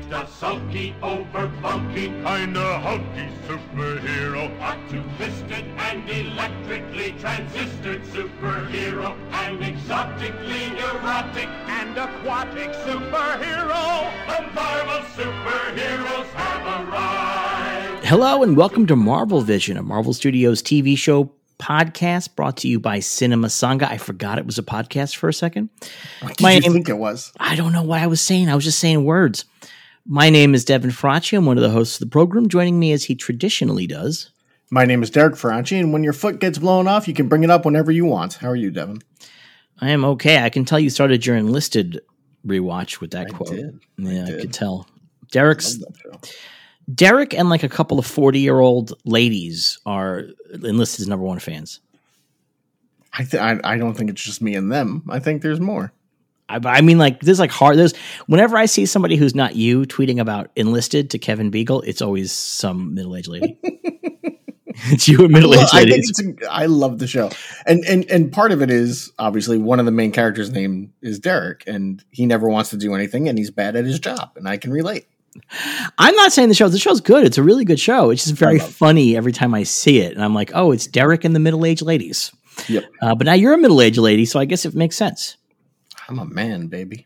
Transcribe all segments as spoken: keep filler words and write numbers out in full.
just a sulky, over bulky, kinda hulky superhero. A two-fisted and electrically transistored superhero. An exotically neurotic and aquatic superhero. The Marvel superheroes have arrived. Hello and welcome to Marvel Vision, a Marvel Studios T V show podcast brought to you by Cinema Sangha. I forgot it was a podcast for a second. What did My you name, think it was? I don't know what I was saying. I was just saying words. My name is Devin Fracci. I'm one of the hosts of the program. Joining me as he traditionally does. My name is Derek Ferracci, and when your foot gets blown off, you can bring it up whenever you want. How are you, Devin? I am okay. I can tell you started your Enlisted rewatch with that I quote. did. Yeah, I I, did. could tell. Derek's Love that show. Derek and like a couple of forty-year-old ladies are Enlisted's number one fans. I, th- I I don't think it's just me and them. I think there's more. I, I mean, like, there's like hard. There's whenever I see somebody who's not you tweeting about Enlisted to Kevin Beagle, it's always some middle-aged lady. It's you, a middle-aged Well, I lady. think it's a, I love the show, and and and part of it is obviously one of the main characters' name is Derek, and he never wants to do anything, and he's bad at his job, and I can relate. I'm not saying the show. The show's good. It's a really good show. It's just very I love it. funny every time I see it, and I'm like, oh, it's Derek and the middle-aged ladies. Yep, Uh, but now you're a middle-aged lady, so I guess it makes sense. I'm a man, baby.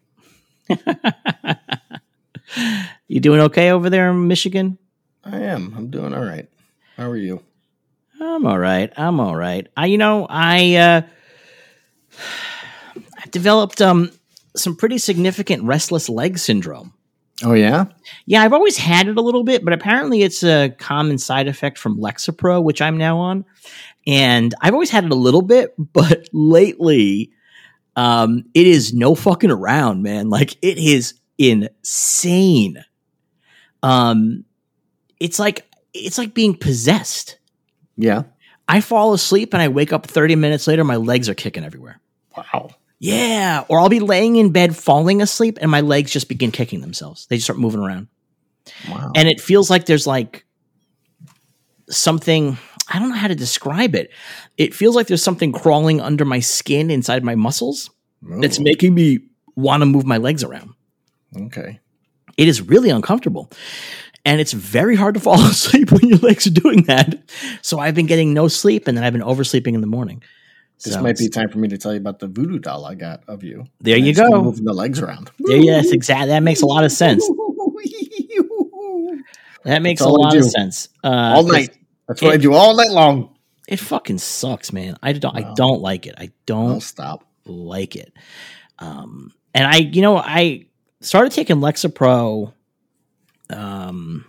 You doing okay over there in Michigan? I am. I'm doing all right. How are you? I'm all right. I'm all right. I, you know, I, uh, I've developed um, some pretty significant restless leg syndrome. Oh yeah. Yeah, I've always had it a little bit, but apparently it's a common side effect from Lexapro, which I'm now on. And I've always had it a little bit, but lately, um, it is no fucking around, man. Like, it is insane. Um, it's like it's like being possessed. Yeah. I fall asleep and I wake up thirty minutes later, my legs are kicking everywhere. Wow. Yeah. Or I'll be laying in bed, falling asleep, and my legs just begin kicking themselves. They just start moving around. Wow. And it feels like there's like something, I don't know how to describe it. It feels like there's something crawling under my skin inside my muscles that's Ooh. making me want to move my legs around. Okay. It is really uncomfortable. And it's very hard to fall asleep when your legs are doing that. So I've been getting no sleep, and then I've been oversleeping in the morning. This So might be it's- time for me to tell you about the voodoo doll I got of you. There And you it's still go. Moving the legs around. Yeah, yes, exactly. That makes a lot of sense. That makes a That's all I lot of do. sense. Uh, all night. That's what it- I do all night long. It fucking sucks, man. I don't. I No. don't like it. I Don't don't stop. like it. Um, and I, you know, I started taking Lexapro. Um,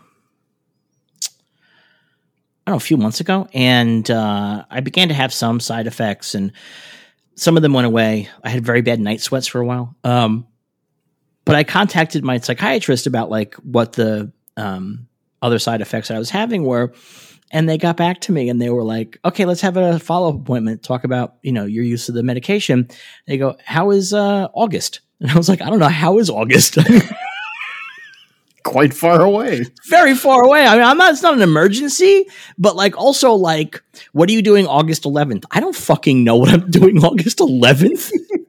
I don't know, a few months ago, and uh, I began to have some side effects, and some of them went away. I had very bad night sweats for a while. Um, but I contacted my psychiatrist about like what the um, other side effects I was having were. And they got back to me and they were like, okay, let's have a follow-up appointment, talk about, you know, your use of the medication. They go, how is uh, August? And I was like, I don't know. How is August? Quite far away. Very far away. I mean, I'm not, it's not an emergency, but like also like, what are you doing August eleventh? I don't fucking know what I'm doing August eleventh.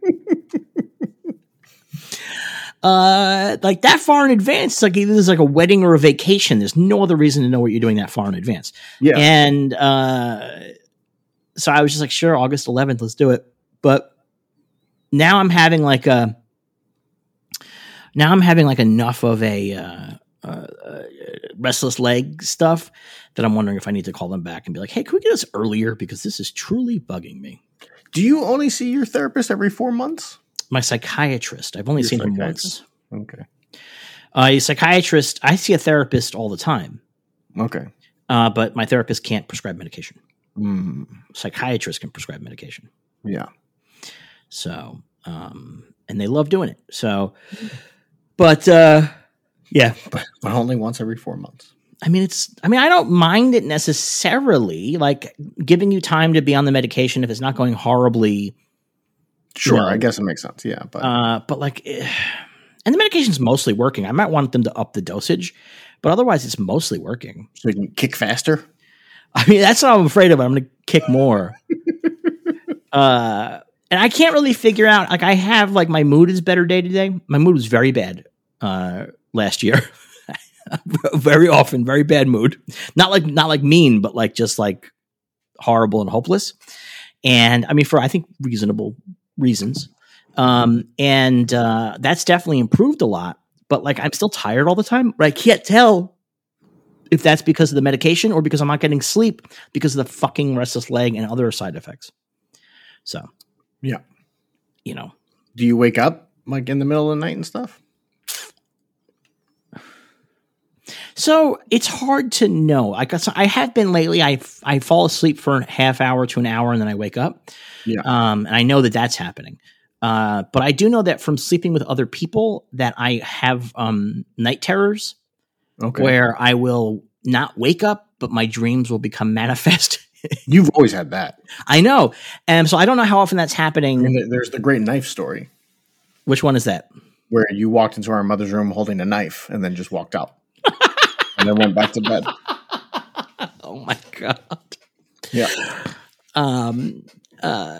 Uh, like that far in advance, like either there's like a wedding or a vacation. There's no other reason to know what you're doing that far in advance. Yeah. And uh, so I was just like, sure, August eleventh, let's do it. But now I'm having like a, now I'm having like enough of a uh, uh, uh, restless leg stuff that I'm wondering if I need to call them back and be like, hey, can we get this earlier? Because this is truly bugging me. Do you only see your therapist every four months? My psychiatrist, I've only Your seen him psychiatrist? once. Okay. Uh, a psychiatrist, I see a therapist all the time. Okay. Uh, but my therapist can't prescribe medication. Mm, Psychiatrists can prescribe medication. yeah. So, um, and they love doing it. So, but uh, yeah, But, but only once every four months. I mean, it's, I mean, I don't mind it necessarily, like giving you time to be on the medication if it's not going horribly. Sure. You know, I guess it makes sense. Yeah. But Uh, but like, eh, and the medication's mostly working. I might want them to up the dosage, but otherwise it's mostly working. so you can kick faster. I mean, that's what I'm afraid of. I'm going to kick more. uh, and I can't really figure out, like I have like my mood is better day to day. My mood was very bad uh, last year. very often, very bad mood. Not like not like mean, but like just like horrible and hopeless. And I mean, for I think reasonable reasons. Um, and uh, that's definitely improved a lot. But like, I'm still tired all the time. But I can't tell if that's because of the medication or because I'm not getting sleep because of the fucking restless leg and other side effects. So, yeah, you know. Do you wake up like in the middle of the night and stuff? So it's hard to know. I guess I have been lately. I I fall asleep for a half hour to an hour and then I wake up. Yeah. Um, and I know that that's happening. Uh, but I do know that from sleeping with other people that I have um, night terrors Okay. where I will not wake up, but my dreams will become manifest. You've always had that. I know. And so I don't know how often that's happening. I mean, there's the great knife story Which one is that? where you walked into our mother's room holding a knife and then just walked out and then went back to bed. Oh my God. Yeah. Um, uh,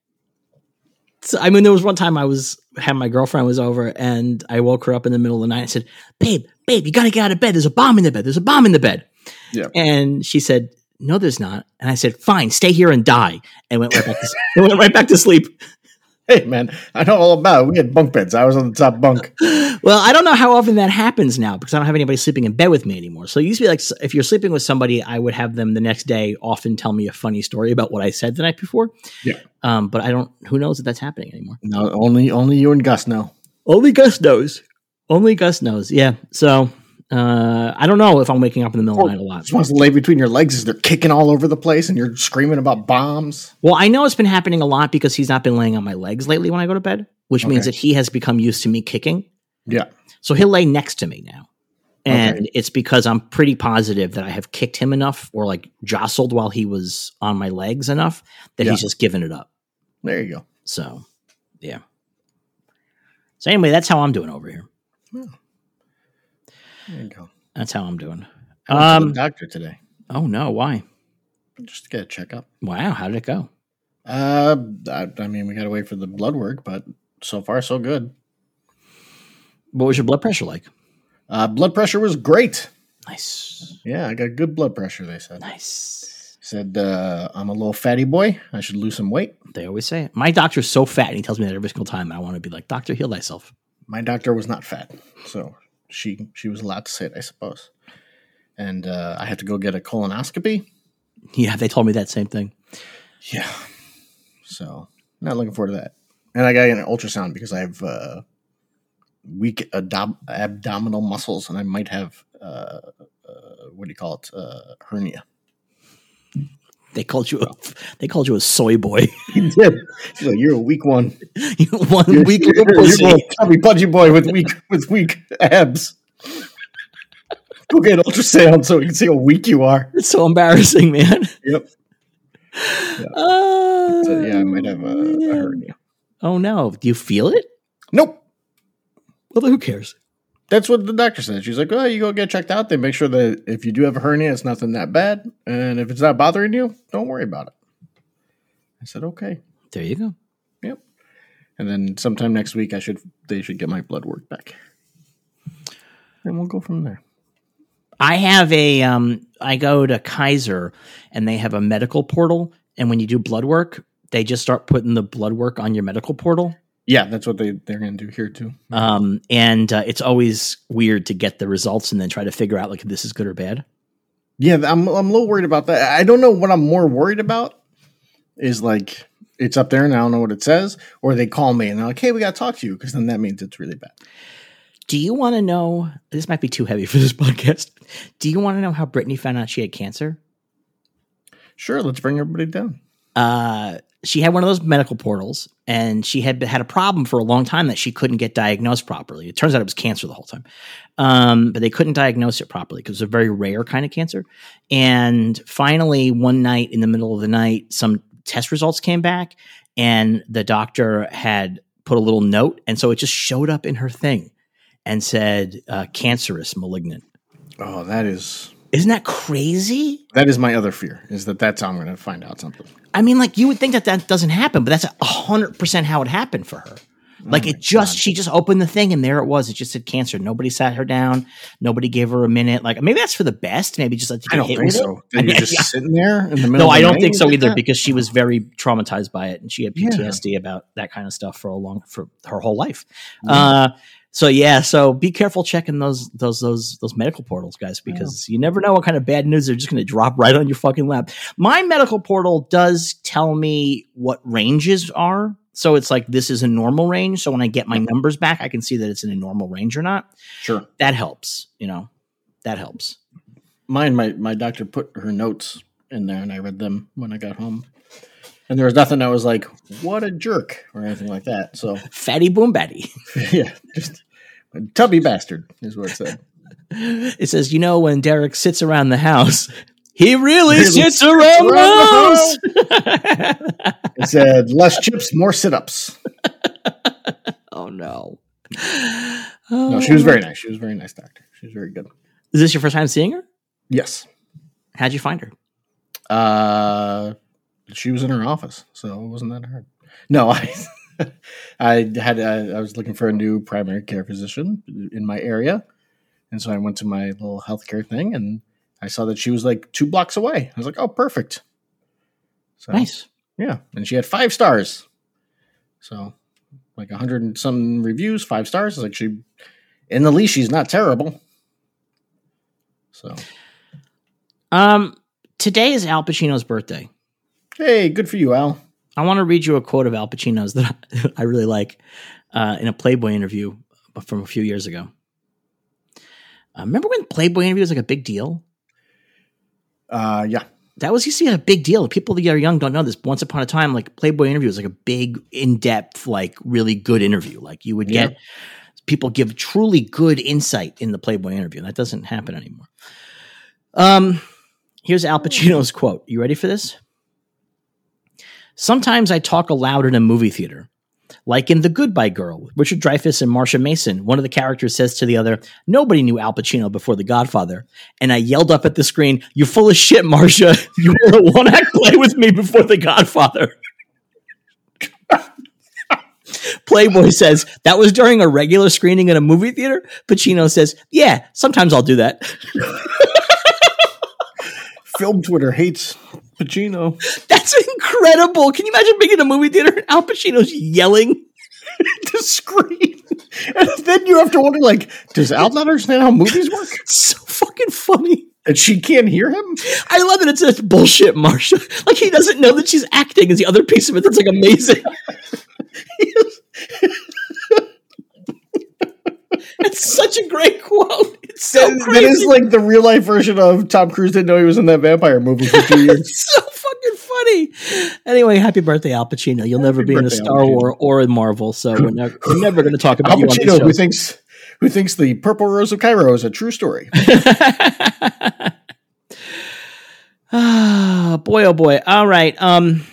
so, I mean, there was one time I was, had my girlfriend was over and I woke her up in the middle of the night and said, babe, babe, you got to get out of bed. There's a bomb in the bed. There's a bomb in the bed. Yeah. And she said, no, there's not. And I said, fine, stay here and die. And went right back to, went right back to sleep. Hey, man, I know all about it. We had bunk beds. I was on the top bunk. Well, I don't know how often that happens now because I don't have anybody sleeping in bed with me anymore. So it used to be like, if you're sleeping with somebody, I would have them the next day often tell me a funny story about what I said the night before. Yeah. Um, but I don't, who knows if that's happening anymore? No, only only you and Gus know. Only Gus knows. Only Gus knows. Yeah. So uh, I don't know if I'm waking up in the middle of the night a lot. Just wants to lay between your legs as they're kicking all over the place and you're screaming about bombs. Well, I know it's been happening a lot because he's not been laying on my legs lately when I go to bed, which means Okay. that he has become used to me kicking. Yeah. So he'll lay next to me now. And Okay. it's because I'm pretty positive that I have kicked him enough or like jostled while he was on my legs enough that Yeah. he's just given it up. There you go. So, yeah. So anyway, that's how I'm doing over here. There you go. That's how I'm doing. I went to Um, the doctor today oh no, why? just to get a checkup. Wow, how did it go? Uh, I, I mean, we got to wait for the blood work, but so far so good. What was your blood pressure like? Uh, blood pressure was great. Nice. Yeah, I got good blood pressure. They said. Nice. Said uh, I'm a little fatty boy. I should lose some weight. They always say it. My doctor's so fat, and he tells me that every single time. And I want to be like, doctor, heal thyself. My doctor was not fat, so she she was allowed to say it, I suppose. And uh, I had to go get a colonoscopy. Yeah, they told me that same thing. Yeah. So not looking forward to that. And I got an ultrasound because I have uh, weak adom- abdominal muscles, and I might have uh, uh, what do you call it? Uh, hernia. They called you a, they called you a soy boy. He did. She's like, "You're a weak one. You one You're, weak you're, little you're pussy. a little chubby, pudgy boy with weak with weak abs." Go get an ultrasound so we can see how weak you are. It's so embarrassing, man. Yep. Uh, So, yeah, I might have a, a hernia. Oh no! Do you feel it? Nope. Well, then who cares? That's what the doctor said. She's like, "Oh, you go get checked out. They make sure that if you do have a hernia, it's nothing that bad, and if it's not bothering you, don't worry about it." I said, "Okay." There you go. Yep. And then sometime next week, I should they should get my blood work back, and we'll go from there. I have a, um, I go to Kaiser and they have a medical portal. And when you do blood work, they just start putting the blood work on your medical portal. Yeah, that's what they, they're going to do here too. Um, and uh, it's always weird to get the results and then try to figure out like if this is good or bad. Yeah, I'm I'm a little worried about that. I don't know what I'm more worried about is like it's up there and I don't know what it says, or they call me and they're like, "Hey, we got to talk to you," because then that means it's really bad. Do you want to know, this might be too heavy for this podcast. Do you want to know how Brittany found out she had cancer? Sure, let's bring everybody down. Uh, she had one of those medical portals and she had had a problem for a long time that she couldn't get diagnosed properly. It turns out it was cancer the whole time. Um, but they couldn't diagnose it properly because it's a very rare kind of cancer. And finally, one night in the middle of the night, some test results came back and the doctor had put a little note. And so it just showed up in her thing and said, uh, cancerous, malignant. Oh, that is Isn't that crazy? that is my other fear, is that that's how I'm going to find out something. I mean, like, you would think that that doesn't happen, but that's one hundred percent how it happened for her. Like Oh it my just, God. she just opened the thing and there it was. It just said cancer. Nobody sat her down. Nobody gave her a minute. Like maybe that's for the best. Maybe just like to I get don't hit think with so. it. Then you're just Yeah. sitting there in the middle No, of the I don't night think so like either that? because she was very traumatized by it and she had P T S D Yeah. about that kind of stuff for a long, for her whole life. Yeah. Uh, so yeah, so be careful checking those, those, those, those medical portals, guys, because you never know what kind of bad news they're just going to drop right on your fucking lap. My medical portal does tell me what ranges are. So it's like, this is a normal range. So when I get my numbers back, I can see that it's in a normal range or not. Sure. That helps, you know, that helps. Mine, my, my doctor put her notes in there and I read them when I got home. And there was nothing that was like, what a jerk or anything like that. So, Fatty boom batty. yeah, just a tubby bastard is what it said. It says, you know, when Derek sits around the house, he really, Really sits around, around the house. It said, less chips, more sit-ups. Oh, no. No, she was very nice. She was a very nice doctor. She was very good. Is this your first time seeing her? Yes. How'd you find her? Uh, she was in her office, so it wasn't that hard. No, I I had I, I was looking for a new primary care physician in my area, and so I went to my little healthcare thing, and I saw that she was like two blocks away. I was like, oh, perfect. So, Nice. yeah, and she had five stars. So, like a hundred and some reviews, five stars. It's like she, in the least, she's not terrible. So, Um, today is Al Pacino's birthday. hey, good for you, Al. I want to read you a quote of Al Pacino's that I really like uh, in a Playboy interview from a few years ago. Uh, remember when Playboy interview was like a big deal? Uh, yeah. That was used to be a big deal. People that are young don't know this. Once upon a time, like Playboy interview was like a big, in-depth, like really good interview. Like you would Yeah. get people give truly good insight in the Playboy interview. That doesn't happen anymore. Um, here's Al Pacino's quote. You ready for this? Sometimes I talk aloud in a movie theater. Like in The Goodbye Girl, with Richard Dreyfuss and Marsha Mason, one of the characters says to the other, nobody knew Al Pacino before The Godfather. And I yelled up at the screen, you're full of shit, Marsha. You were a one-act play with me before The Godfather. Playboy says, that was during a regular screening in a movie theater? Pacino says, yeah, sometimes I'll do that. Film Twitter hates Pacino. That's incredible. Can you imagine being in a movie theater and Al Pacino's yelling to screen? And then you have to wonder, like, does Al not understand how movies work? It's so fucking funny. And she can't hear him? I love that it's just bullshit, Marsha. Like he doesn't know that she's acting is the other piece of it that's like amazing. It's such a great quote. It's so that, crazy. that is like the real life version of Tom Cruise didn't know he was in that vampire movie for two years. It's so fucking funny. Anyway, happy birthday, Al Pacino. You'll never Happy be in a birthday, Star Al Pacino. Wars or in Marvel, so we're never, we're never going to talk about Al you on Pacino, this who show. thinks who thinks the Purple Rose of Cairo is a true story. Ah, boy, oh boy. All right. Um,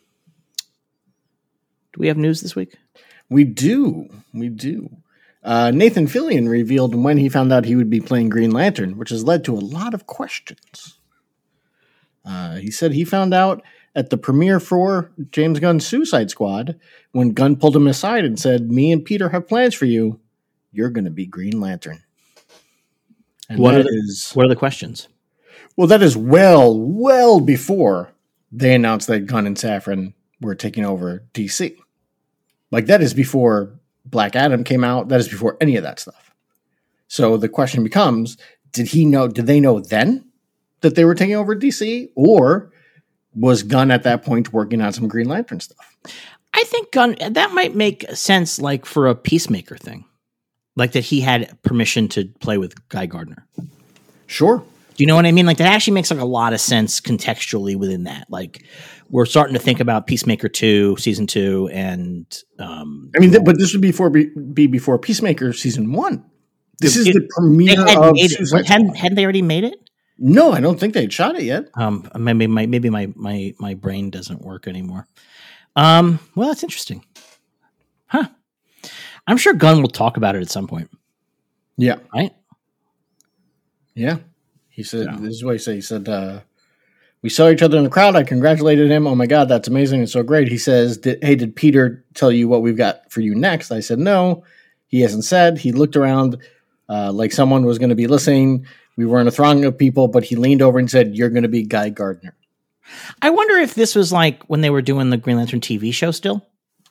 do we have news this week? We do. We do. Uh, Nathan Fillion revealed when he found out he would be playing Green Lantern, which has led to a lot of questions. Uh, he said he found out at the premiere for James Gunn's Suicide Squad when Gunn pulled him aside and said, me and Peter have plans for you. You're going to be Green Lantern. And What that are the- is, What are the questions? well, that is well, well before they announced that Gunn and Safran were taking over D C. Like, that is before Black Adam came out. That is before any of that stuff. So the question becomes, did he know, did they know then that they were taking over D C? Or was Gunn at that point working on some Green Lantern stuff? I think Gunn, that might make sense like for a Peacemaker thing. Like that he had permission to play with Guy Gardner. Sure. Do you know what I mean? Like that actually makes like a lot of sense contextually within that. Like we're starting to think about Peacemaker two, season two, and um, I mean, th- but this would be, for, be, be before Peacemaker season one. This is It- the they premiere hadn't of made it. Suicide Hadn't, Squad. hadn't they already made it? No, I don't think they'd shot it yet. Um, maybe my maybe my my my brain doesn't work anymore. Um, well, that's interesting, huh? I'm sure Gunn will talk about it at some point, Yeah. right? Yeah. He said, Yeah. this is what he said. He said, uh, We saw each other in the crowd. I congratulated him. Oh my God, that's amazing. It's so great. He says, hey, did Peter tell you what we've got for you next? I said, no, he hasn't said. He looked around uh, like someone was going to be listening. We were in a throng of people, but he leaned over and said, you're going to be Guy Gardner. I wonder if this was like when they were doing the Green Lantern T V show still.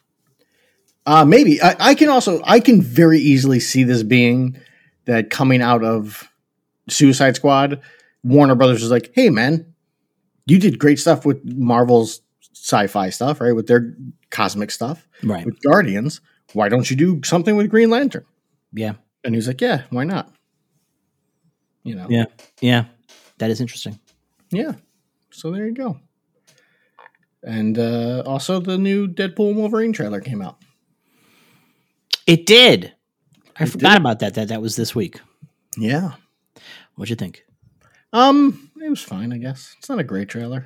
Uh, maybe. I, I can also, I can very easily see this being that coming out of Suicide Squad, Warner Brothers was like, hey, man, you did great stuff with Marvel's sci-fi stuff, right? With their cosmic stuff, right? With Guardians. Why don't you do something with Green Lantern? Yeah. And he's like, yeah, why not? You know? Yeah. Yeah. That is interesting. Yeah. So there you go. And uh, also the new Deadpool and Wolverine trailer came out. It did. I it forgot did. about that. That that was this week. Yeah. What'd you think? Um, it was fine, I guess. It's not a great trailer.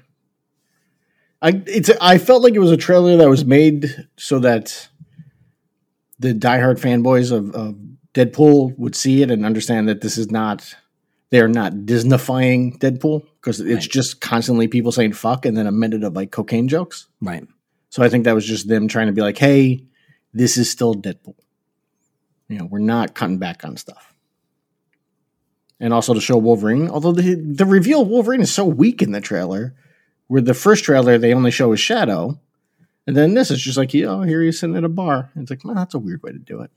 I it's I felt like it was a trailer that was made so that the diehard fanboys of, of Deadpool would see it and understand that this is not they're not Disneyfying Deadpool because it's right. just constantly people saying fuck and then a minute of like cocaine jokes. Right. So I think that was just them trying to be like, hey, this is still Deadpool. You know, we're not cutting back on stuff. And also to show Wolverine, although the the reveal of Wolverine is so weak in the trailer, where the first trailer they only show his shadow, and then this is just like, oh, here he's sitting at a bar. And it's like, well, that's a weird way to do it.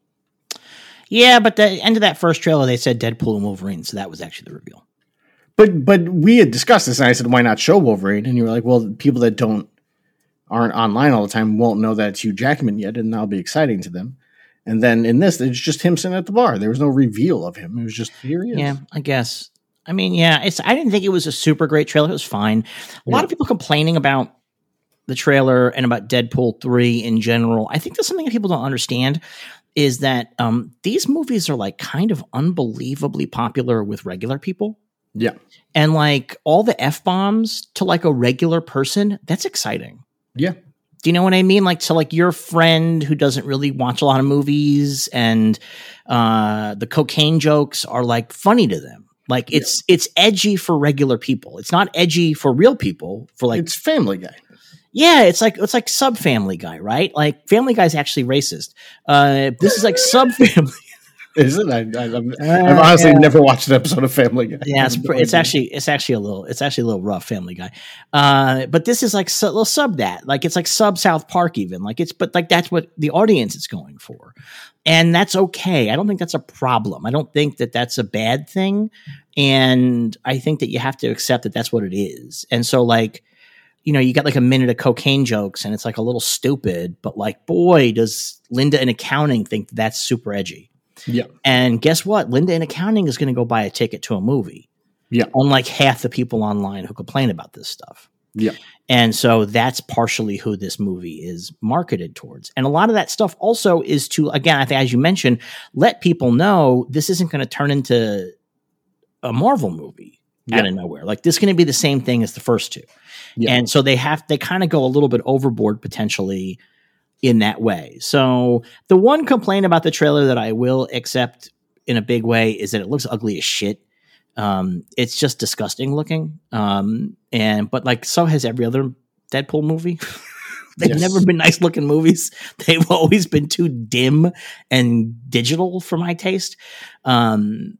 Yeah, but the end of that first trailer, they said Deadpool and Wolverine, so that was actually the reveal. But but we had discussed this, and I said, why not show Wolverine? And you were like, well, people that don't aren't online all the time won't know that it's Hugh Jackman yet, and that'll be exciting to them. And then in this, it's just him sitting at the bar. There was no reveal of him. It was just, here he is. Yeah, I guess. I mean, yeah, it's. I didn't think it was a super great trailer. It was fine. A yeah. lot of people complaining about the trailer and about Deadpool three in general. I think that's something that people don't understand is that um, these movies are like kind of unbelievably popular with regular people. Yeah. And like all the F-bombs to like a regular person, that's exciting. Yeah. Do you know what I mean? Like to like your friend who doesn't really watch a lot of movies and uh, the cocaine jokes are like funny to them. Like it's yeah. it's edgy for regular people. It's not edgy for real people. For like it's Family Guy. Yeah, it's like it's like sub Family Guy, right? Like Family Guy's actually racist. Uh, this is like sub Family. Is it? I, I, I've, I've honestly uh, yeah. never watched an episode of Family Guy. Yeah, it's, it's actually it's actually a little it's actually a little rough, Family Guy. Uh, but this is like a little sub that, like it's like sub South Park even. Like it's but like that's what the audience is going for, and that's okay. I don't think that's a problem. I don't think that that's a bad thing, and I think that you have to accept that that's what it is. And so like, you know, you got like a minute of cocaine jokes, and it's like a little stupid, but like, boy, does Linda in accounting think that's super edgy. Yeah. And guess what? Linda in accounting is going to go buy a ticket to a movie. Yeah. Unlike half the people online who complain about this stuff. Yeah. And so that's partially who this movie is marketed towards. And a lot of that stuff also is to, again, I think, as you mentioned, let people know this isn't going to turn into a Marvel movie yeah. out of nowhere. Like this is going to be the same thing as the first two. Yeah. And so they have, they kind of go a little bit overboard potentially in that way. So the one complaint about the trailer that I will accept in a big way is that it looks ugly as shit. Um, it's just disgusting looking. Um, and, but like, so has every other Deadpool movie. They've yes. never been nice looking movies. They've always been too dim and digital for my taste. Um,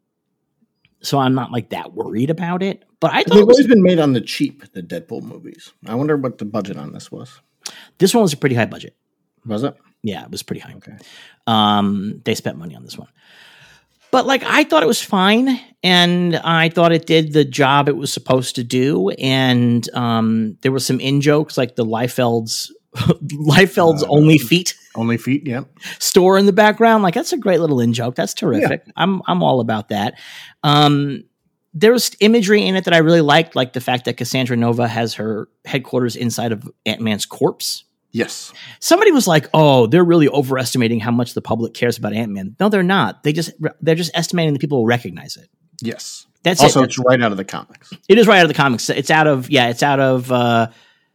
so I'm not like that worried about it, but I thought they've it was, always been made on the cheap, the Deadpool movies. I wonder what the budget on this was. This one was a pretty high budget. Was it? Yeah, it was pretty high. Okay. Um, they spent money on this one. But like I thought it was fine, and I thought it did the job it was supposed to do. And um, there were some in jokes like the Liefeld's Liefeld's uh, Only Feet. Only Feet, yeah. Store in the background. Like that's a great little in joke. That's terrific. Yeah. I'm I'm all about that. Um, there's imagery in it that I really liked, like the fact that Cassandra Nova has her headquarters inside of Ant-Man's corpse. Yes. Somebody was like, "Oh, they're really overestimating how much the public cares about Ant-Man." No, they're not. They just they're just estimating that people will recognize it. Yes. That's also, it. it's right out of the comics. It is right out of the comics. It's out of yeah. It's out of uh,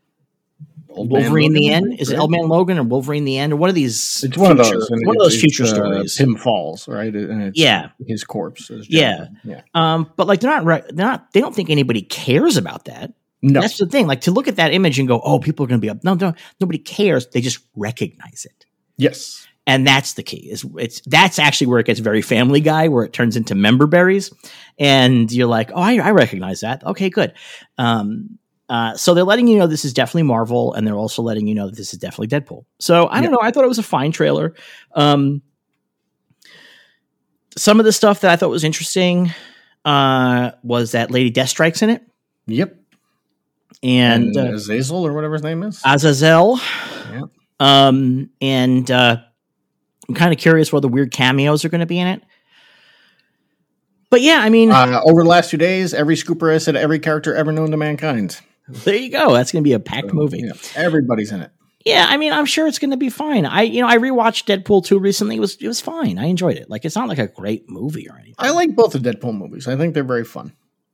Wolverine the End. Is it Old Man Logan or Wolverine the End or one of these? It's one future, of those. One of those future uh, stories. Tim Falls, right? And it's yeah. His corpse. Yeah. Yeah. Um, but like they're not. They're not. They don't think anybody cares about that. No. That's the thing. Like to look at that image and go, oh, people are going to be up. No, no, nobody cares. They just recognize it. Yes. And that's the key. Is it's that's actually where it gets very Family Guy, where it turns into member berries, and you're like, oh, I, I recognize that. Okay, good. Um, uh, so they're letting you know this is definitely Marvel, and they're also letting you know that this is definitely Deadpool. So I don't Yeah. know. I thought it was a fine trailer. Um, some of the stuff that I thought was interesting uh, was that Lady Deathstrike's in it, Yep. and, And uh, Azazel or whatever his name is. Azazel. Yeah. Um, and uh, I'm kind of curious what the weird cameos are going to be in it. But yeah, I mean, Uh, over the last two days, every scooper has said every character ever known to mankind. there you go. That's going to be a packed So, movie. yeah, everybody's in it. Yeah, I mean, I'm sure it's going to be fine. I, you know, I rewatched Deadpool two recently. It was, it was fine. I enjoyed it. Like, it's not like a great movie or anything. I like both the Deadpool movies. I think they're very fun.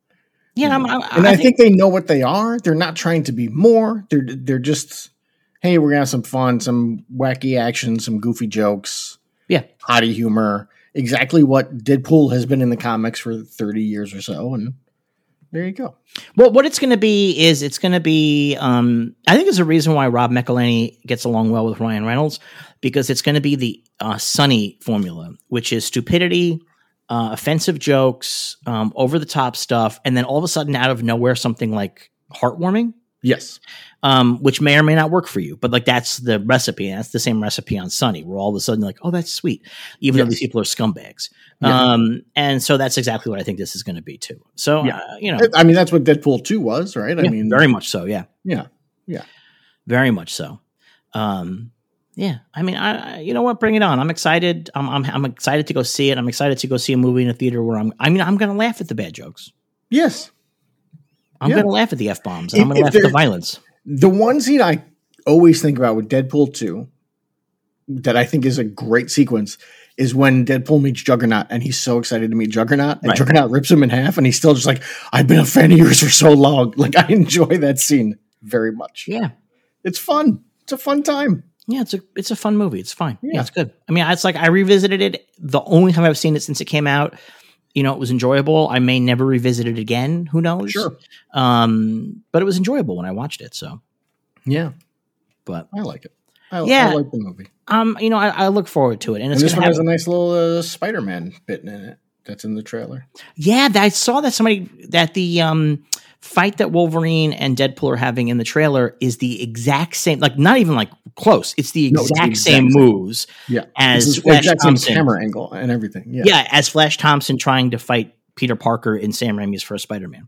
Yeah, I'm, I'm, And I, I think, think they know what they are. They're not trying to be more. They're they're just, hey, we're gonna have some fun, some wacky action, some goofy jokes, yeah, potty humor. Exactly what Deadpool has been in the comics for thirty years or so, and there you go. Well, what it's going to be is it's going to be. Um, I think there's a reason why Rob McElhenney gets along well with Ryan Reynolds, because it's going to be the uh, Sunny formula, which is stupidity, uh, offensive jokes, um, over the top stuff, and then all of a sudden, out of nowhere, something like heartwarming. Yes. Um, which may or may not work for you, but like that's the recipe. And that's the same recipe on Sunny, where all of a sudden like, oh, that's sweet, even Yes. though these people are scumbags. Yeah. Um, and so that's exactly what I think this is going to be too. So Yeah. uh, you know, I mean, that's what Deadpool two was, right? I yeah, mean, very much so. Yeah, yeah, yeah. very much so. Um, yeah, I mean, I, I you know what, bring it on. I'm excited. I'm, I'm I'm excited to go see it. I'm excited to go see a movie in a theater where I'm. I mean, I'm going to laugh at the bad jokes. Yes. I'm Yeah. going to laugh at the F bombs. If- I'm going to if laugh at the there- violence. The one scene I always think about with Deadpool two that I think is a great sequence is when Deadpool meets Juggernaut and he's so excited to meet Juggernaut and Right. Juggernaut rips him in half and he's still just like, I've been a fan of yours for so long. Like, I enjoy that scene very much. Yeah. It's fun. It's a fun time. Yeah, it's a it's a fun movie. It's fine. Yeah, Yeah. it's good. I mean, it's like I revisited it the only time I've seen it since it came out. You know, it was enjoyable. I may never revisit it again. Who knows? Sure. Um, but it was enjoyable when I watched it. So, Yeah. but I like it. I, Yeah. I like the movie. um, you know, I, I look forward to it, and And it's this gonna one have, has a nice little uh, Spider-Man bit in it that's in the trailer. yeah. That, I saw that somebody that the um fight that Wolverine and Deadpool are having in the trailer is the exact same. Like, not even like close. It's the No, exact, it's the exact same same. moves Yeah. as This is Flash exact same Thompson. camera angle and everything. Yeah. Yeah, as Flash Thompson trying to fight Peter Parker in Sam Raimi's first Spider-Man.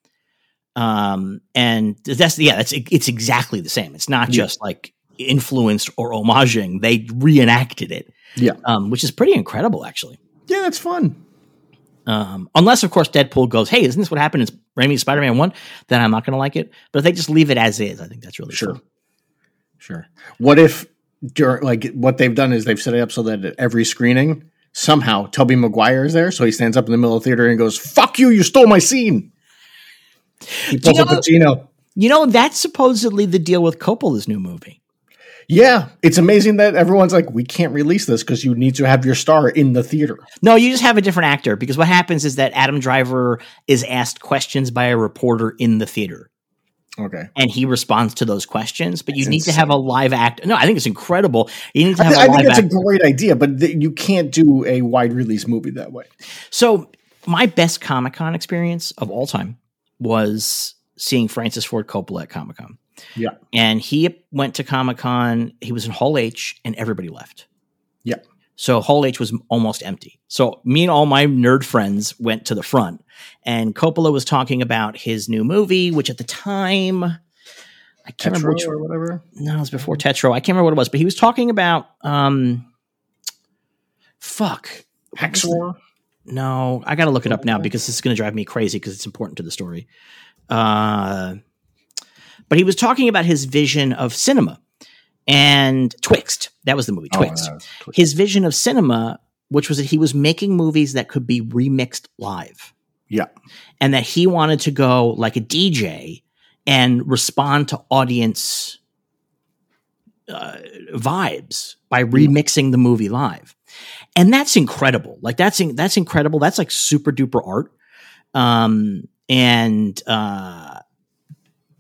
Um, and that's yeah, that's it's exactly the same. It's not Yeah. just like influenced or homaging; they reenacted it. Yeah. Um, which is pretty incredible, actually. Yeah, that's fun. Um, unless of course Deadpool goes, "Hey, isn't this what happened in Raimi's Spider-Man one?" Then I'm not going to like it. But if they just leave it as is, I think that's really Sure. cool. Sure. What if during like what they've done is they've set it up so that at every screening somehow Tobey Maguire is there, so he stands up in the middle of the theater and goes, "Fuck you! You stole my scene." He Do you pulls up know- Pacino. You know, that's supposedly the deal with Coppola's new movie. Yeah, it's amazing that everyone's like, "We can't release this because you need to have your star in the theater." No, you just have a different actor, because what happens is that Adam Driver is asked questions by a reporter in the theater. Okay. And he responds to those questions, but you That's need to have a live act. No, I think it's incredible. You need to I, have th- a I live think it's act. a great idea, but th- you can't do a wide release movie that way. So my best Comic-Con experience of all time was seeing Francis Ford Coppola at Comic-Con. Yeah. And he went to Comic-Con. He was in Hall H and everybody left. Yeah. So Hall H was almost empty. So me and all my nerd friends went to the front, and Coppola was talking about his new movie, which at the time, I can't remember which Tetro or whatever. No, it was before Tetro. I can't remember what it was, but he was talking about um fuck. Hacksaw. No, I gotta look it up now because this is gonna drive me crazy because it's important to the story. Uh but he was talking about his vision of cinema and Twixt. That was the movie, Oh, Twixt. that was Twixt. His vision of cinema, which was that he was making movies that could be remixed live. Yeah. And that he wanted to go like a D J and respond to audience uh, vibes by remixing the movie live. And that's incredible. Like that's, in, that's incredible. That's like super duper art. Um, and, uh,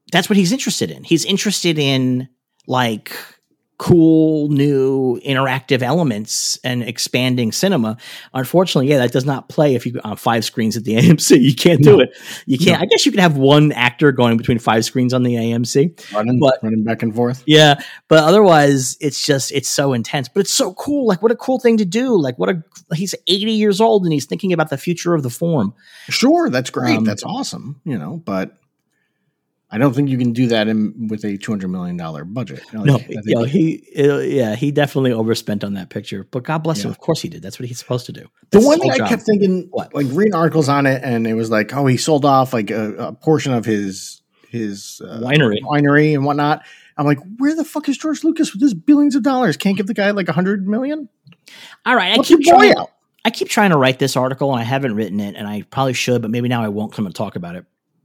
that's what he's interested in. He's interested in like cool new interactive elements and expanding cinema. Unfortunately, yeah, that does not play if you go on five screens at the A M C. You can't do No. it. You can't. No. I guess you could have one actor going between five screens on the A M C. Running, But- running back and forth. Yeah, but otherwise, it's just it's so intense. But it's so cool. Like, what a cool thing to do. Like, what a he's eighty years old and he's thinking about the future of the form. Sure, that's great. Um, That's awesome. You know, but I don't think you can do that in with a two hundred million dollar budget. You know, No, like, I think- you know, he uh, yeah, he definitely overspent on that picture. But God bless him. Yeah. Of course he did. That's what he's supposed to do. the That's one his thing whole I job. kept thinking, What? like reading articles on it, and it was like, oh, he sold off like a, a portion of his his uh, Winery. winery and whatnot. I'm like, where the fuck is George Lucas with his billions of dollars? Can't give the guy like a hundred million? All right, I What's keep your boy trying. out? I keep trying to write this article, and I haven't written it, and I probably should, but maybe now I won't come and talk about it.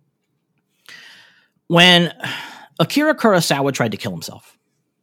When Akira Kurosawa tried to kill himself,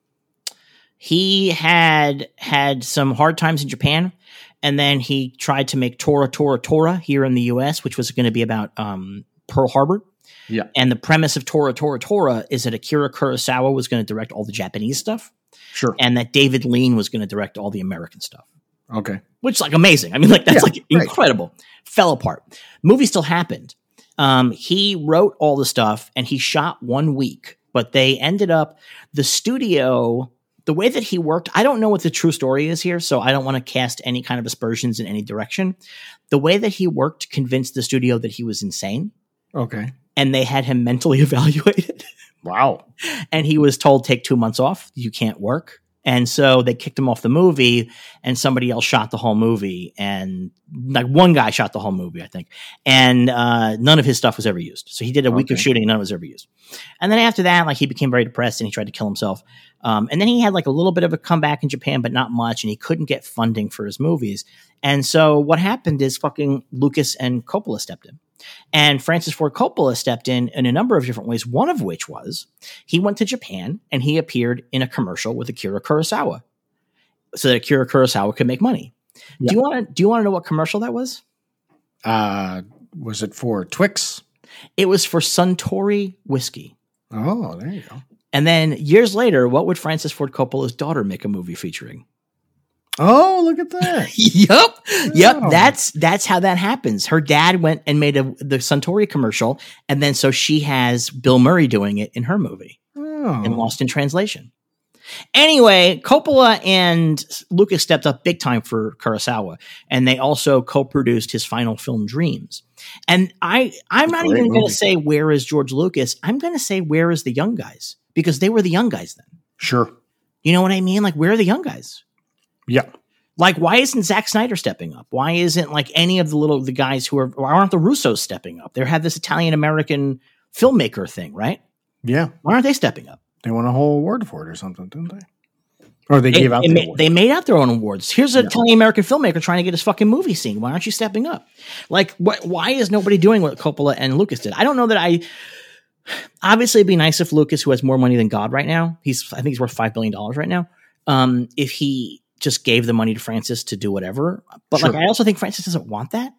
he had had some hard times in Japan, and then he tried to make Tora Tora Tora here in the U S, which was going to be about um, Pearl Harbor. Yeah. And the premise of Tora Tora Tora is that Akira Kurosawa was going to direct all the Japanese stuff, Sure. and that David Lean was going to direct all the American stuff. Okay. Which is like amazing. I mean, like that's Yeah, like right. incredible. Fell apart. Movie still happened. Um, he wrote all the stuff and he shot one week, but they ended up the studio. The way that he worked, I don't know what the true story is here, so I don't want to cast any kind of aspersions in any direction. The way that he worked convinced the studio that he was insane, Okay. and they had him mentally evaluated. Wow. And he was told, take two months off. You can't work. And so they kicked him off the movie, and somebody else shot the whole movie. And like one guy shot the whole movie, I think. And uh, none of his stuff was ever used. So he did a week of Okay. shooting, and none of it was ever used. And then after that, like he became very depressed and he tried to kill himself. Um, and then he had like a little bit of a comeback in Japan, but not much. And he couldn't get funding for his movies. And so what happened is fucking Lucas and Coppola stepped in. And Francis Ford Coppola stepped in in a number of different ways, one of which was he went to Japan and he appeared in a commercial with Akira Kurosawa so that Akira Kurosawa could make money. Yeah. Do you want to do you want to know what commercial that was? Uh, was it for Twix? It was for Suntory whiskey. Oh, there you go. And then years later, what would Francis Ford Coppola's daughter make a movie featuring? Oh, look at that. Yep. Yep. Oh. That's that's how that happens. Her dad went and made a the Suntory commercial, and then so she has Bill Murray doing it in her movie Oh. in Lost in Translation. Anyway, Coppola and Lucas stepped up big time for Kurosawa, and they also co-produced his final film, Dreams. And I, I'm not Great even going movie. to say where is George Lucas. I'm going to say where is the young guys, because they were the young guys then. Sure. You know what I mean? Like, where are the young guys? Yeah. Like, why isn't Zack Snyder stepping up? Why isn't like any of the little the guys who are why aren't the Russos stepping up? They had this Italian American filmmaker thing, right? Yeah. Why aren't they stepping up? They won a whole award for it or something, didn't they? Or they, They, gave out they the ma- award. they made out their own awards. Here's an Yeah. Italian American filmmaker trying to get his fucking movie seen. Why aren't you stepping up? Like, wh- why is nobody doing what Coppola and Lucas did? I don't know that I. Obviously, it'd be nice if Lucas, who has more money than God right now, he's I think he's worth five billion dollars right now. Um, if he just gave the money to Francis to do whatever, but Sure. like I also think Francis doesn't want that.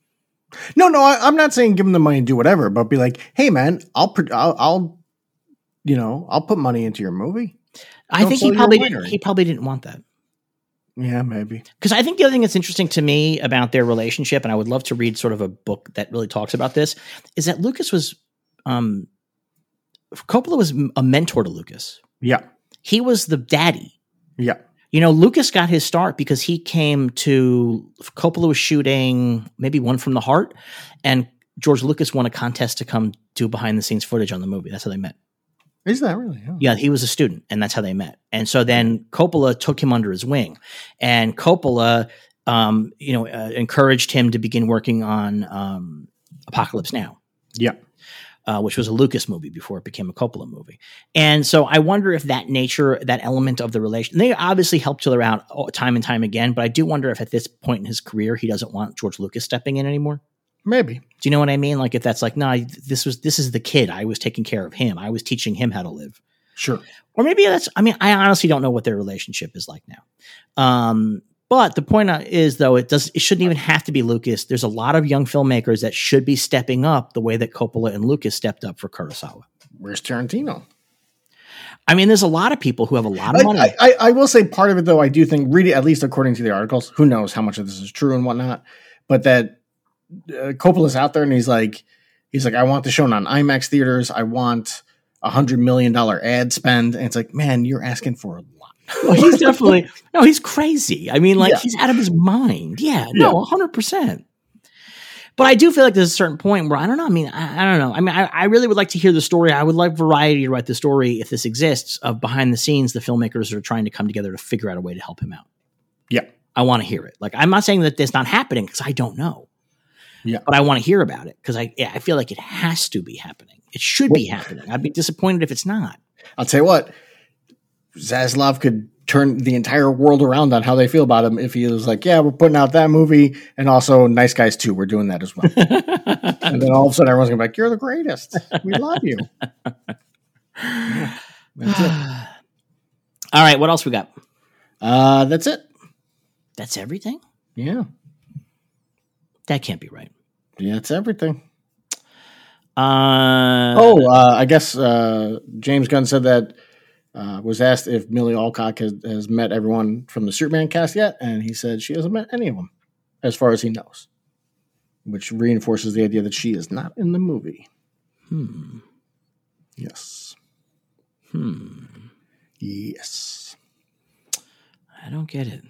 No, no, I, I'm not saying give them the money and do whatever, but be like, hey, man, I'll, pro- I'll, I'll, you know, I'll put money into your movie. I Don't think sell he your probably winery. didn't, he probably didn't want that. Yeah, maybe. Because I think the other thing that's interesting to me about their relationship, and I would love to read sort of a book that really talks about this, is that Lucas was, um, Coppola was a mentor to Lucas. Yeah, He was the daddy. yeah, You know, Lucas got his start because he came to, Coppola was shooting maybe One from the Heart, and George Lucas won a contest to come do behind the scenes footage on the movie. That's how they met. is that really? Oh. Yeah, he was a student, and that's how they met. And so then Coppola took him under his wing, and Coppola, um, you know, uh, encouraged him to begin working on um, Apocalypse Now, Yeah, uh, which was a Lucas movie before it became a Coppola movie. And so I wonder if that nature, that element of the relation, they obviously helped each other out all- time and time again. But I do wonder if at this point in his career he doesn't want George Lucas stepping in anymore. maybe. Do you know what I mean? Like if that's like, nah, this was this is the kid. I was taking care of him. I was teaching him how to live. Sure. Or maybe that's, I mean, I honestly don't know what their relationship is like now. Um, but the point is, though, it does, it shouldn't even have to be Lucas. There's a lot of young filmmakers that should be stepping up the way that Coppola and Lucas stepped up for Kurosawa. Where's Tarantino? I mean, there's a lot of people who have a lot of money. I, I, I will say part of it, though, I do think, read it, at least according to the articles, who knows how much of this is true and whatnot, but that uh, Coppola's out there and he's like, he's like, I want the show on IMAX theaters. I want a hundred million dollar ad spend. And it's like, man, you're asking for a lot. Well, he's definitely, no, he's crazy. I mean, like, Yeah. he's out of his mind. Yeah, no, Yeah. one hundred percent. But I do feel like there's a certain point where I don't know. I mean, I, I don't know. I mean, I, I really would like to hear the story. I would like Variety to write the story, if this exists, of behind the scenes, the filmmakers are trying to come together to figure out a way to help him out. Yeah. I want to hear it. Like, I'm not saying that that's not happening because I don't know. Yeah. But I want to hear about it because I, yeah, I feel like it has to be happening. It should be happening. I'd be disappointed if it's not. I'll tell you what, Zaslav could turn the entire world around on how they feel about him if he was like, yeah, we're putting out that movie and also Nice Guys two. We're doing that as well. And then all of a sudden everyone's going to be like, you're the greatest. We love you. Yeah, that's it. All right. What else we got? Uh, that's it. That's everything? Yeah. That can't be right. Yeah, that's everything. Uh, Oh, uh, I guess uh, James Gunn said that uh, was asked if Millie Alcock has, has met everyone from the Superman cast yet, and he said she hasn't met any of them, as far as he knows, which reinforces the idea that she is not in the movie. Hmm. Yes. Hmm. Yes. I don't get it.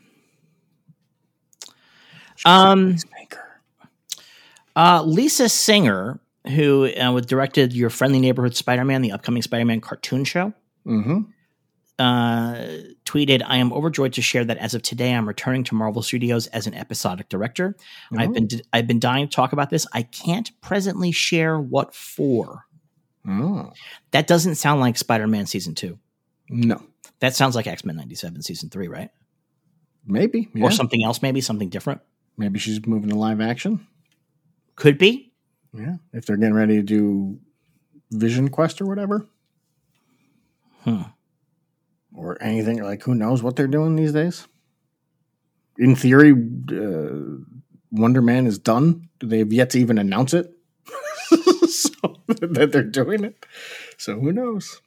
Um, uh, Lisa Singer, who uh, directed Your Friendly Neighborhood Spider-Man, the upcoming Spider-Man cartoon show, Mm-hmm. uh, tweeted, I am overjoyed to share that as of today, I'm returning to Marvel Studios as an episodic director. Oh. I've been I've been dying to talk about this. I can't presently share what for. Oh. That doesn't sound like Spider-Man season two. No. That sounds like X-Men ninety-seven season three, right? Maybe. Yeah. Or something else, maybe something different. Maybe she's moving to live action. Could be. Yeah. If they're getting ready to do Vision Quest or whatever. Hmm. Or anything. Like, who knows what they're doing these days? In theory, uh, Wonder Man is done. They've yet to even announce it. So that they're doing it. So who knows?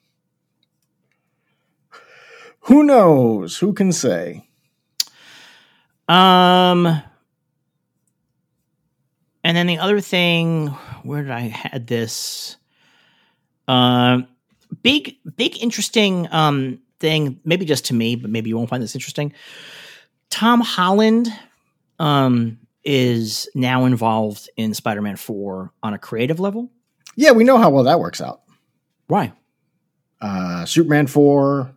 Who knows? Who can say? Um, and then the other thing, where did I had this? Um, big, big, interesting um thing. Maybe just to me, but maybe you won't find this interesting. Tom Holland um is now involved in Spider-Man four on a creative level. Yeah, we know how well that works out. Why? Uh, Superman four.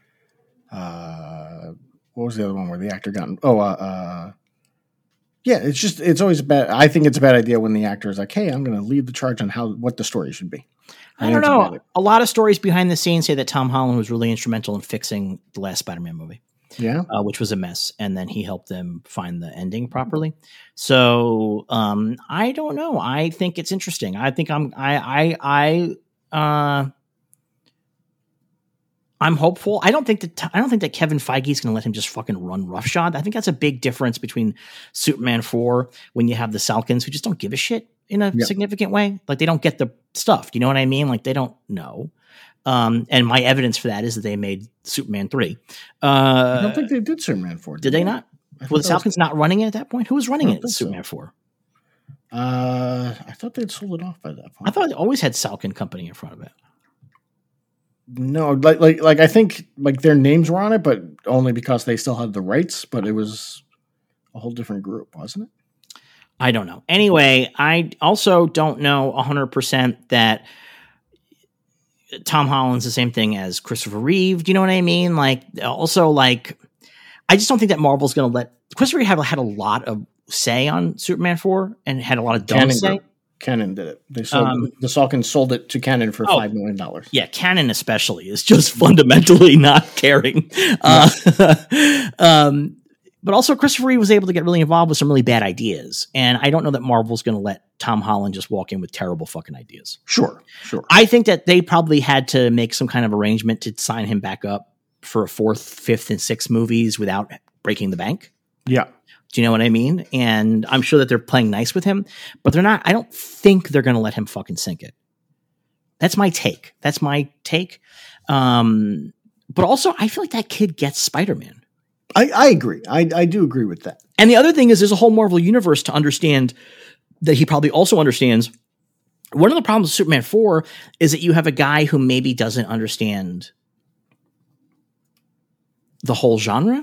Uh, what was the other one where the actor got? Oh, uh, uh, yeah. It's just it's always a bad. I think it's a bad idea when the actor is like, "Hey, I'm going to lead the charge on how what the story should be." I, I don't think it's a know. bad- A lot of stories behind the scenes say that Tom Holland was really instrumental in fixing the last Spider-Man movie. Yeah. Uh, which was a mess, and then he helped them find the ending properly. So um, I don't know. I think it's interesting. I think I'm. I. I. I. Uh, I'm hopeful. I don't think that. I don't think that Kevin Feige is going to let him just fucking run roughshod. I think that's a big difference between Superman four when you have the Salkins who just don't give a shit in a Yeah. significant way. Like they don't get the stuff. You know what I mean? Like they don't know. Um, and my evidence for that is that they made Superman three. Uh, I don't think they did Superman four. did they not? I thought Were the that was- Falcons not running it at that point? Who was running I it don't at think so. Superman four? Uh, I thought they'd sold it off by that point. I thought it always had Salkin Company in front of it. No, like like like I think like their names were on it, but only because they still had the rights. But it was a whole different group, wasn't it? I don't know. Anyway, I also don't know one hundred percent that Tom Holland's the same thing as Christopher Reeve. Do you know what I mean? Like, also, like, I just don't think that Marvel's going to let Christopher Reeve have had a lot of say on Superman four and had a lot of dumb Canon say. Group. Canon did it. They sold Um, the Salkins sold it to Canon for oh. five million dollars. Yeah, Canon especially is just fundamentally not caring. Uh, um, but also, Christopher Reeve was able to get really involved with some really bad ideas, and I don't know that Marvel's going to let Tom Holland just walk in with terrible fucking ideas. Sure, sure. I think that they probably had to make some kind of arrangement to sign him back up for a fourth, fifth, and sixth movies without breaking the bank. Yeah. Do you know what I mean? And I'm sure that they're playing nice with him, but they're not. I don't think they're going to let him fucking sink it. That's my take. That's my take. Um, but also, I feel like that kid gets Spider-Man. I, I agree. I, I do agree with that. And the other thing is there's a whole Marvel universe to understand that he probably also understands. One of the problems with Superman four is that you have a guy who maybe doesn't understand the whole genre.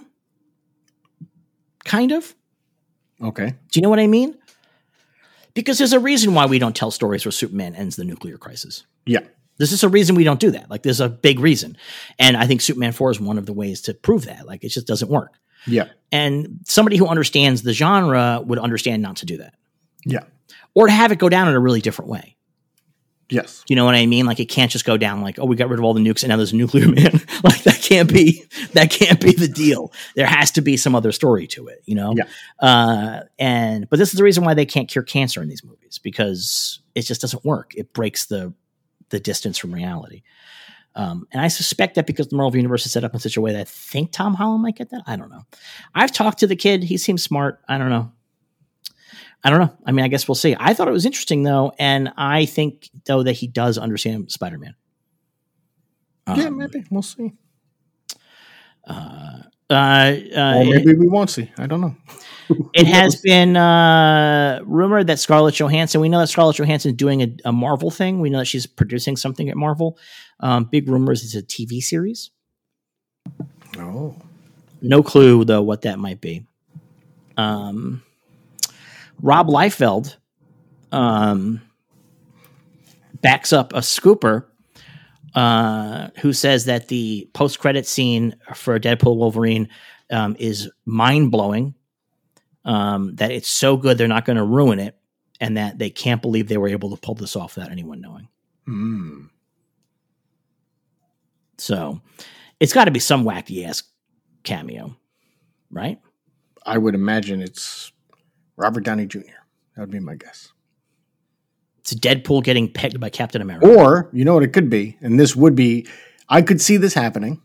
Kind of. Okay. Do you know what I mean? Because there's a reason why we don't tell stories where Superman ends the nuclear crisis. Yeah. There's just a reason we don't do that. Like, there's a big reason. And I think Superman four is one of the ways to prove that. Like, it just doesn't work. Yeah. And somebody who understands the genre would understand not to do that. Yeah. Or to have it go down in a really different way. Yes. Do you know what I mean? Like, it can't just go down like, oh, we got rid of all the nukes and now there's a nuclear man. Like, that can't be, that can't be the deal. There has to be some other story to it, you know? Yeah. Uh, and, but this is the reason why they can't cure cancer in these movies, because it just doesn't work. It breaks the, the distance from reality. Um, and I suspect that because the Marvel Universe is set up in such a way that I think Tom Holland might get that. I don't know. I've talked to the kid. He seems smart. I don't know. I don't know. I mean, I guess we'll see. I thought it was interesting, though, and I think, though, that he does understand Spider-Man. Um, yeah, maybe. We'll see. Uh, uh, uh, or maybe it, we won't see. I don't know. It has been uh, rumored that Scarlett Johansson, we know that Scarlett Johansson is doing a, a Marvel thing. We know that she's producing something at Marvel. Um, big rumors it's a T V series. Oh. No clue, though, what that might be. Um... Rob Liefeld um, backs up a scooper uh, who says that the post-credit scene for Deadpool Wolverine um, is mind-blowing, um, that it's so good they're not going to ruin it, and that they can't believe they were able to pull this off without anyone knowing. Mm. So it's got to be some wacky-ass cameo, right? I would imagine it's Robert Downey Junior That would be my guess. It's Deadpool getting pegged by Captain America. Or, you know what it could be? And this would be, I could see this happening.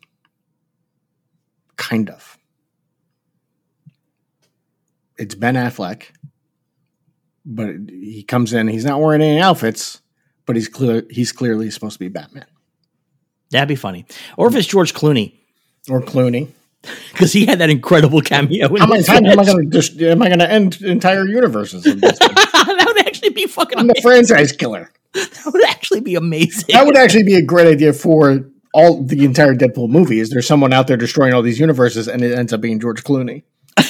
Kind of. It's Ben Affleck. But he comes in, he's not wearing any outfits, but he's clear he's clearly supposed to be Batman. That'd be funny. Or if it's George Clooney. Or Clooney. Because he had that incredible cameo. How many times am I going to just am I going to end entire universes? Of this that would actually be fucking. I'm the franchise killer. That would actually be amazing. That would actually be a great idea for all the entire Deadpool movie. Is there someone out there destroying all these universes, and it ends up being George Clooney?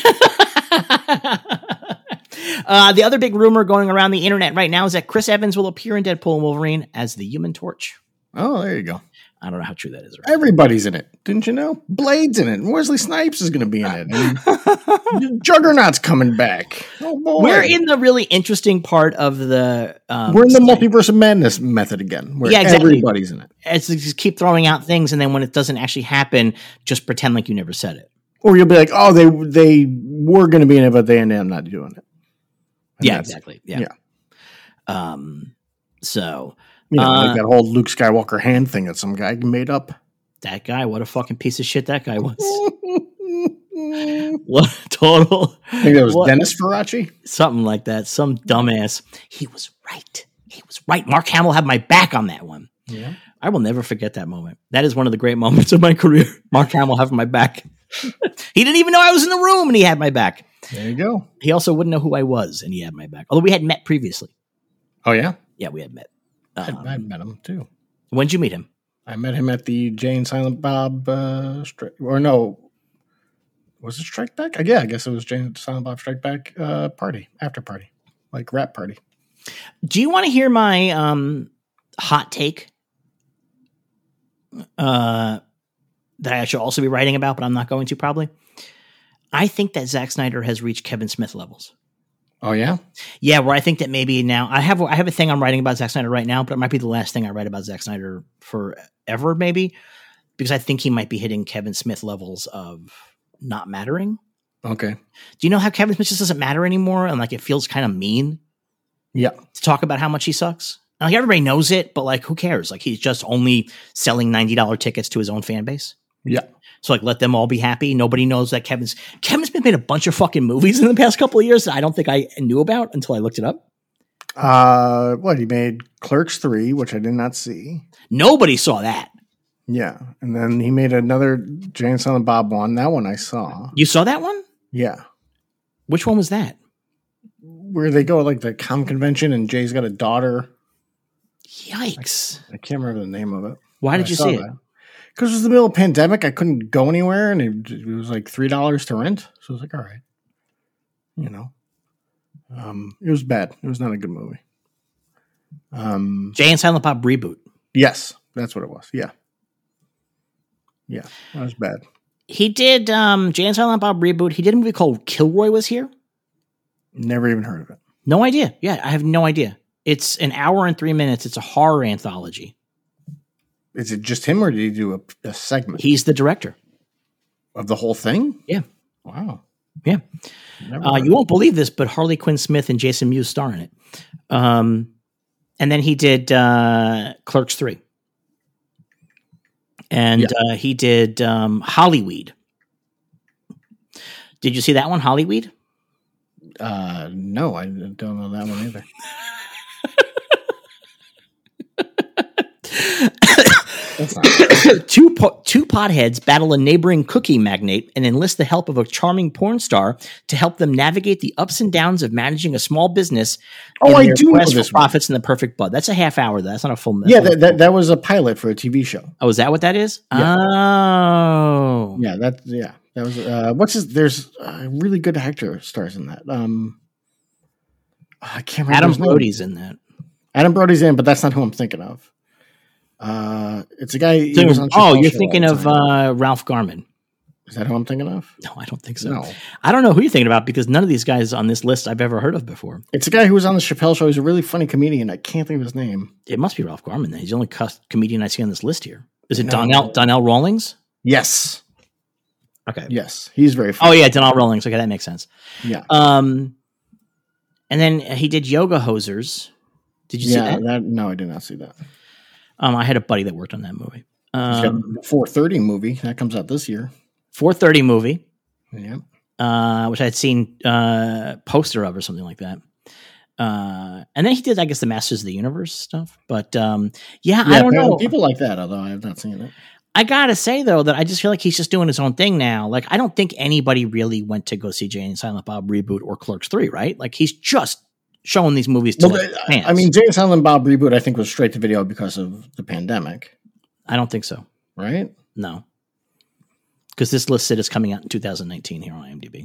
uh, the other big rumor going around the internet right now is that Chris Evans will appear in Deadpool and Wolverine as the Human Torch. Oh, there you go. I don't know how true that is. Right? Everybody's in it. Didn't you know? Blade's in it. Wesley Snipes is going to be in it. And Juggernaut's coming back. Oh, boy. We're in the really interesting part of the... Um, We're in the multiverse of madness method again, where yeah, exactly. everybody's in it. It's just keep throwing out things, and then when it doesn't actually happen, just pretend like you never said it. Or you'll be like, oh, they they were going to be in it, but they ended up not doing it. And yeah, exactly. Yeah. yeah. Um. So... You know, uh, like that whole Luke Skywalker hand thing that some guy made up. That guy, what a fucking piece of shit that guy was. What a total. I think that was what, Dennis Faraci. Something like that. Some dumbass. He was right. He was right. Mark Hamill had my back on that one. Yeah. I will never forget that moment. That is one of the great moments of my career. Mark Hamill having my back. He didn't even know I was in the room and he had my back. There you go. He also wouldn't know who I was and he had my back. Although we had met previously. Oh, yeah? Yeah, we had met. Um, I, I Um, met him, too. When'd you meet him? I met him at the Jay and Silent Bob, uh, stri- or no, was it Strike Back? Uh, yeah, I guess it was Jay and Silent Bob Strike Back uh, party, after party, like rap party. Do you want to hear my um, hot take uh, that I should also be writing about, but I'm not going to probably? I think that Zack Snyder has reached Kevin Smith levels. Oh, yeah? Yeah, where I think that maybe now I have I have a thing I'm writing about Zack Snyder right now, but it might be the last thing I write about Zack Snyder forever, maybe, because I think he might be hitting Kevin Smith levels of not mattering. Okay. Do you know how Kevin Smith just doesn't matter anymore, and like it feels kind of mean? Yeah. To talk about how much he sucks. And, like everybody knows it, but like who cares? Like he's just only selling ninety dollars tickets to his own fan base. Yeah. So like let them all be happy. Nobody knows that Kevin's Kevin Smith made a bunch of fucking movies in the past couple of years that I don't think I knew about until I looked it up. Uh, what he made Clerks three, which I did not see. Nobody saw that. Yeah, and then he made another Jay and Silent Bob one. That one I saw. You saw that one? Yeah. Which one was that? Where they go like the comic convention and Jay's got a daughter. Yikes. I, I can't remember the name of it. Why did I you see that. it? Because it was the middle of the pandemic. I couldn't go anywhere, and it, it was like three dollars to rent. So I was like, all right. You know. Um, it was bad. It was not a good movie. Um, Jay and Silent Bob reboot. Yes, that's what it was. Yeah. Yeah, that was bad. He did um, Jay and Silent Bob reboot. He did a movie called Kilroy Was Here. Never even heard of it. No idea. Yeah, I have no idea. It's an hour and three minutes. It's a horror anthology. Is it just him, or did he do a, a segment? He's the director of the whole thing? Yeah. Wow. Yeah. Uh, you won't believe this, but Harley Quinn Smith and Jason Mewes star in it. Um, and then he did uh, Clerks three. And yeah. uh, he did um, Hollyweed. Did you see that one, Hollyweed? Uh, no, I don't know that one either. two po- two potheads battle a neighboring cookie magnate and enlist the help of a charming porn star to help them navigate the ups and downs of managing a small business. Oh, I do know this for profits and the perfect bud. That's a half hour. That's not a full. Yeah, that, that that was a pilot for a T V show. Oh, is that what that is? Yeah. Oh, yeah. That yeah. That was uh, what's his? There's a really good actor stars in that. Um, I can't remember. Adam Brody's in that. Adam Brody's in, but that's not who I'm thinking of. Uh, it's a guy. So, oh, you're thinking of uh, Ralph Garman. Is that who I'm thinking of? No, I don't think so. No. I don't know who you're thinking about because none of these guys on this list I've ever heard of before. It's a guy who was on the Chappelle Show. He's a really funny comedian. I can't think of his name. It must be Ralph Garman then. He's the only cus- comedian I see on this list here. Is it no. Donnell, Donnell Rawlings? Yes. Okay. Yes. He's very funny. Oh, yeah, Donnell Rawlings. Okay, that makes sense. Yeah. Um, and then he did Yoga Hosers. Did you yeah, see that? that? No, I did not see that. Um, I had a buddy that worked on that movie. Um, four thirty movie that comes out this year. four thirty movie. Yeah. Uh, which I had seen uh poster of or something like that. Uh, and then he did, I guess, the Masters of the Universe stuff. But um, yeah, yeah, I don't know. People like that, although I have not seen it. I gotta say though that I just feel like he's just doing his own thing now. Like I don't think anybody really went to go see Jay and Silent Bob reboot or Clerks three, right? Like he's just showing these movies to well, like, fans. I mean, Jay and Silent Bob reboot, I think, was straight to video because of the pandemic. I don't think so. Right? No. Because this list said is coming out in two thousand nineteen here on IMDb.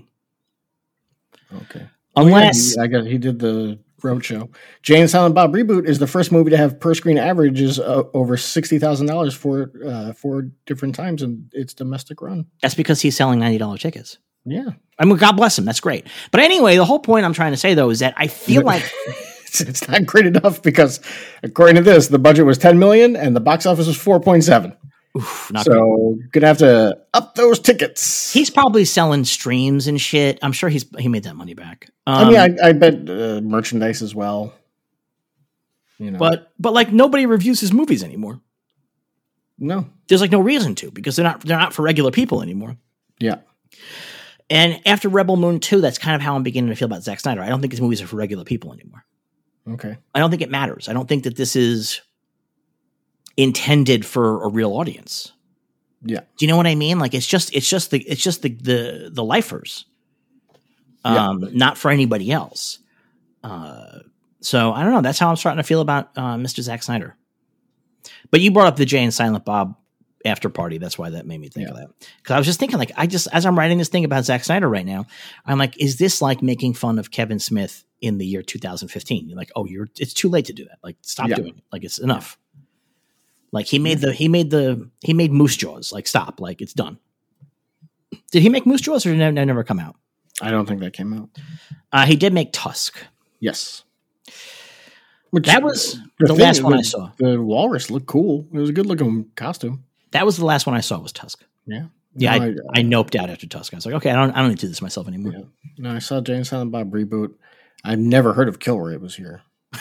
Okay. Unless oh, yeah, he, I got he did the Roadshow. Jay and Silent Bob reboot is the first movie to have per screen averages uh, over sixty thousand dollars for uh, four different times in its domestic run. That's because he's selling ninety dollars tickets. Yeah. I mean, God bless him. That's great. But anyway, the whole point I'm trying to say, though, is that I feel like it's, it's not great enough because, according to this, the budget was ten million dollars and the box office was four point seven. Oof, not so great. Gonna have to up those tickets. He's probably selling streams and shit. I'm sure he's he made that money back. Um, I mean, I, I bet uh, merchandise as well. You know, but but like nobody reviews his movies anymore. No, there's like no reason to because they're not they're not for regular people anymore. Yeah. And after Rebel Moon two, that's kind of how I'm beginning to feel about Zack Snyder. I don't think his movies are for regular people anymore. Okay. I don't think it matters. I don't think that this is intended for a real audience. Yeah. Do you know what I mean? Like it's just it's just the it's just the the the lifers. Um, yeah. Not for anybody else. Uh, so I don't know. That's how I'm starting to feel about uh, Mister Zack Snyder. But you brought up the Jay and Silent Bob after party. That's why that made me think yeah. of that. Because I was just thinking, like, I just as I'm writing this thing about Zack Snyder right now, I'm like, is this like making fun of Kevin Smith in the year two thousand fifteen? You're like, oh, you're it's too late to do that. Like, stop yeah. doing it. Like, it's enough. Like he made the he made the he made Moose Jaws. Like, stop. Like, it's done. Did he make Moose Jaws or did it never, never come out? I don't think that came out. Uh, he did make Tusk. Yes. Which, that was the, the last one the, I saw. The walrus looked cool. It was a good looking costume. That was the last one I saw was Tusk. Yeah. Yeah, no, I, I, I noped out after Tusk. I was like, okay, I don't I don't need to do this myself anymore. Yeah. No, I saw Jay and Silent Bob reboot. I've never heard of Kilroy. It was here.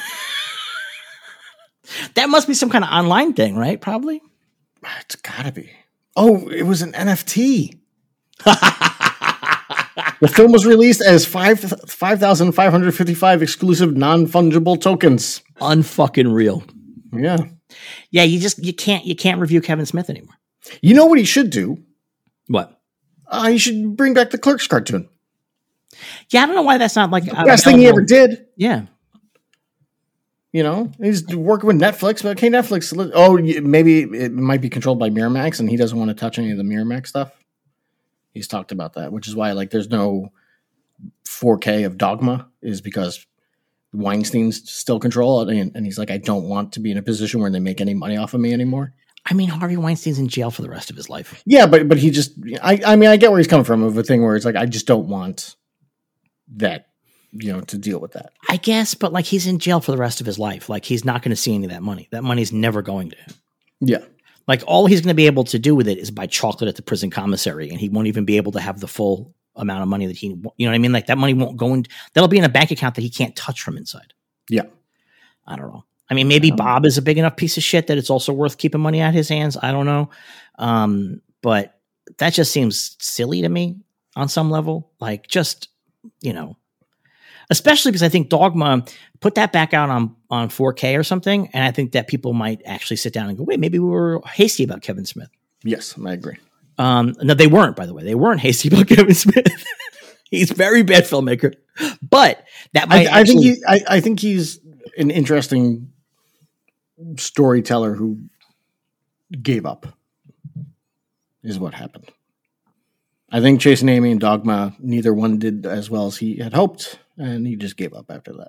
That must be some kind of online thing, right? Probably. It's gotta be. Oh, it was an N F T. The film was released as five five thousand five hundred fifty five exclusive non fungible tokens. Unfucking real. Yeah, yeah. You just you can't you can't review Kevin Smith anymore. You know what he should do? What? Uh, he should bring back the Clerks cartoon. Yeah, I don't know why that's not like the best thing he ever did. Yeah. You know, he's working with Netflix, but okay, Netflix. Oh, maybe it might be controlled by Miramax, and he doesn't want to touch any of the Miramax stuff. He's talked about that, which is why like there's no four K of Dogma, is because Weinstein's still control it, and, and he's like, I don't want to be in a position where they make any money off of me anymore. I mean, Harvey Weinstein's in jail for the rest of his life. Yeah, but but he just, I I mean, I get where he's coming from of a thing where it's like, I just don't want that, you know, to deal with that. I guess, but like he's in jail for the rest of his life. Like he's not going to see any of that money. That money's never going to him. Yeah. Like all he's going to be able to do with it is buy chocolate at the prison commissary, and he won't even be able to have the full amount of money that he, you know what I mean? Like that money won't go in. That'll be in a bank account that he can't touch from inside. Yeah. I don't know. I mean, maybe Bob is a big enough piece of shit that it's also worth keeping money out of his hands. I don't know. Um, but that just seems silly to me on some level. Like just, you know, especially because I think Dogma put that back out on, on four K or something. And I think that people might actually sit down and go, wait, maybe we were hasty about Kevin Smith. Yes, I agree. Um, no, they weren't, by the way. They weren't hasty about Kevin Smith. He's a very bad filmmaker. But that might I, I actually- think he, I, I think he's an interesting storyteller who gave up is what happened. I think Chasing Amy and Dogma, neither one did as well as he had hoped, and he just gave up after that.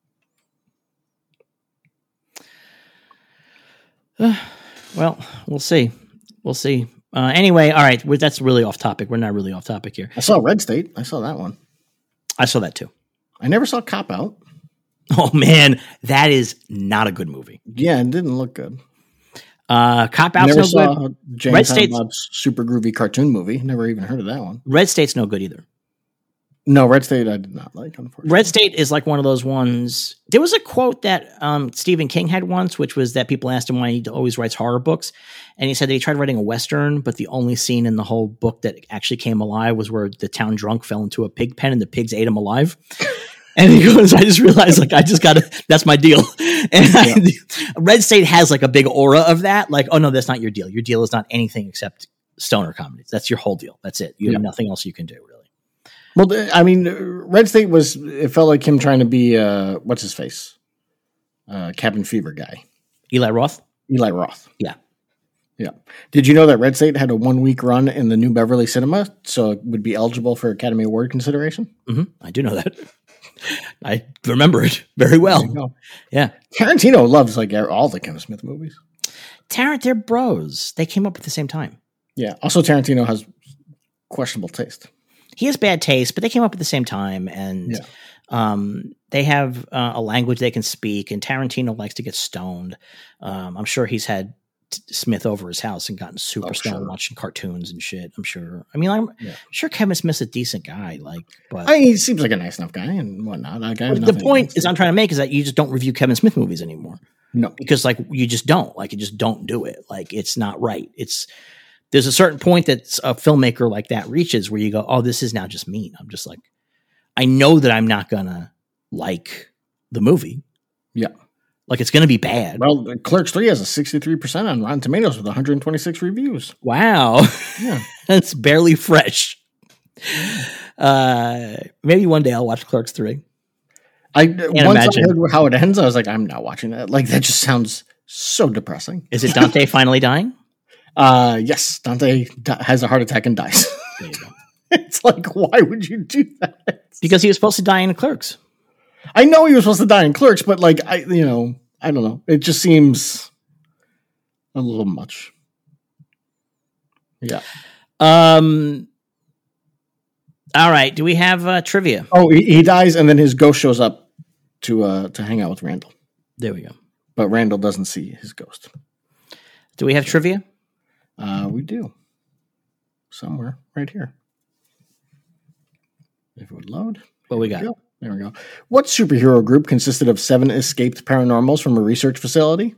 Uh, well, we'll see. We'll see. Uh, anyway, all right. We're, that's really off topic. We're not really off topic here. I saw Red State. I saw that one. I saw that too. I never saw Cop Out. Oh man, that is not a good movie. Yeah, it didn't look good. Uh, Cop Out's never no saw good. James Red State's Bob's super groovy cartoon movie. Never even heard of that one. Red State's no good either. No, Red State I did not like, unfortunately. Red State is like one of those ones. There was a quote that um, Stephen King had once, which was that people asked him why he always writes horror books. And he said that he tried writing a Western, but the only scene in the whole book that actually came alive was where the town drunk fell into a pig pen and the pigs ate him alive. And he goes, I just realized, like, I just got to, that's my deal. And yeah. I, Red State has like a big aura of that. Like, oh no, that's not your deal. Your deal is not anything except stoner comedies. That's your whole deal. That's it. You yeah. have nothing else you can do, really. Well, I mean, Red State was, it felt like him trying to be, uh, what's his face? Uh, Cabin Fever guy. Eli Roth? Eli Roth. Yeah. Yeah. Did you know that Red State had a one week run in the New Beverly Cinema, so it would be eligible for Academy Award consideration? Mm-hmm. I do know that. I remember it very well. Yeah. Tarantino loves like all the Kevin Smith movies. Tarant, they're bros. They came up at the same time. Yeah. Also, Tarantino has questionable taste. He has bad taste, but they came up at the same time, and yeah. um, they have uh, a language they can speak. And Tarantino likes to get stoned. Um, I'm sure he's had t- Smith over his house and gotten super oh, stoned sure. watching cartoons and shit. I'm sure. I mean, I'm yeah. sure Kevin Smith's a decent guy. Like, but I mean, he seems like a nice enough guy and whatnot. Like, I the point is, I'm trying to make is that you just don't review Kevin Smith movies anymore. No, because like you just don't. Like, you just don't do it. Like, it's not right. It's There's a certain point that a filmmaker like that reaches where you go, oh, this is now just mean. I'm just like, I know that I'm not going to like the movie. Yeah. Like it's going to be bad. Well, Clerks three has a sixty-three percent on Rotten Tomatoes with one hundred twenty-six reviews. Wow. Yeah. That's barely fresh. Uh, maybe one day I'll watch Clerks three. I Can't Once imagine. I heard how it ends, I was like, I'm not watching that. Like, that just sounds so depressing. Is it Dante finally dying? Uh, yes, Dante di- has a heart attack and dies. There you go. It's like, why would you do that? Because he was supposed to die in Clerks. I know he was supposed to die in Clerks, but like, I, you know, I don't know. It just seems a little much. Yeah. Um. All right. Do we have uh, trivia? Oh, he, he dies, and then his ghost shows up to uh to hang out with Randall. There we go. But Randall doesn't see his ghost. Do we have trivia? Uh, we do. Somewhere right here. If it would load. What we got? Go. There we go. What superhero group consisted of seven escaped paranormals from a research facility?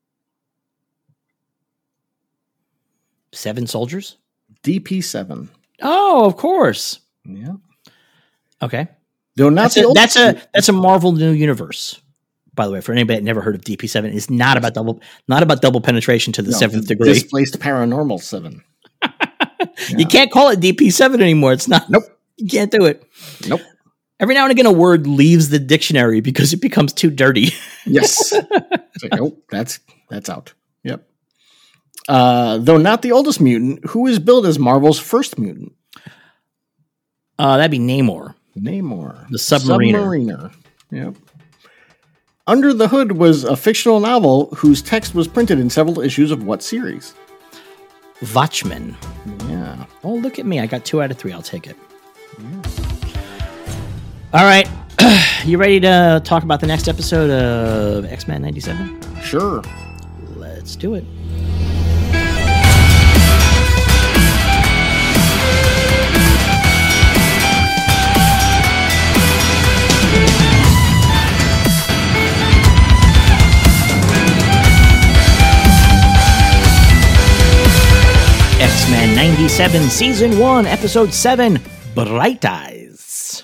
Seven soldiers? D P seven. Oh, of course. Yeah. Okay. Though not That's the a, old that's a that's a Marvel new universe. By the way, for anybody that never heard of D P seven, it's not about double not about double penetration to the no, seventh the degree. Displaced Paranormal seven. Yeah. You can't call it D P seven anymore. It's not. Nope. You can't do it. Nope. Every now and again, a word leaves the dictionary because it becomes too dirty. Yes. It's like, nope, that's that's out. Yep. Uh, though not the oldest mutant, who is billed as Marvel's first mutant? Uh, that'd be Namor. Namor. The submariner. Submariner. Yep. Under the Hood was a fictional novel whose text was printed in several issues of what series? Watchmen. Yeah. Oh, look at me. I got two out of three. I'll take it. Yeah. All right. You ready to talk about the next episode of X-Men ninety-seven? Sure. Let's do it. X-Men ninety-seven, Season one, Episode seven, Bright Eyes.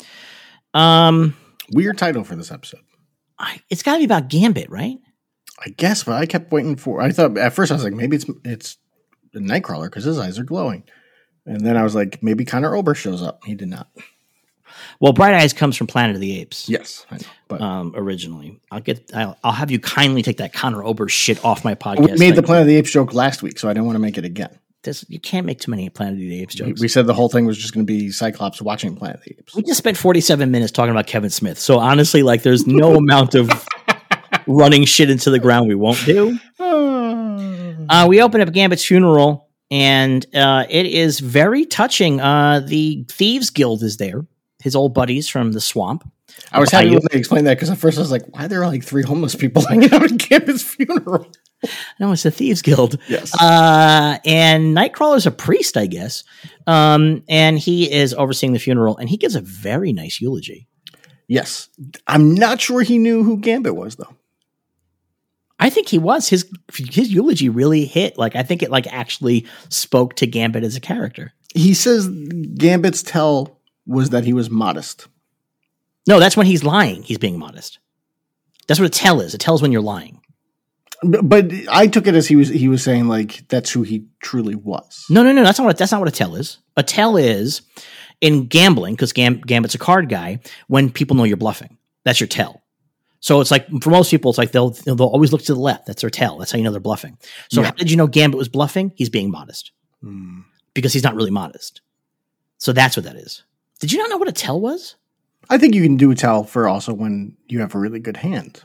Um, Weird title for this episode. I, it's got to be about Gambit, right? I guess, but I kept waiting for. I thought at first I was like, maybe it's it's a Nightcrawler because his eyes are glowing, and then I was like, maybe Connor Oberst shows up. He did not. Well, Bright Eyes comes from Planet of the Apes. Yes, I know, but um, originally, I'll get. I'll, I'll have you kindly take that Connor Oberst shit off my podcast. We made the Planet of the Apes joke last week, so I don't want to make it again. This, you can't make too many Planet of the Apes jokes. We, we said the whole thing was just going to be Cyclops watching Planet of the Apes. We just spent forty-seven minutes talking about Kevin Smith. So honestly, like, there's no amount of running shit into the ground we won't do. Uh, we open up Gambit's funeral, and uh, it is very touching. Uh, the Thieves Guild is there. His old buddies from the swamp. I was happy when they explained that because at first I was like, why are there like three homeless people hanging out at Gambit's funeral? No, it's the Thieves Guild. Yes. Uh, and Nightcrawler's a priest, I guess. Um, and he is overseeing the funeral, and he gives a very nice eulogy. Yes. I'm not sure he knew who Gambit was, though. I think he was. His his eulogy really hit. Like, I think it like actually spoke to Gambit as a character. He says Gambit's tell was that he was modest. No, that's when he's lying. He's being modest. That's what a tell is. A tell is when you're lying. But I took it as he was he was saying like that's who he truly was. No, no, no. That's not what that's not what a tell is. A tell is in gambling, because Gam- Gambit's a card guy. When people know you're bluffing, that's your tell. So it's like for most people, it's like they'll they'll always look to the left. That's their tell. That's how you know they're bluffing. So Yeah. how did you know Gambit was bluffing? He's being modest Hmm. because he's not really modest. So that's what that is. Did you not know what a tell was? I think you can do a tell for also when you have a really good hand.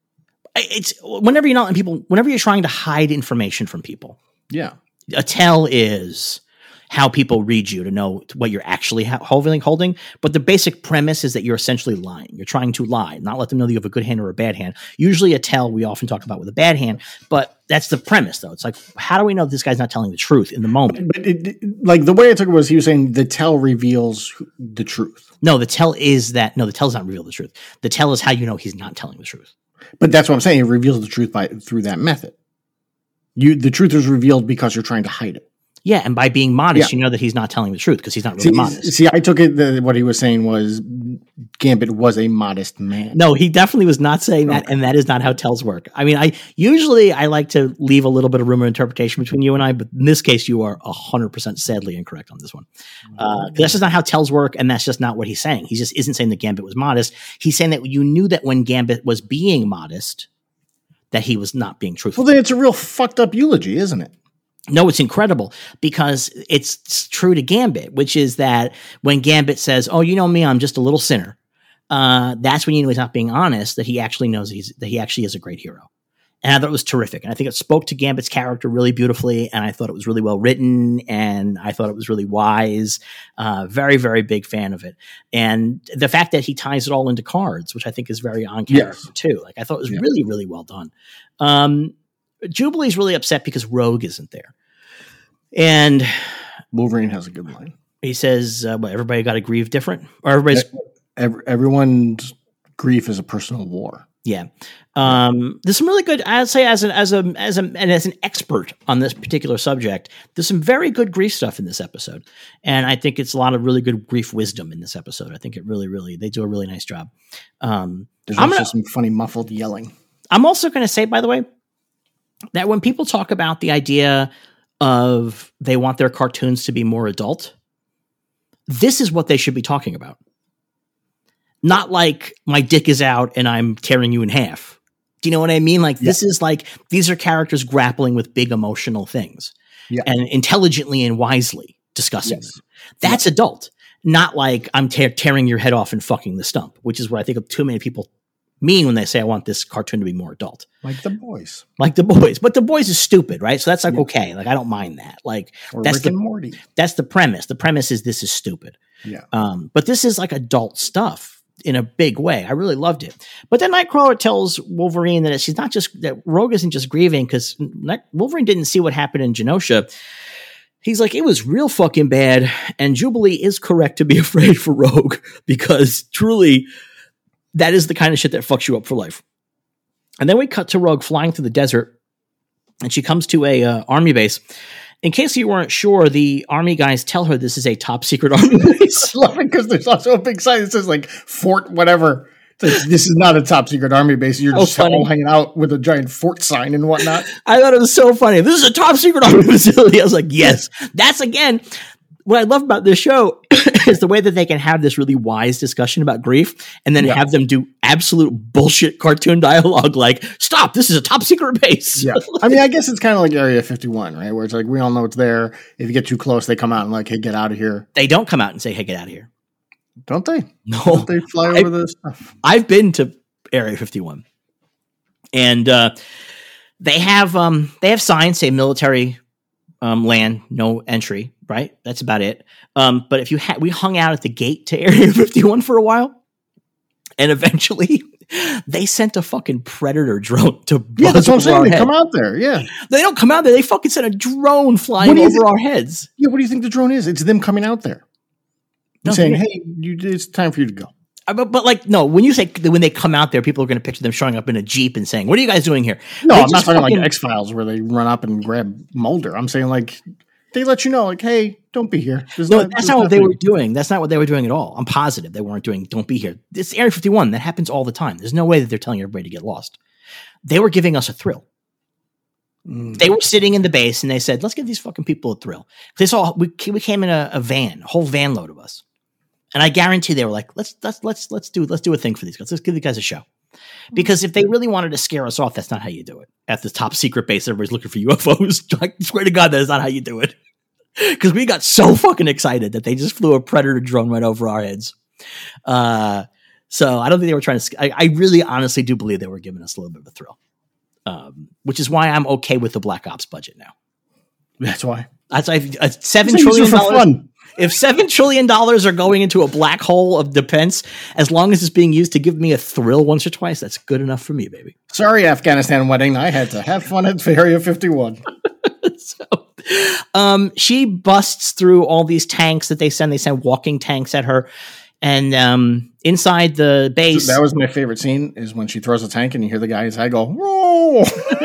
It's whenever you're not in people, whenever you're trying to hide information from people. Yeah. A tell is how people read you to know what you're actually ha- holding, holding. But the basic premise is that you're essentially lying. You're trying to lie, not let them know that you have a good hand or a bad hand. Usually a tell we often talk about with a bad hand, but that's the premise though. It's like, how do we know this guy's not telling the truth in the moment? But it, it- like the way I took it was he was saying the tell reveals the truth. No, the tell is that, no, the tell does not reveal the truth. The tell is how you know he's not telling the truth. But that's what I'm saying. It reveals the truth by through that method. You the truth is revealed because you're trying to hide it. Yeah, and by being modest, Yeah. you know that he's not telling the truth because he's not really See, modest. see, I took it that what he was saying was Gambit was a modest man. No, he definitely was not saying that, Okay. and that is not how tells work. I mean, I usually I like to leave a little bit of room of interpretation between you and I, but in this case, you are a hundred percent sadly incorrect on this one. Uh, 'cause that's just not how tells work, and that's just not what he's saying. He just isn't saying that Gambit was modest. He's saying that you knew that when Gambit was being modest, that he was not being truthful. Well, then it's a real fucked up eulogy, isn't it? No, it's incredible because it's true to Gambit, which is that when Gambit says, "Oh, you know me, I'm just a little sinner," uh, that's when you know he's not being honest. That he actually knows he's that he actually is a great hero, and I thought it was terrific. And I think it spoke to Gambit's character really beautifully, and I thought it was really well written, and I thought it was really wise. Uh, very, very big fan of it, and the fact that he ties it all into cards, which I think is very on character Yes. too. Like I thought it was Yeah. really, really well done. Um, Jubilee's really upset because Rogue isn't there. And Wolverine has a good line. he says, uh, well, everybody got to grieve different? Or everybody's, Every, everyone's grief is a personal war. Yeah. Um, there's some really good, I'd say as an, as a, as a, and as an expert on this particular subject, there's some very good grief stuff in this episode. And I think it's a lot of really good grief wisdom in this episode. I think it really, really, they do a really nice job. Um, There's I'm also gonna, some funny muffled yelling. I'm also going to say, by the way, that when people talk about the idea of they want their cartoons to be more adult, this is what they should be talking about. Not like my dick is out and I'm tearing you in half. Do you know what I mean? Like, yeah. This is like, these are characters grappling with big emotional things yeah. and intelligently and wisely discussing yes. them. That's yeah. adult. Not like I'm te- tearing your head off and fucking the stump, which is what I think too many people mean when they say I want this cartoon to be more adult. Like The Boys. Like The Boys. But The Boys is stupid, right? So that's like, yeah. okay. Like, I don't mind that. Like, or that's Rick the and Morty. That's the premise. The premise is this is stupid. Yeah. Um, but this is like adult stuff in a big way. I really loved it. But then Nightcrawler tells Wolverine that she's not just, that Rogue isn't just grieving because Wolverine didn't see what happened in Genosha. He's like, it was real fucking bad. And Jubilee is correct to be afraid for Rogue because truly that is the kind of shit that fucks you up for life. And then we cut to Rogue flying through the desert and she comes to a uh, army base. In case you weren't sure, the army guys tell her this is a top secret army base. I love it because there's also a big sign that says like Fort whatever. Like, this is not a top secret army base. You're just all hanging out with a giant fort sign and whatnot. I thought it was so funny. This is a top secret army facility. I was like, yes, that's again, what I love about this show is the way that they can have this really wise discussion about grief and then yeah. have them do absolute bullshit cartoon dialogue like, stop, this is a top secret base. Yeah. I mean, I guess it's kind of like Area fifty-one, right? Where it's like, we all know it's there. If you get too close, they come out and like, hey, get out of here. They don't come out and say, hey, get out of here. Don't they? No. Don't they fly I've, over this stuff? I've been to Area fifty-one. And uh, they have um, they have signs say military um, land, no entry, right? That's about it. Um, but if you ha- we hung out at the gate to Area fifty-one for a while, and eventually they sent a fucking Predator drone to buzz yeah, that's what I'm saying. They head. come out there, yeah. They don't come out there. They fucking sent a drone flying over think, our heads. Yeah, what do you think the drone is? It's them coming out there. No, saying, hey, you, it's time for you to go. Uh, but, but like, no, when you say, when they come out there, people are going to picture them showing up in a Jeep and saying, what are you guys doing here? No, they I'm not talking fucking, like X-Files where they run up and grab Mulder. I'm saying like, they let you know, like, hey, don't be here. There's no, not, that's not what they were doing. That's not what they were doing at all. I'm positive they weren't doing, don't be here. It's Area fifty-one. That happens all the time. There's no way that they're telling everybody to get lost. They were giving us a thrill. Mm. They were sitting in the base and they said, let's give these fucking people a thrill. They saw, we, we came in a, a van, a whole van load of us. And I guarantee they were like, let's let's let's let's do let's do a thing for these guys. Let's give these guys a show. Because if they really wanted to scare us off, that's not how you do it. At the top secret base, everybody's looking for U F Os. I swear to God, that is not how you do it. Because we got so fucking excited that they just flew a Predator drone right over our heads. Uh, so I don't think they were trying to. I, I really, honestly do believe they were giving us a little bit of a thrill, um, which is why I'm okay with the Black Ops budget now. That's why. That's why uh, seven trillion dollars. If seven trillion dollars are going into a black hole of defense, as long as it's being used to give me a thrill once or twice, that's good enough for me, baby. Sorry, Afghanistan wedding. I had to have fun at Area fifty-one. so, um, she busts through all these tanks that they send. They send walking tanks at her. And um, inside the base. That was my favorite scene, is when she throws a tank and you hear the guy's head go, roll.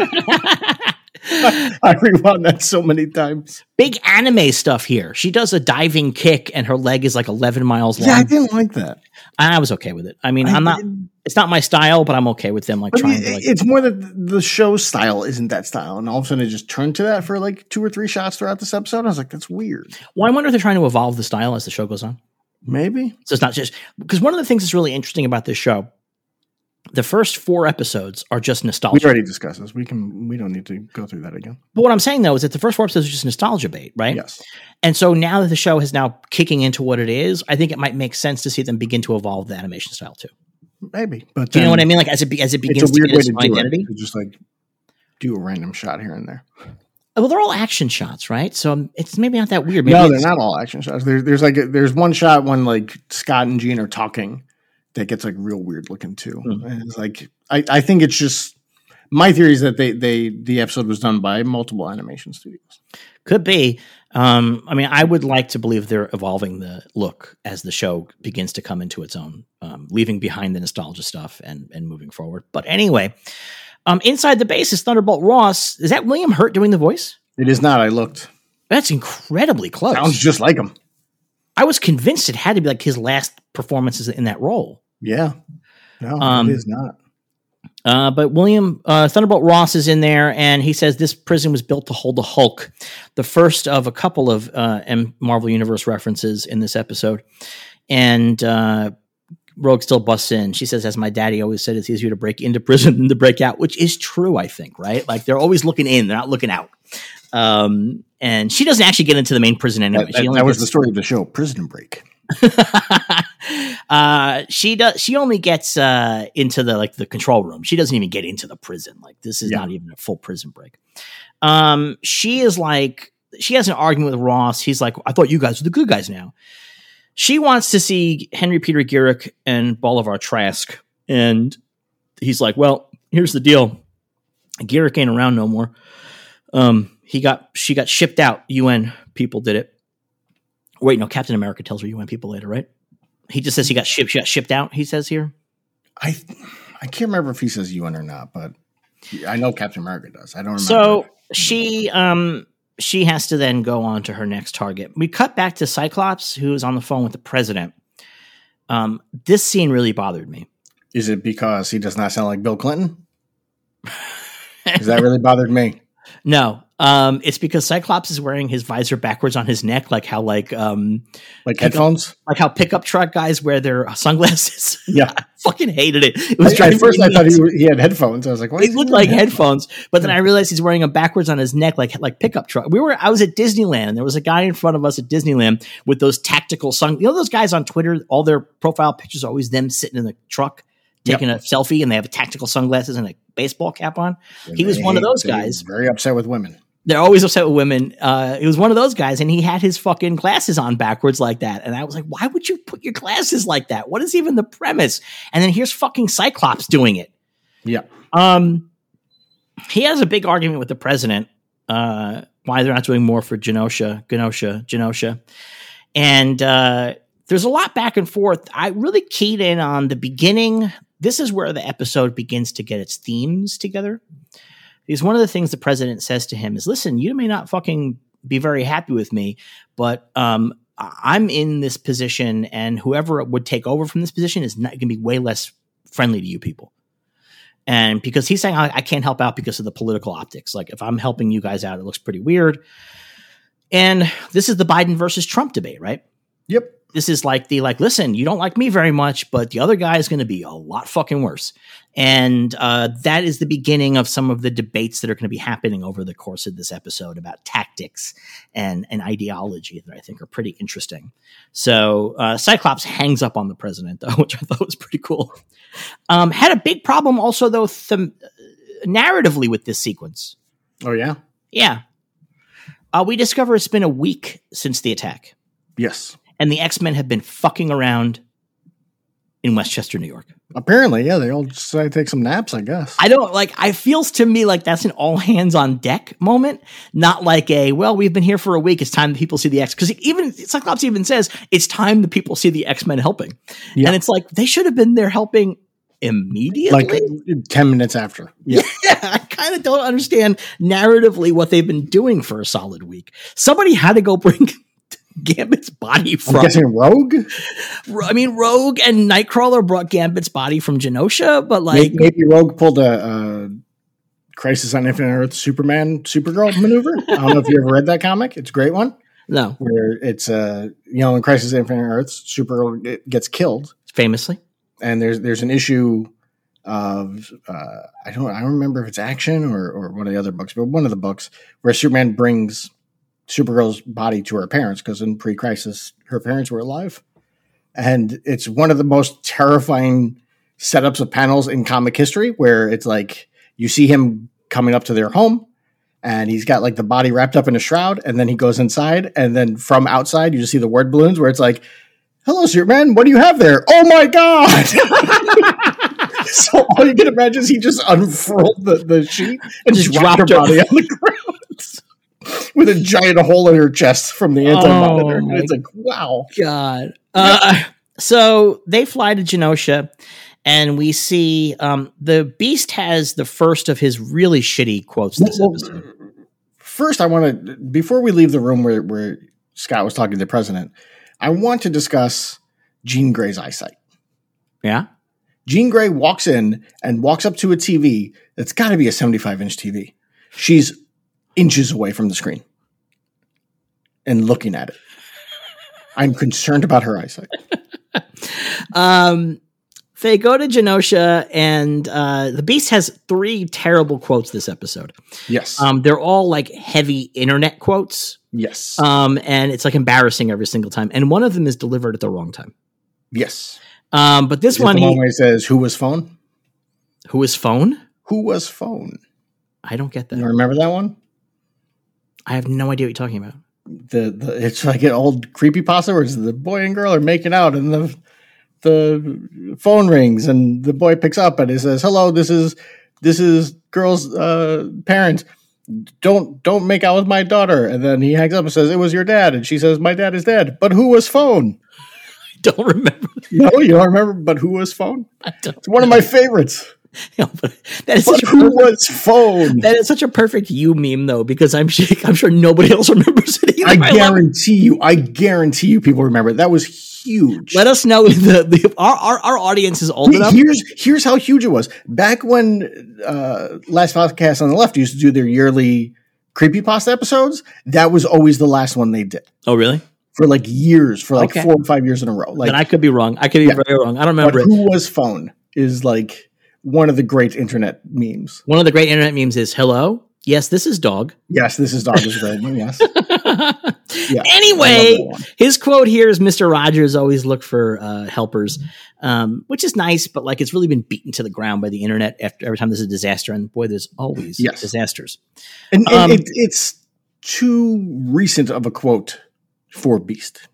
I rewound that so many times. Big anime stuff here. She does a diving kick and her leg is like eleven miles long. Yeah, I didn't like that. I was okay with it. I mean, I I'm not, didn't. It's not my style, but I'm okay with them like but trying the, to like. It's more that the show style isn't that style. And all of a sudden it just turned to that for like two or three shots throughout this episode. I was like, that's weird. Well, I wonder if they're trying to evolve the style as the show goes on. Maybe. So it's not just, because one of the things that's really interesting about this show, the first four episodes are just nostalgia. We already discussed this. We can. We don't need to go through that again. But what I'm saying though is that the first four episodes are just nostalgia bait, right? Yes. And so now that the show is now kicking into what it is, I think it might make sense to see them begin to evolve the animation style too. Maybe, but do you know what I mean? Like as it be, as it begins it's a weird to get way its to do identity, it. Just like do a random shot here and there. Well, they're all action shots, right? So it's maybe not that weird. Maybe no, they're not all action shots. There's there's like a, there's one shot when like Scott and Jean are talking that gets like real weird looking too. Mm. And it's like I, I think it's just my theory is that they they the episode was done by multiple animation studios. Could be. Um, I mean, I would like to believe they're evolving the look as the show begins to come into its own, um, leaving behind the nostalgia stuff and and moving forward. But anyway, um, inside the base is Thunderbolt Ross. Is that William Hurt doing the voice? It is not. I looked. That's incredibly close. Sounds just like him. I was convinced it had to be like his last performances in that role. Yeah. No, Um, it is not. Uh, but William uh, Thunderbolt Ross is in there, and he says this prison was built to hold the Hulk, the first of a couple of uh, M- Marvel Universe references in this episode. And uh, Rogue still busts in. She says, as my daddy always said, it's easier to break into prison than to break out, which is true, I think, right? Like they're always looking in, they're not looking out. Um, and she doesn't actually get into the main prison anyway. That, that, she only that was gets- the story of the show, Prison Break. uh, she does. She only gets uh, into the like the control room. She doesn't even get into the prison. Like this is Yeah. not even a full prison break. Um, she is like she has an argument with Ross. He's like, I thought you guys were the good guys now. She wants to see Henry Peter Girick and Bolivar Trask, and he's like, well, here's the deal. Girick ain't around no more. Um, he got she got shipped out. U N people did it. Wait, no, Captain America tells her U N people later, right? He just says he got shipped, she got shipped out, he says here. I I can't remember if he says U N or not, but I know Captain America does. I don't remember. So she um she has to then go on to her next target. We cut back to Cyclops, who is on the phone with the president. Um, this scene really bothered me. Is it because he does not sound like Bill Clinton? Because that really bothered me. No, um, it's because Cyclops is wearing his visor backwards on his neck, like how like um Like headphones? like how pickup truck guys wear their sunglasses. Yeah. I fucking hated it. It was I, driving at first me I thought nuts. he, he had headphones. I was like, why They is he looked wearing like headphones, but then I realized he's wearing them backwards on his neck, like like pickup truck. We were, I was at Disneyland, and there was a guy in front of us at Disneyland with those tactical sun. You know those guys on Twitter, all their profile pictures are always them sitting in the truck taking Yep. a selfie, and they have tactical sunglasses and a baseball cap on. And He was they one of hate- those they're guys. Very upset with women. They're always upset with women. Uh, he was one of those guys, and he had his fucking glasses on backwards like that. And I was like, why would you put your glasses like that? What is even the premise? And then here's fucking Cyclops doing it. Yeah. Um, he has a big argument with the president, uh, why they're not doing more for Genosha, Genosha, Genosha. And uh, there's a lot back and forth. I really keyed in on the beginning. This is where the episode begins to get its themes together. Because one of the things the president says to him is, listen, you may not fucking be very happy with me, but um, I'm in this position, and whoever would take over from this position is not going to be way less friendly to you people. And because he's saying, I, I can't help out because of the political optics. Like if I'm helping you guys out, it looks pretty weird. And this is the Biden versus Trump debate, right? Yep. This is like the, like, listen, you don't like me very much, but the other guy is going to be a lot fucking worse. And uh, that is the beginning of some of the debates that are going to be happening over the course of this episode about tactics and, and ideology that I think are pretty interesting. So uh, Cyclops hangs up on the president, though, which I thought was pretty cool. Um, had a big problem also, though, th- narratively with this sequence. Oh, yeah? Yeah. Uh, we discover it's been a week since the attack. Yes. And the X-Men have been fucking around in Westchester, New York. Apparently, yeah. They all decided to take some naps, I guess. I don't like, I feels to me like that's an all hands on deck moment, not like a, well, we've been here for a week. It's time that people see the X. Because even Cyclops even says it's time that people see the X-Men helping. Yeah. And it's like, they should have been there helping immediately. Like ten minutes after. Yeah. Yeah, I kind of don't understand narratively what they've been doing for a solid week. Somebody had to go bring Gambit's body from. I'm guessing Rogue? I mean, Rogue and Nightcrawler brought Gambit's body from Genosha, but like, Maybe, maybe Rogue pulled a, a Crisis on Infinite Earth Superman Supergirl maneuver. I don't know if you ever read that comic. It's a great one. no, Where it's, uh, you know, in Crisis on Infinite Earth, Supergirl gets killed. famously. And there's there's an issue of, uh, I don't I don't remember if it's Action or, or one of the other books, but one of the books where Superman brings Supergirl's body to her parents, because in pre-crisis, her parents were alive. And it's one of the most terrifying setups of panels in comic history, where it's like you see him coming up to their home and he's got like the body wrapped up in a shroud, and then he goes inside, and then from outside you just see the word balloons where it's like, hello, Superman, what do you have there? Oh my God. So all you can imagine is he just unfurled the, the sheet and Just just dropped her dropped her. body on the ground. with a giant hole in her chest from the anti-monitor. Oh, And it's like, wow. God. Uh, so they fly to Genosha, and we see um, the Beast has the first of his really shitty quotes this Well, episode. First, I want to, before we leave the room where, where Scott was talking to the president, I want to discuss Jean Grey's eyesight. Yeah? Jean Grey walks in and walks up to a T V that's got to be a seventy-five inch T V. She's inches away from the screen and looking at it. I'm concerned about her eyesight. Um, they go to Genosha, and uh, the Beast has three terrible quotes this episode. Yes. Um, they're all like heavy internet quotes. Yes. Um, and it's like embarrassing every single time. And one of them is delivered at the wrong time. Yes. Um, but this Is it one, the he, one where he says, "Who was phone? who is phone? Who was phone?" I don't get that. You remember that one? I have no idea what you're talking about. The, the it's like an old creepypasta where it's the boy and girl are making out and the the phone rings and the boy picks up and it says, "Hello, this is this is girl's uh, parent. Don't don't make out with my daughter." And then he hangs up and says, "It was your dad." And she says, "My dad is dead." But who was phone? I don't remember. No, you don't remember. But who was phone? I don't It's one of my favorites. know, but that is But such a who perfect, was phone? that is such a perfect you meme though, because I'm sure, I'm sure nobody else remembers it either. I love it. guarantee you. I guarantee you, people remember it. That was huge. Let us know the, the our, our our audience is old Wait, enough. here's here's how huge it was. Back when uh, Last Podcast on the Left used to do their yearly creepypasta episodes, that was always the last one they did Oh, really? for like years, for like Okay. four or five years in a row. Like, Then I could be wrong. I could be Yeah. very wrong. I don't but remember it. who was phone is like one of the great internet memes. One of the great internet memes is "Hello, yes, this is dog." Yes, this is Dog is great. Yes. Yeah, I Anyway, love that one. his quote here is Mister Rogers always look for uh, helpers, um, which is nice, but like it's really been beaten to the ground by the internet after every time there's a disaster. And boy, there's always Yes. disasters. And, and Um, it, it's too recent of a quote for Beast.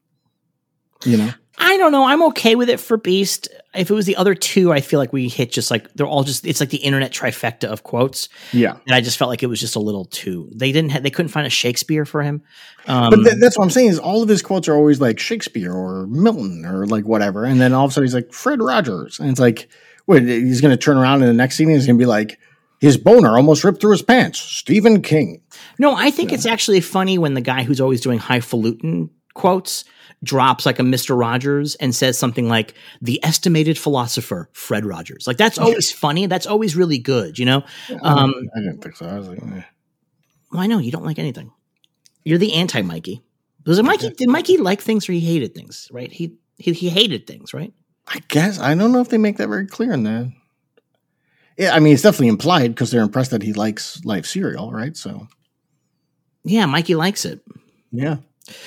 You know? I don't know. I'm okay with it for Beast. If it was the other two, I feel like we hit just like they're all just it's like the internet trifecta of quotes. Yeah. And I just felt like it was just a little too. They didn't have, they couldn't find a Shakespeare for him. Um, But th- that's what I'm saying is all of his quotes are always like Shakespeare or Milton or like whatever. And then all of a sudden he's like Fred Rogers. And it's like, wait, he's going to turn around in the next scene and he's going to be like, his boner almost ripped through his pants. Stephen King. No, I think it's actually funny when the guy who's always doing highfalutin quotes drops like a Mister Rogers and says something like the estimated philosopher, Fred Rogers. Like that's always funny. That's always really good, you know? Um, I didn't think so. I was like, eh. well, I know you don't like anything. You're the anti-Mikey. Was it Mikey? Did Mikey like things or he hated things, right? He, he, he hated things, right? I guess. I don't know if they make that very clear in that. Yeah, I mean, it's definitely implied because they're impressed that he likes life cereal, right? So, Yeah, Mikey likes it. yeah.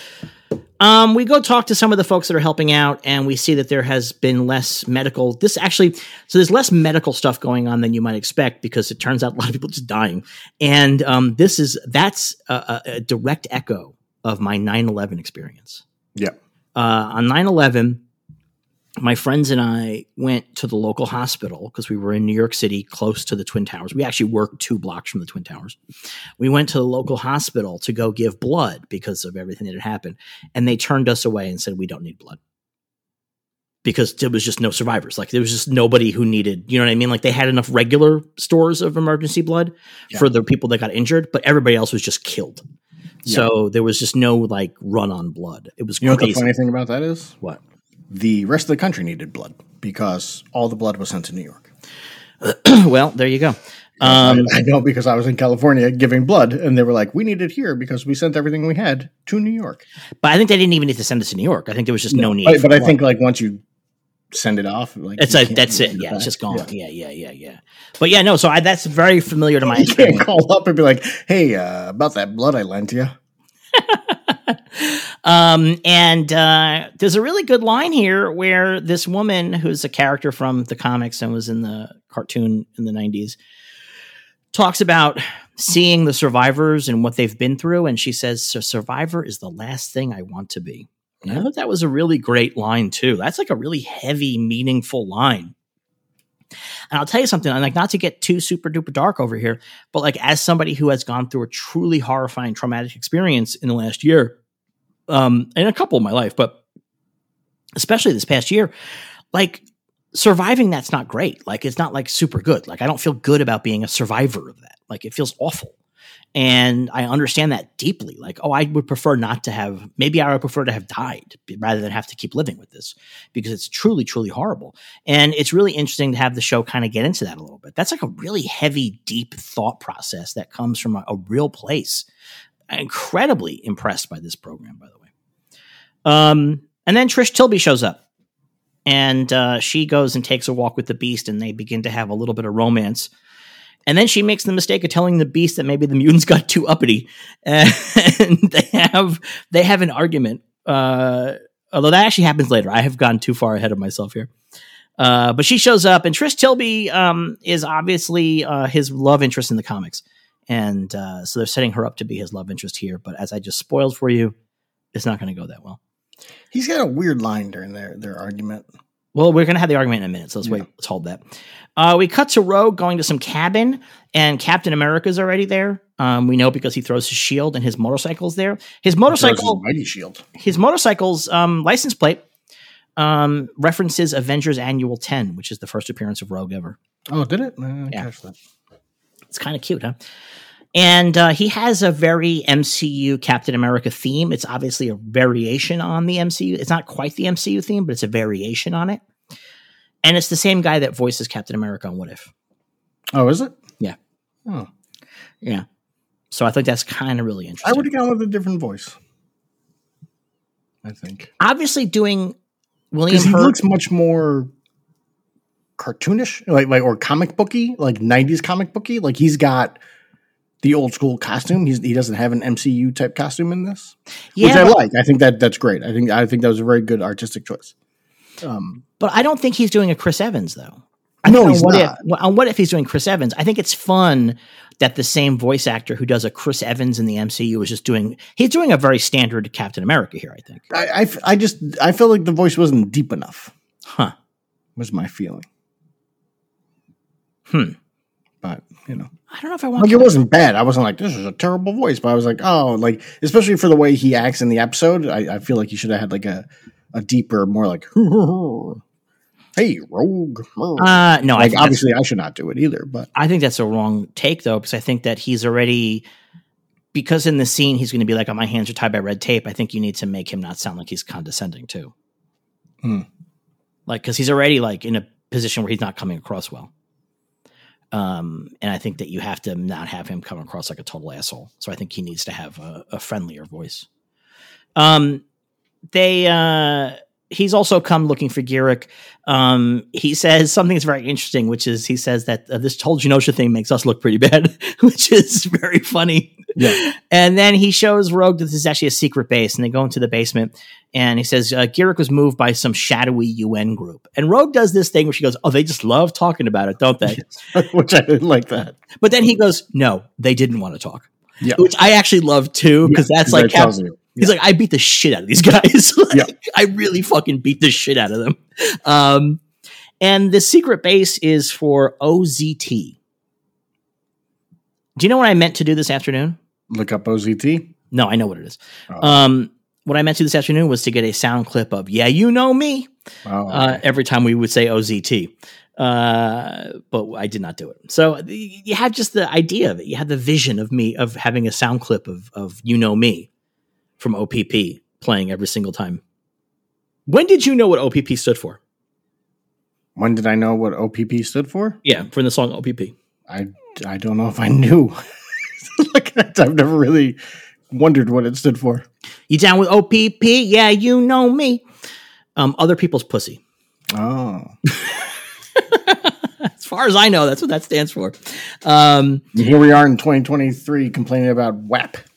Um, we go talk to some of the folks that are helping out, and we see that there has been less medical. This actually, so there's less medical stuff going on than you might expect because it turns out a lot of people just dying. And um, this is that's a, a direct echo of my nine eleven experience. Yeah. Uh, on nine eleven, my friends and I went to the local hospital because we were in New York City, close to the Twin Towers. We actually worked two blocks from the Twin Towers. We went to the local hospital to go give blood because of everything that had happened. And they turned us away and said, we don't need blood. Because there was just no survivors. Like there was just nobody who needed, you know what I mean? Like they had enough regular stores of emergency blood Yeah. for the people that got injured, but everybody else was just killed. Yeah. So there was just no like run on blood. It was You know what crazy. the funny thing about that is? What? The rest of the country needed blood because all the blood was sent to New York. Well, there you go. Um, I, I know because I was in California giving blood, and they were like, "We need it here because we sent everything we had to New York." but I think they didn't even need to send us to New York. I think there was just no, need. But, for but I blood. think like once you send it off, like it's you like can't that's get it. Yeah, back. it's just gone. Yeah. Yeah, yeah, yeah, yeah. But yeah, no. So I, that's very familiar to my You can't experience. call up and be like, "Hey, uh, about that blood I lent you." Um, and uh, there's a really good line here where this woman, who's a character from the comics and was in the cartoon in the nineties, talks about seeing the survivors and what they've been through. And she says, "A survivor is the last thing I want to be." And I thought that was a really great line too. That's like a really heavy, meaningful line. And I'll tell you something, I'm like, not to get too super duper dark over here, but like as somebody who has gone through a truly horrifying traumatic experience in the last year, um, and a couple of my life, but especially this past year, like surviving that's not great. Like it's not like super good. Like I don't feel good about being a survivor of that. Like it feels awful. And I understand that deeply. Like, oh, I would prefer not to have, maybe I would prefer to have died rather than have to keep living with this because it's truly, truly horrible. And it's really interesting to have the show kind of get into that a little bit. That's like a really heavy, deep thought process that comes from a, a real place. I'm incredibly impressed by this program, by the way. Um, and then Trish Tilby shows up and uh, she goes and takes a walk with the Beast and they begin to have a little bit of romance. And then she makes the mistake of telling the Beast that maybe the mutants got too uppity, and they have they have an argument. Uh, although that actually happens later. I have gone too far ahead of myself here. Uh, but she shows up, and Trish Tilby um, is obviously uh, his love interest in the comics, and uh, so they're setting her up to be his love interest here. But as I just spoiled for you, it's not going to go that well. He's got a weird line during their their argument. Well, we're going to have the argument in a minute, so let's yeah. wait. Let's hold that. Uh, we cut to Rogue going to some cabin, and Captain America's already there. Um, we know because he throws his shield and his motorcycle's there. His motorcycle, his mighty shield. His motorcycle's um, license plate um, references Avengers Annual ten, which is the first appearance of Rogue ever. Oh, did it? I yeah, catch that. It's kind of cute, huh? And uh, he has a very M C U Captain America theme. It's obviously a variation on the M C U. It's not quite the M C U theme, but it's a variation on it. And it's the same guy that voices Captain America on What If. Oh, is it? Yeah. Oh. Yeah. So I think that's kind of really interesting. I would have gone with a different voice. I think. Obviously doing William Hurt. He Hurt. looks much more cartoonish, like, like or comic booky, like nineties comic booky. Like he's got the old school costume. He's, he doesn't have an M C U type costume in this, yeah, which I like. I think that that's great. I think I think that was a very good artistic choice. Um, but I don't think he's doing a Chris Evans though. I no, he's what not. If, on What If he's doing Chris Evans? I think it's fun that the same voice actor who does a Chris Evans in the M C U is just doing. He's doing a very standard Captain America here. I think. I, I, I just I feel like the voice wasn't deep enough. Huh? Was my feeling. Hmm. But you know. I don't know if I want. Like, it wasn't bad. I wasn't like, this is a terrible voice, but I was like, oh, like, especially for the way he acts in the episode, I, I feel like he should have had like a, a deeper, more like, hey, Rogue. Uh, no, like, obviously I should not do it either, but I think that's a wrong take though, because I think that he's already, because in the scene, he's going to be like, oh, my hands are tied by red tape. I think you need to make him not sound like he's condescending too. Hmm. Like, cause he's already like in a position where he's not coming across well. Um, and I think that you have to not have him come across like a total asshole. So I think he needs to have a, a friendlier voice. Um, they, uh, he's also come looking for Girick. Um, he says something that's very interesting, which is he says that uh, this whole Genosha thing makes us look pretty bad, which is very funny. Yeah. And then he shows Rogue that this is actually a secret base, and they go into the basement, and he says uh, Girick was moved by some shadowy U N group. And Rogue does this thing where she goes, oh, they just love talking about it, don't they? Which I didn't like that. But then he goes, no, they didn't want to talk. Yeah. Which I actually love too, because yeah, that's like Cap- yeah. He's like, I beat the shit out of these guys. like, yeah. I really fucking beat the shit out of them. Um, and the secret base is for O Z T. Do you know what I meant to do this afternoon? Look up O Z T? No, I know what it is. Oh. Um, what I meant to do this afternoon was to get a sound clip of, yeah, you know me, oh, okay. uh, every time we would say O Z T. Uh, but I did not do it. So you have just the idea of it. You have the vision of me, of having a sound clip of, of you know me from O P P playing every single time. When did you know what O P P stood for? When did I know what O P P stood for? Yeah, from the song O P P. I, I don't know if I knew. Like, I've never really wondered what it stood for. You down with O P P? Yeah, you know me. Um, other people's pussy. Oh. As far as I know, that's what that stands for. Um, Here we are in twenty twenty-three complaining about W A P.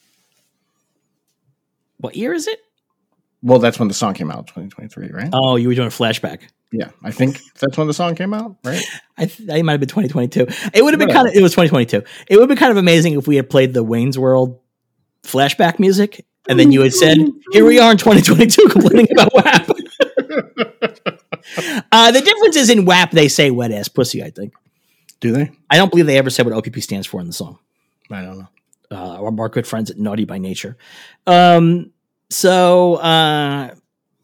What year is it? Well, that's when the song came out, twenty twenty-three, right? Oh, you were doing a flashback. Yeah, I think that's when the song came out, right? I th- it might have been twenty twenty-two. It would have been kind of, it was twenty twenty-two. It would have been kind of amazing if we had played the Wayne's World flashback music, and then you had said, here we are in twenty twenty-two complaining about W A P. uh, the difference is in W A P, they say wet ass pussy, I think. Do they? I don't believe they ever said what O P P stands for in the song. I don't know. Uh, our, our good friends at Naughty by Nature. Um, so uh,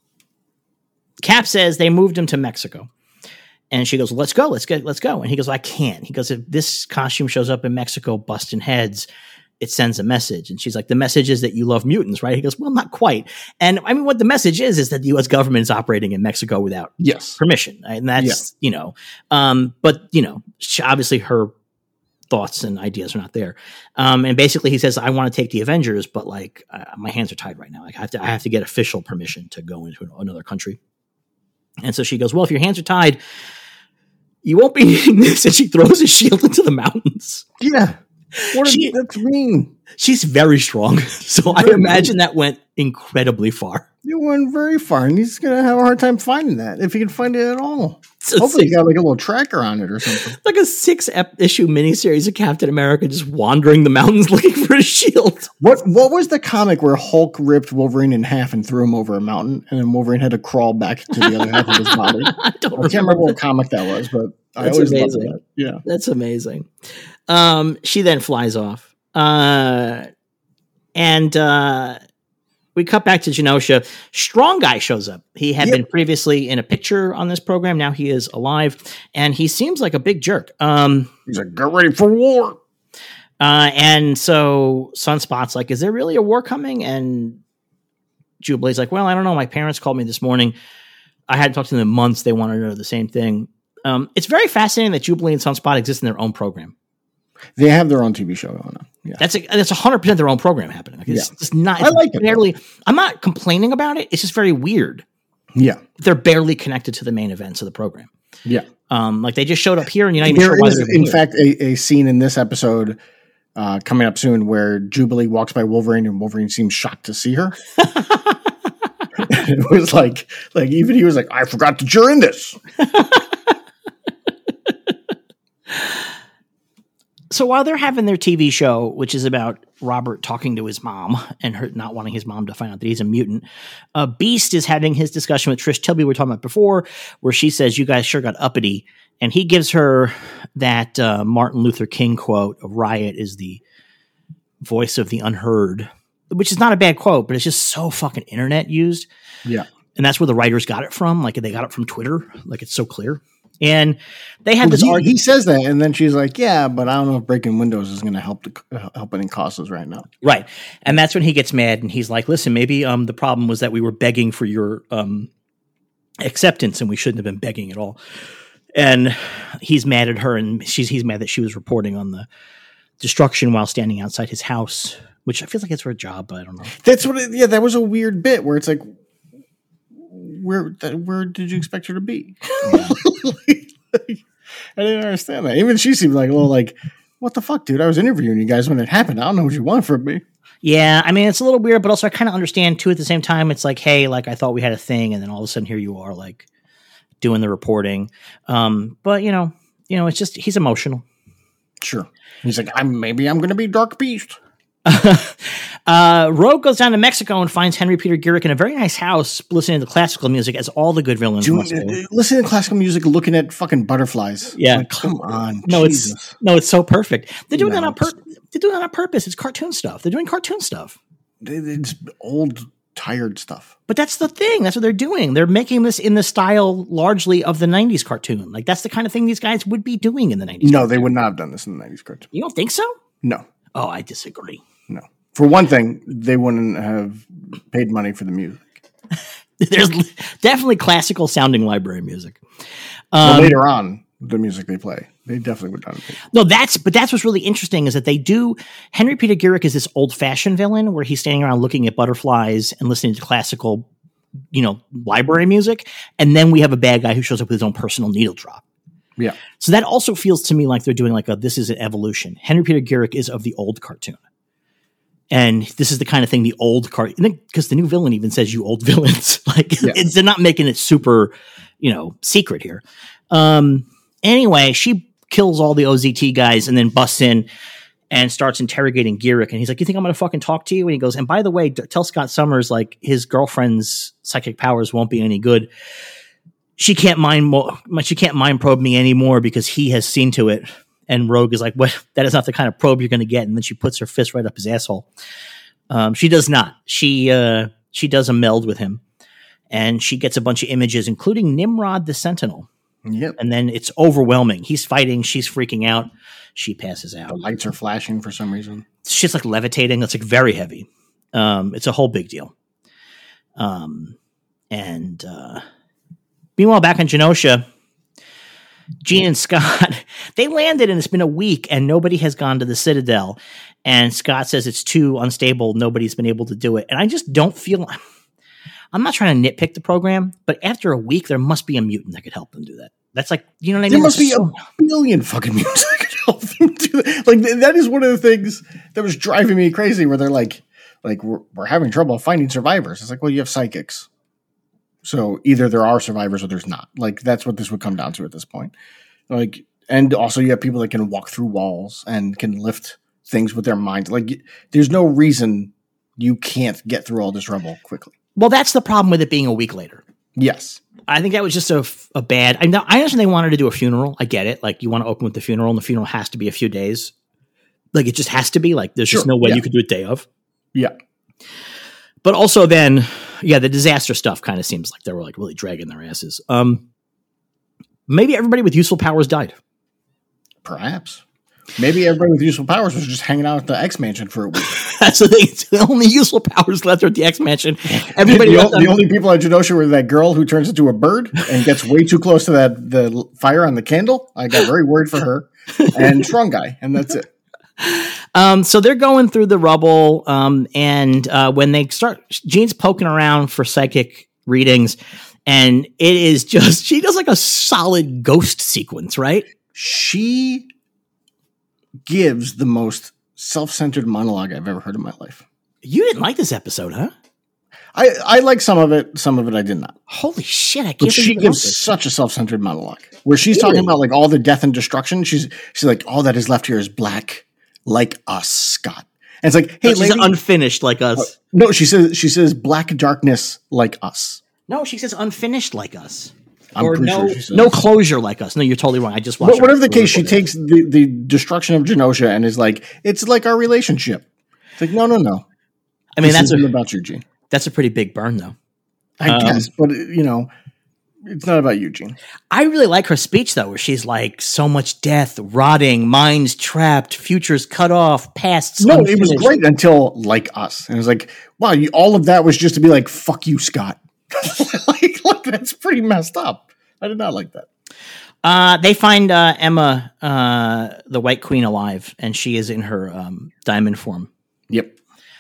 Cap says they moved him to Mexico. And she goes, let's go, let's get, let's go. And he goes, I can't. He goes, if this costume shows up in Mexico busting heads, it sends a message. And she's like, the message is that you love mutants, right? He goes, well, not quite. And I mean, what the message is, is that the U S government is operating in Mexico without yes. permission. Right? And that's, yeah. you know, um, but, you know, she, obviously her thoughts and ideas are not there. Um, and basically he says, I want to take the Avengers, but like uh, my hands are tied right now. Like I have to, I have to get official permission to go into another country. And so she goes, well, if your hands are tied, you won't be needing this. And she throws a shield into the mountains. Yeah. What does she, that mean? She's very strong. So very I imagine that went incredibly far. It went very far. And he's going to have a hard time finding that, if he can find it at all. So hopefully six, he got like a little tracker on it or something. Like a six ep- issue miniseries of Captain America just wandering the mountains looking for a shield. What What was the comic where Hulk ripped Wolverine in half and threw him over a mountain, and then Wolverine had to crawl back to the other half of his body? I, don't I can't remember what comic that was, but I That's always amazing. loved that. Yeah, that's amazing. Um, she then flies off, uh, and uh, we cut back to Genosha. Strong Guy shows up. He had yep. been previously in a picture on this program. Now he is alive, and he seems like a big jerk. Um, He's like, "Get ready for war." Uh, and so Sunspot's like, "Is there really a war coming?" And Jubilee's like, "Well, I don't know. My parents called me this morning. I hadn't talked to them in months. They want to know the same thing." Um, it's very fascinating that Jubilee and Sunspot exist in their own program. They have their own T V show going on. Yeah. That's a, that's one hundred percent their own program happening. Like it's, yeah. it's not. It's I like barely, it. I'm not complaining about it. It's just very weird. Yeah, they're barely connected to the main events of the program. Yeah, um, like they just showed up here, and you're not even there sure why is, they're in here. fact, a, a scene in this episode uh, coming up soon where Jubilee walks by Wolverine, and Wolverine seems shocked to see her. It was like, like even he was like, "I forgot that you're in this." So while they're having their T V show, which is about Robert talking to his mom and her not wanting his mom to find out that he's a mutant, uh, Beast is having his discussion with Trish Tilby we were talking about before, where she says, "You guys sure got uppity." And he gives her that uh, Martin Luther King quote of "Riot is the voice of the unheard," which is not a bad quote, but it's just so fucking internet used. Yeah. And that's where the writers got it from. Like they got it from Twitter. Like it's so clear. And they had well, this he, argument. He says that, and then she's like, "Yeah, but I don't know if breaking windows is going to help the, help any causes right now." Right, and that's when he gets mad, and he's like, "Listen, maybe um the problem was that we were begging for your um acceptance, and we shouldn't have been begging at all." And he's mad at her, and she's he's mad that she was reporting on the destruction while standing outside his house, which I feel like it's her job, but I don't know. That's what. It, yeah, that was a weird bit where it's like, where where did you expect her to be? Yeah. Like, I didn't understand that. Even she seemed like a little like, "What the fuck, dude? I was interviewing you guys when it happened. I don't know what you want from me." Yeah, I mean, it's a little weird, but also I kind of understand too. At the same time, it's like, hey, like I thought we had a thing, and then all of a sudden here you are, like doing the reporting. Um, but you know, you know, it's just he's emotional. Sure, he's like, "I'm maybe I'm going to be Dark Beast." uh, Rogue goes down to Mexico and finds Henry Peter Girick in a very nice house listening to classical music, as all the good villains Doing, must do. Listening to classical music, looking at fucking butterflies. Yeah, like, come on. No, Jesus. it's no, it's so perfect. They're doing no, that on purpose. They're doing that on purpose. It's cartoon stuff. They're doing cartoon stuff. It's old, tired stuff. But that's the thing. That's what they're doing. They're making this in the style largely of the nineties cartoon. Like that's the kind of thing these guys would be doing in the nineties. No, cartoon. they would not have done this in the nineties cartoon. You don't think so? No. Oh, I disagree. No. For one thing, they wouldn't have paid money for the music. There's definitely classical sounding library music. Um, well, later on, the music they play, they definitely would not have paid. No, that's, but that's what's really interesting is that they do, Henry Peter Girick is this old fashioned villain where he's standing around looking at butterflies and listening to classical, you know, library music. And then we have a bad guy who shows up with his own personal needle drop. Yeah. So that also feels to me like they're doing like a, this is an evolution. Henry Peter Girick is of the old cartoon. And this is the kind of thing the old card, because the new villain even says you old villains. Like yeah. it's, they're not making it super, you know, secret here. Um, anyway, she kills all the O Z T guys and then busts in and starts interrogating Girick. And he's like, "You think I'm going to fucking talk to you?" And he goes, "And by the way, tell Scott Summers, like his girlfriend's psychic powers won't be any good." she can't mind mo- she can't mind probe me anymore because he has seen to it. And Rogue is like, what? That is not the kind of probe you're going to get. And then she puts her fist right up his asshole. Um, she does not. She uh, she does a meld with him. And she gets a bunch of images, including Nimrod the Sentinel. Yep. And then it's overwhelming. He's fighting. She's freaking out. She passes out. The lights are flashing for some reason. She's like levitating. That's like very heavy. Um, it's a whole big deal. Um, and uh, meanwhile, back in Genosha, Jean and Scott, they landed and it's been a week and nobody has gone to the Citadel. And Scott says it's too unstable. Nobody's been able to do it. And I just don't feel, I'm not trying to nitpick the program, but after a week, there must be a mutant that could help them do that. That's like, you know what I mean? There must That's be so- a billion fucking mutants that could help them do that. Like, that is one of the things that was driving me crazy where they're like, like we're, we're having trouble finding survivors. It's like, well, you have psychics. So either there are survivors or there's not. Like, that's what this would come down to at this point. Like, and also you have people that can walk through walls and can lift things with their mind. Like, there's no reason you can't get through all this rubble quickly. Well, that's the problem with it being a week later. Yes. I think that was just a, a bad. I know. I understand they wanted to do a funeral. I get it. Like, you want to open with the funeral, and the funeral has to be a few days. Like, it just has to be. Like, there's Sure, just no way yeah. you could do it day of. Yeah. But also, then, yeah, the disaster stuff kind of seems like they were like really dragging their asses. Um, maybe everybody with useful powers died. Perhaps. Maybe everybody with useful powers was just hanging out at the X Mansion for a week. That's the thing. It's the only useful powers left are at the X Mansion. Everybody the, left o- the only people at Genosha were that girl who turns into a bird and gets way too close to that the l- fire on the candle. I got very worried for her. And Strong Guy, and that's it. Um, so they're going through the rubble, um, and uh, when they start, Jean's poking around for psychic readings, and it is just, she does like a solid ghost sequence, right? She gives the most self-centered monologue I've ever heard in my life. You didn't like this episode, huh? I, I like some of it, some of it I did not. Holy shit, I can't But she believe you gives wrote this. such a self-centered monologue where she's Really? talking about like all the death and destruction. She's she's like, all that is left here is black, like us, Scott. And it's like, hey, She's lady. unfinished like us. no, she says she says black darkness like us. No, she says unfinished like us. I'm or pretty no, sure she says. no closure like us. No, you're totally wrong. I just watched But whatever the her- case, she takes the, the destruction of Genosha and is like, it's like our relationship. It's like, no, no, no. I mean, This that's isn't a, about Eugene. that's a pretty big burn, though. I Um, guess, but you know, it's not about Eugene. I really like her speech, though, where she's like, so much death, rotting, minds trapped, futures cut off, pasts No, it was unfinished. great until like us, and it was like, wow, you, all of that was just to be like, fuck you, Scott. like, like that's pretty messed up. I did not like that. Uh, they find uh, Emma, uh, the White Queen, alive, and she is in her um, diamond form. Yep.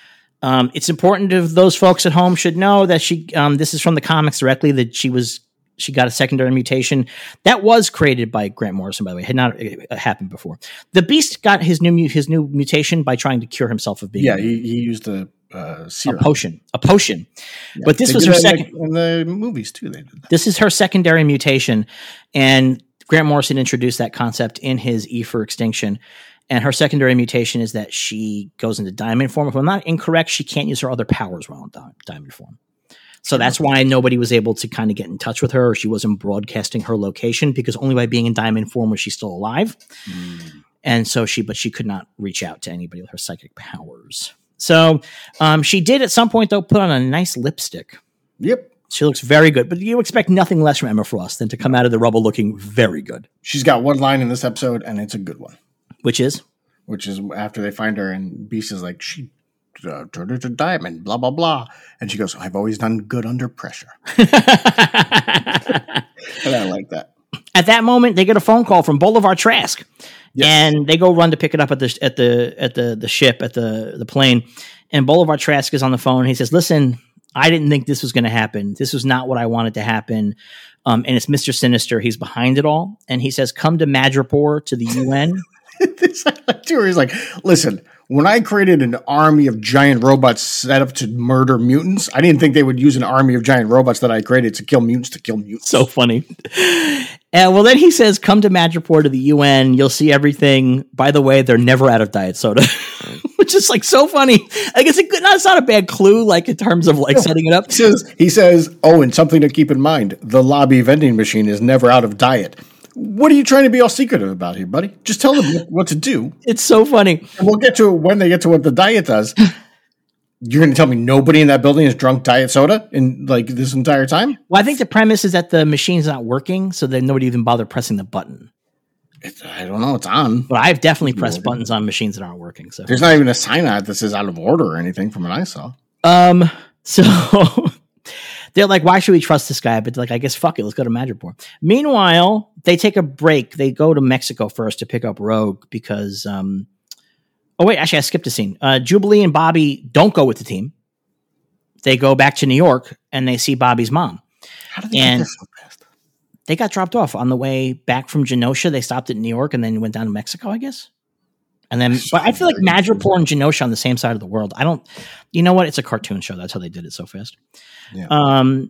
Um, it's important to those folks at home should know that she. Um, this is from the comics directly. That she was she got a secondary mutation that was created by Grant Morrison. By the way, had not uh, happened before. The Beast got his new mu- his new mutation by trying to cure himself of being Yeah, he, he used a uh, a serum. potion, a potion. Yeah. But this They was did her that in second. the- in the movies too. They did that. This is her secondary mutation, and Grant Morrison introduced that concept in his E for Extinction. And her secondary mutation is that she goes into diamond form. If I'm not incorrect, she can't use her other powers while in di- diamond form. So that's why nobody was able to kind of get in touch with her, or she wasn't broadcasting her location, because only by being in diamond form was she still alive. Mm. And so she, but she could not reach out to anybody with her psychic powers. So um, she did at some point, though, put on a nice lipstick. Yep. She looks very good, but you expect nothing less from Emma Frost than to come out of the rubble looking very good, She's got one line in this episode, and it's a good one. which is Which is after they find her, and Beast is like, she uh, turned her to diamond, blah, blah, blah. And she goes, I've always done good under pressure. And I like that. at that moment they get a phone call from Bolivar Trask, Yes. and they go run to pick it up at the at the at the the ship at the the plane. And Bolivar Trask is on the phone. He says, "Listen, I didn't think this was going to happen. This was not what I wanted to happen. Um, and it's Mister Sinister. He's behind it all." And he says, "Come to Madripoor to the U N." This I like too, where he's like, listen, when I created an army of giant robots set up to murder mutants, I didn't think they would use an army of giant robots that I created to kill mutants to kill mutants. So funny. And well, then he says, "Come to Madripoor to the U N. You'll see everything. By the way, they're never out of diet soda," which which is like so funny. I guess it, no, it's not a bad clue, like in terms of like setting it up. He says, he says, oh, and something to keep in mind: the lobby vending machine is never out of diet. What are you trying to be all secretive about here, buddy? Just tell them what to do. It's so funny. And we'll get to it when they get to what the diet does. You're going to tell me nobody in that building has drunk diet soda in like this entire time? Well, I think the premise is that the machine's not working, so that nobody even bothered pressing the button. It's, I don't know. It's on. But I've definitely pressed buttons on machines that aren't working. So there's not even a sign on it that says out of order or anything from what I saw. Um. So they're like, why should we trust this guy? But they're like, I guess fuck it. Let's go to Madripoor. Meanwhile, they take a break. They go to Mexico first to pick up Rogue because um. Oh, wait, actually, I skipped a scene. Uh, Jubilee and Bobby don't go with the team. They go back to New York, and they see Bobby's mom. How did they and get there so fast? They got dropped off on the way back from Genosha. They stopped at New York and then went down to Mexico, I guess. And then, but I feel like Madripoor and Genosha on the same side of the world. I don't, you know what? It's a cartoon show. That's how they did it so fast. Yeah. Um,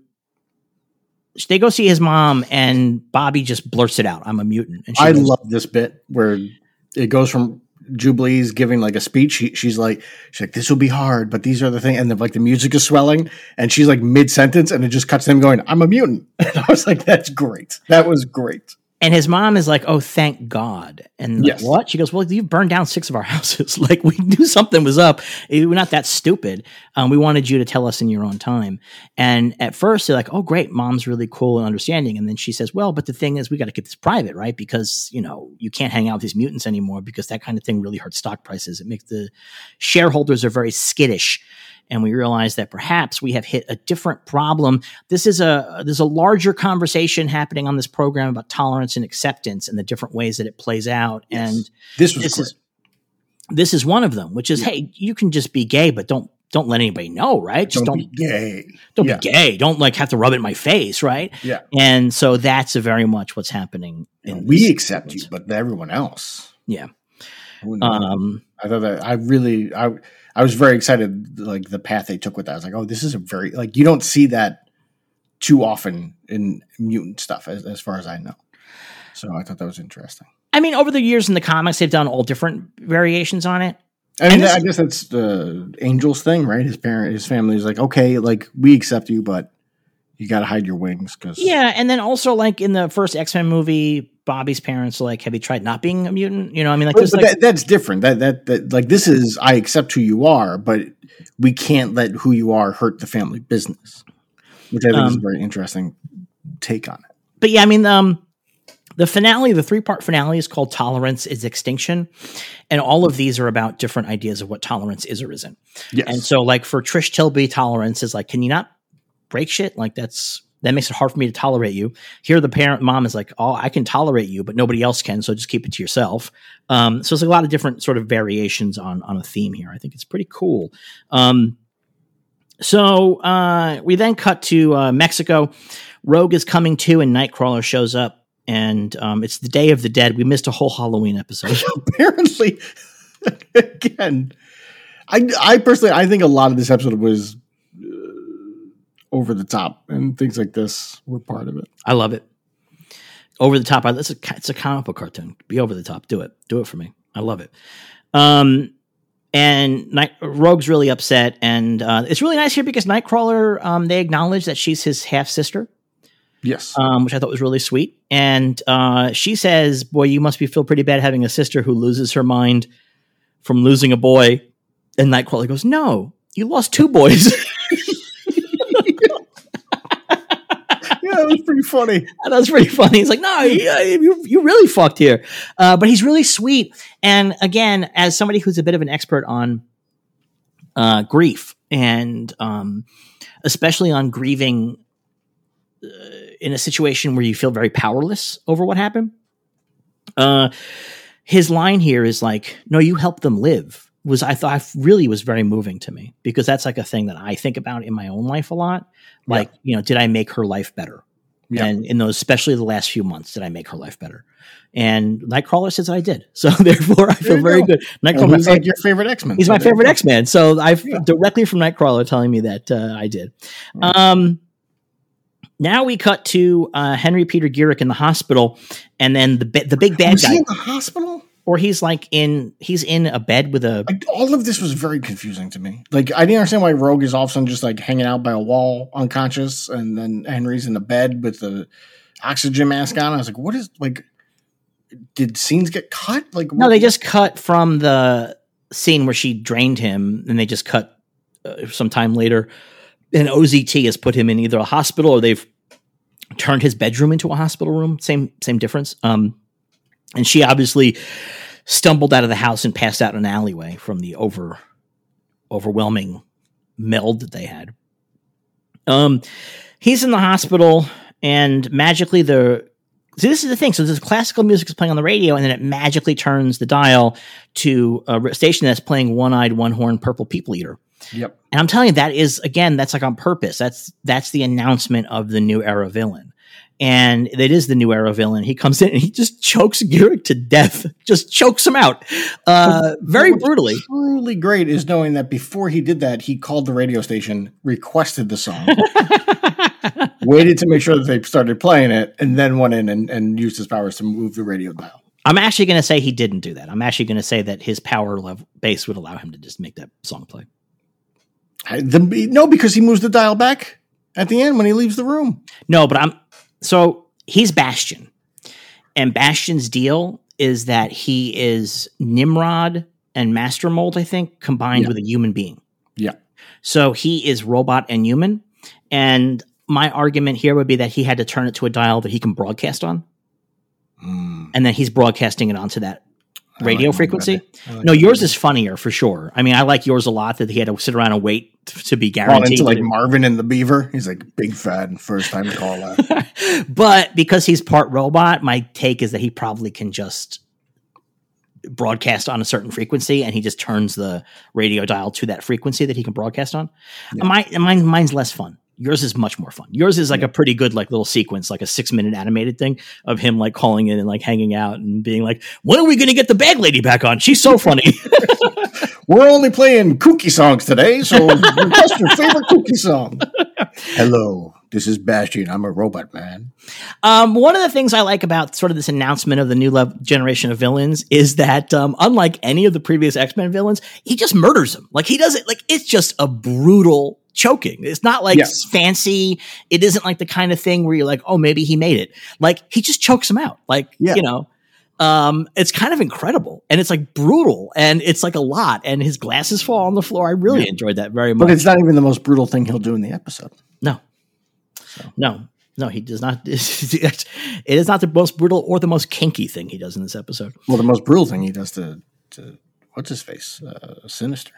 they go see his mom, and Bobby just blurts it out. I'm a mutant. And she I goes, love this bit where it goes from Jubilee's giving like a speech. She, she's like, she's like, this will be hard, but these are the things. And then like the music is swelling, and she's like mid sentence, and it just cuts to him going, "I'm a mutant." And I was like, that's great. That was great. And his mom is like, "Oh, thank God." And yes. Like, what? She goes, "Well, you've burned down six of our houses. Like, we knew something was up. We're not that stupid. Um, we wanted you to tell us in your own time." And at first, they're like, "Oh, great. Mom's really cool and understanding." And then she says, "Well, but the thing is, we got to keep this private, right? Because, you know, you can't hang out with these mutants anymore because that kind of thing really hurts stock prices. It makes the shareholders are very skittish." And we realize that perhaps we have hit a different problem. This is a there's a larger conversation happening on this program about tolerance and acceptance and the different ways that it plays out. Yes. And this was this great. is this is one of them, which is, yeah. Hey, you can just be gay, but don't don't let anybody know, right? Just don't, don't be gay. Don't yeah. be gay. Don't like have to rub it in my face, right? Yeah. And so that's a very much what's happening. In we accept sequence. You, but everyone else. Yeah. Um, I thought that I really I. I was very excited, like the path they took with that. I was like, oh, this is a very, like, you don't see that too often in mutant stuff, as, as far as I know. So I thought that was interesting. I mean, over the years in the comics, they've done all different variations on it. I mean, I guess that's the Angel's thing, right? His parent, his family is like, okay, like, we accept you, but you got to hide your wings. Cause yeah, and then also, like, in the first X-Men movie, Bobby's parents are like, have you tried not being a mutant? You know, I mean, like, but, but like that, that's different. That, that that like this is I accept who you are, but we can't let who you are hurt the family business, which I think um, is a very interesting take on it. But yeah, I mean, um, the finale, the three part finale, is called "Tolerance is Extinction," and all of these are about different ideas of what tolerance is or isn't. Yes. And so, like for Trish Tilby, tolerance is like, can you not break shit? Like that's. That makes it hard for me to tolerate you. Here, the parent mom is like, oh, I can tolerate you, but nobody else can, so just keep it to yourself. Um, so it's a lot of different sort of variations on, on a theme here. I think it's pretty cool. Um, so uh, we then cut to uh, Mexico. Rogue is coming to, and Nightcrawler shows up, and um, it's the Day of the Dead. We missed a whole Halloween episode. Apparently, again, I, I personally, I think a lot of this episode was over the top, and things like this were part of it. I love it. Over the top. It's a, it's a comic book cartoon. Be over the top. Do it. Do it for me. I love it. Um, and Night, Rogue's really upset, and uh, it's really nice here because Nightcrawler, um, they acknowledge that she's his half sister. Yes, um, which I thought was really sweet. And uh, she says, "Boy, you must be feel pretty bad having a sister who loses her mind from losing a boy." And Nightcrawler goes, "No, you lost two boys." Yeah, it was pretty funny. That was pretty funny. He's like, no, you, you really fucked here. Uh, but he's really sweet. And again, as somebody who's a bit of an expert on uh, grief, and um, especially on grieving uh, in a situation where you feel very powerless over what happened, uh, his line here is like, no, you help them live. Was I thought really was very moving to me, because that's like a thing that I think about in my own life a lot. Like, yeah. you know, did I make her life better? Yeah. And in those, especially the last few months, did I make her life better? And Nightcrawler says that I did. So therefore, I feel very go. good. Nightcrawler is like your favorite X-Men. He's so my favorite X-Men. So I've yeah. directly from Nightcrawler telling me that uh, I did. Right. Um, now we cut to uh, Henry Peter Girick in the hospital, and then the the big bad was guy he in the hospital. or he's like in he's in a bed with a. Like, all of this was very confusing to me. Like, I didn't understand why Rogue is all of a sudden just like hanging out by a wall, unconscious, and then Henry's in the bed with the oxygen mask on. I was like, what is like? Did scenes get cut? Like, no, what? they just cut from the scene where she drained him, and they just cut uh, some time later. And O Z T has put him in either a hospital or they've turned his bedroom into a hospital room. Same same difference. Um, and she obviously stumbled out of the house and passed out in an alleyway from the over overwhelming meld that they had. Um, he's in the hospital, and magically the see, this is the thing. So this classical music is playing on the radio, and then it magically turns the dial to a station that's playing One-Eyed, One-Horned Purple People Eater. Yep. And I'm telling you, that is, again, that's like on purpose. That's that's the announcement of the new era villain. And it is the new era villain. He comes in and he just chokes Guruk to death. Just chokes him out. Uh, very What's brutally. Truly great is knowing that before he did that, he called the radio station, requested the song, waited to make sure that they started playing it, and then went in and, and used his powers to move the radio dial. I'm actually going to say he didn't do that. I'm actually going to say that his power level base would allow him to just make that song play. I, the, no, because he moves the dial back at the end when he leaves the room. No, but I'm so he's Bastion, and Bastion's deal is that he is Nimrod and Master Mold, I think, combined Yeah. with a human being. Yeah. So he is robot and human. And my argument here would be that he had to turn it to a dial that he can broadcast on, Mm. and then he's broadcasting it onto that radio like frequency. like No, yours is funnier for sure. I mean, I like yours a lot that he had to sit around and wait to be Call guaranteed. into like Marvin and the Beaver. He's like big fat first time caller. But because he's part robot, my take is that he probably can just broadcast on a certain frequency, and he just turns the radio dial to that frequency that he can broadcast on. Yeah. My, mine, mine's less fun. Yours is much more fun. Yours is like a pretty good like little sequence, like a six minute animated thing of him like calling in and like hanging out and being like, when are we going to get the bag lady back on? She's so funny. We're only playing kooky songs today, so request your favorite kooky song. Hello, this is Bastion. I'm a robot man. Um, one of the things I like about sort of this announcement of the new lev- generation of villains is that, um, unlike any of the previous X-Men villains, he just murders them. Like he does it, like it's just a brutal choking. It's not like Yes. fancy. It isn't like the kind of thing where you're like, oh, maybe he made it. Like he just chokes him out. Like, Yeah. you know, um, it's kind of incredible, and it's like brutal, and it's like a lot, and his glasses fall on the floor. I really Yeah. enjoyed that very much. But it's not even the most brutal thing he'll do in the episode. No, no, no, he does not. It is not the most brutal or the most kinky thing he does in this episode. Well, the most brutal thing he does to, to what's his face? Uh, Sinister.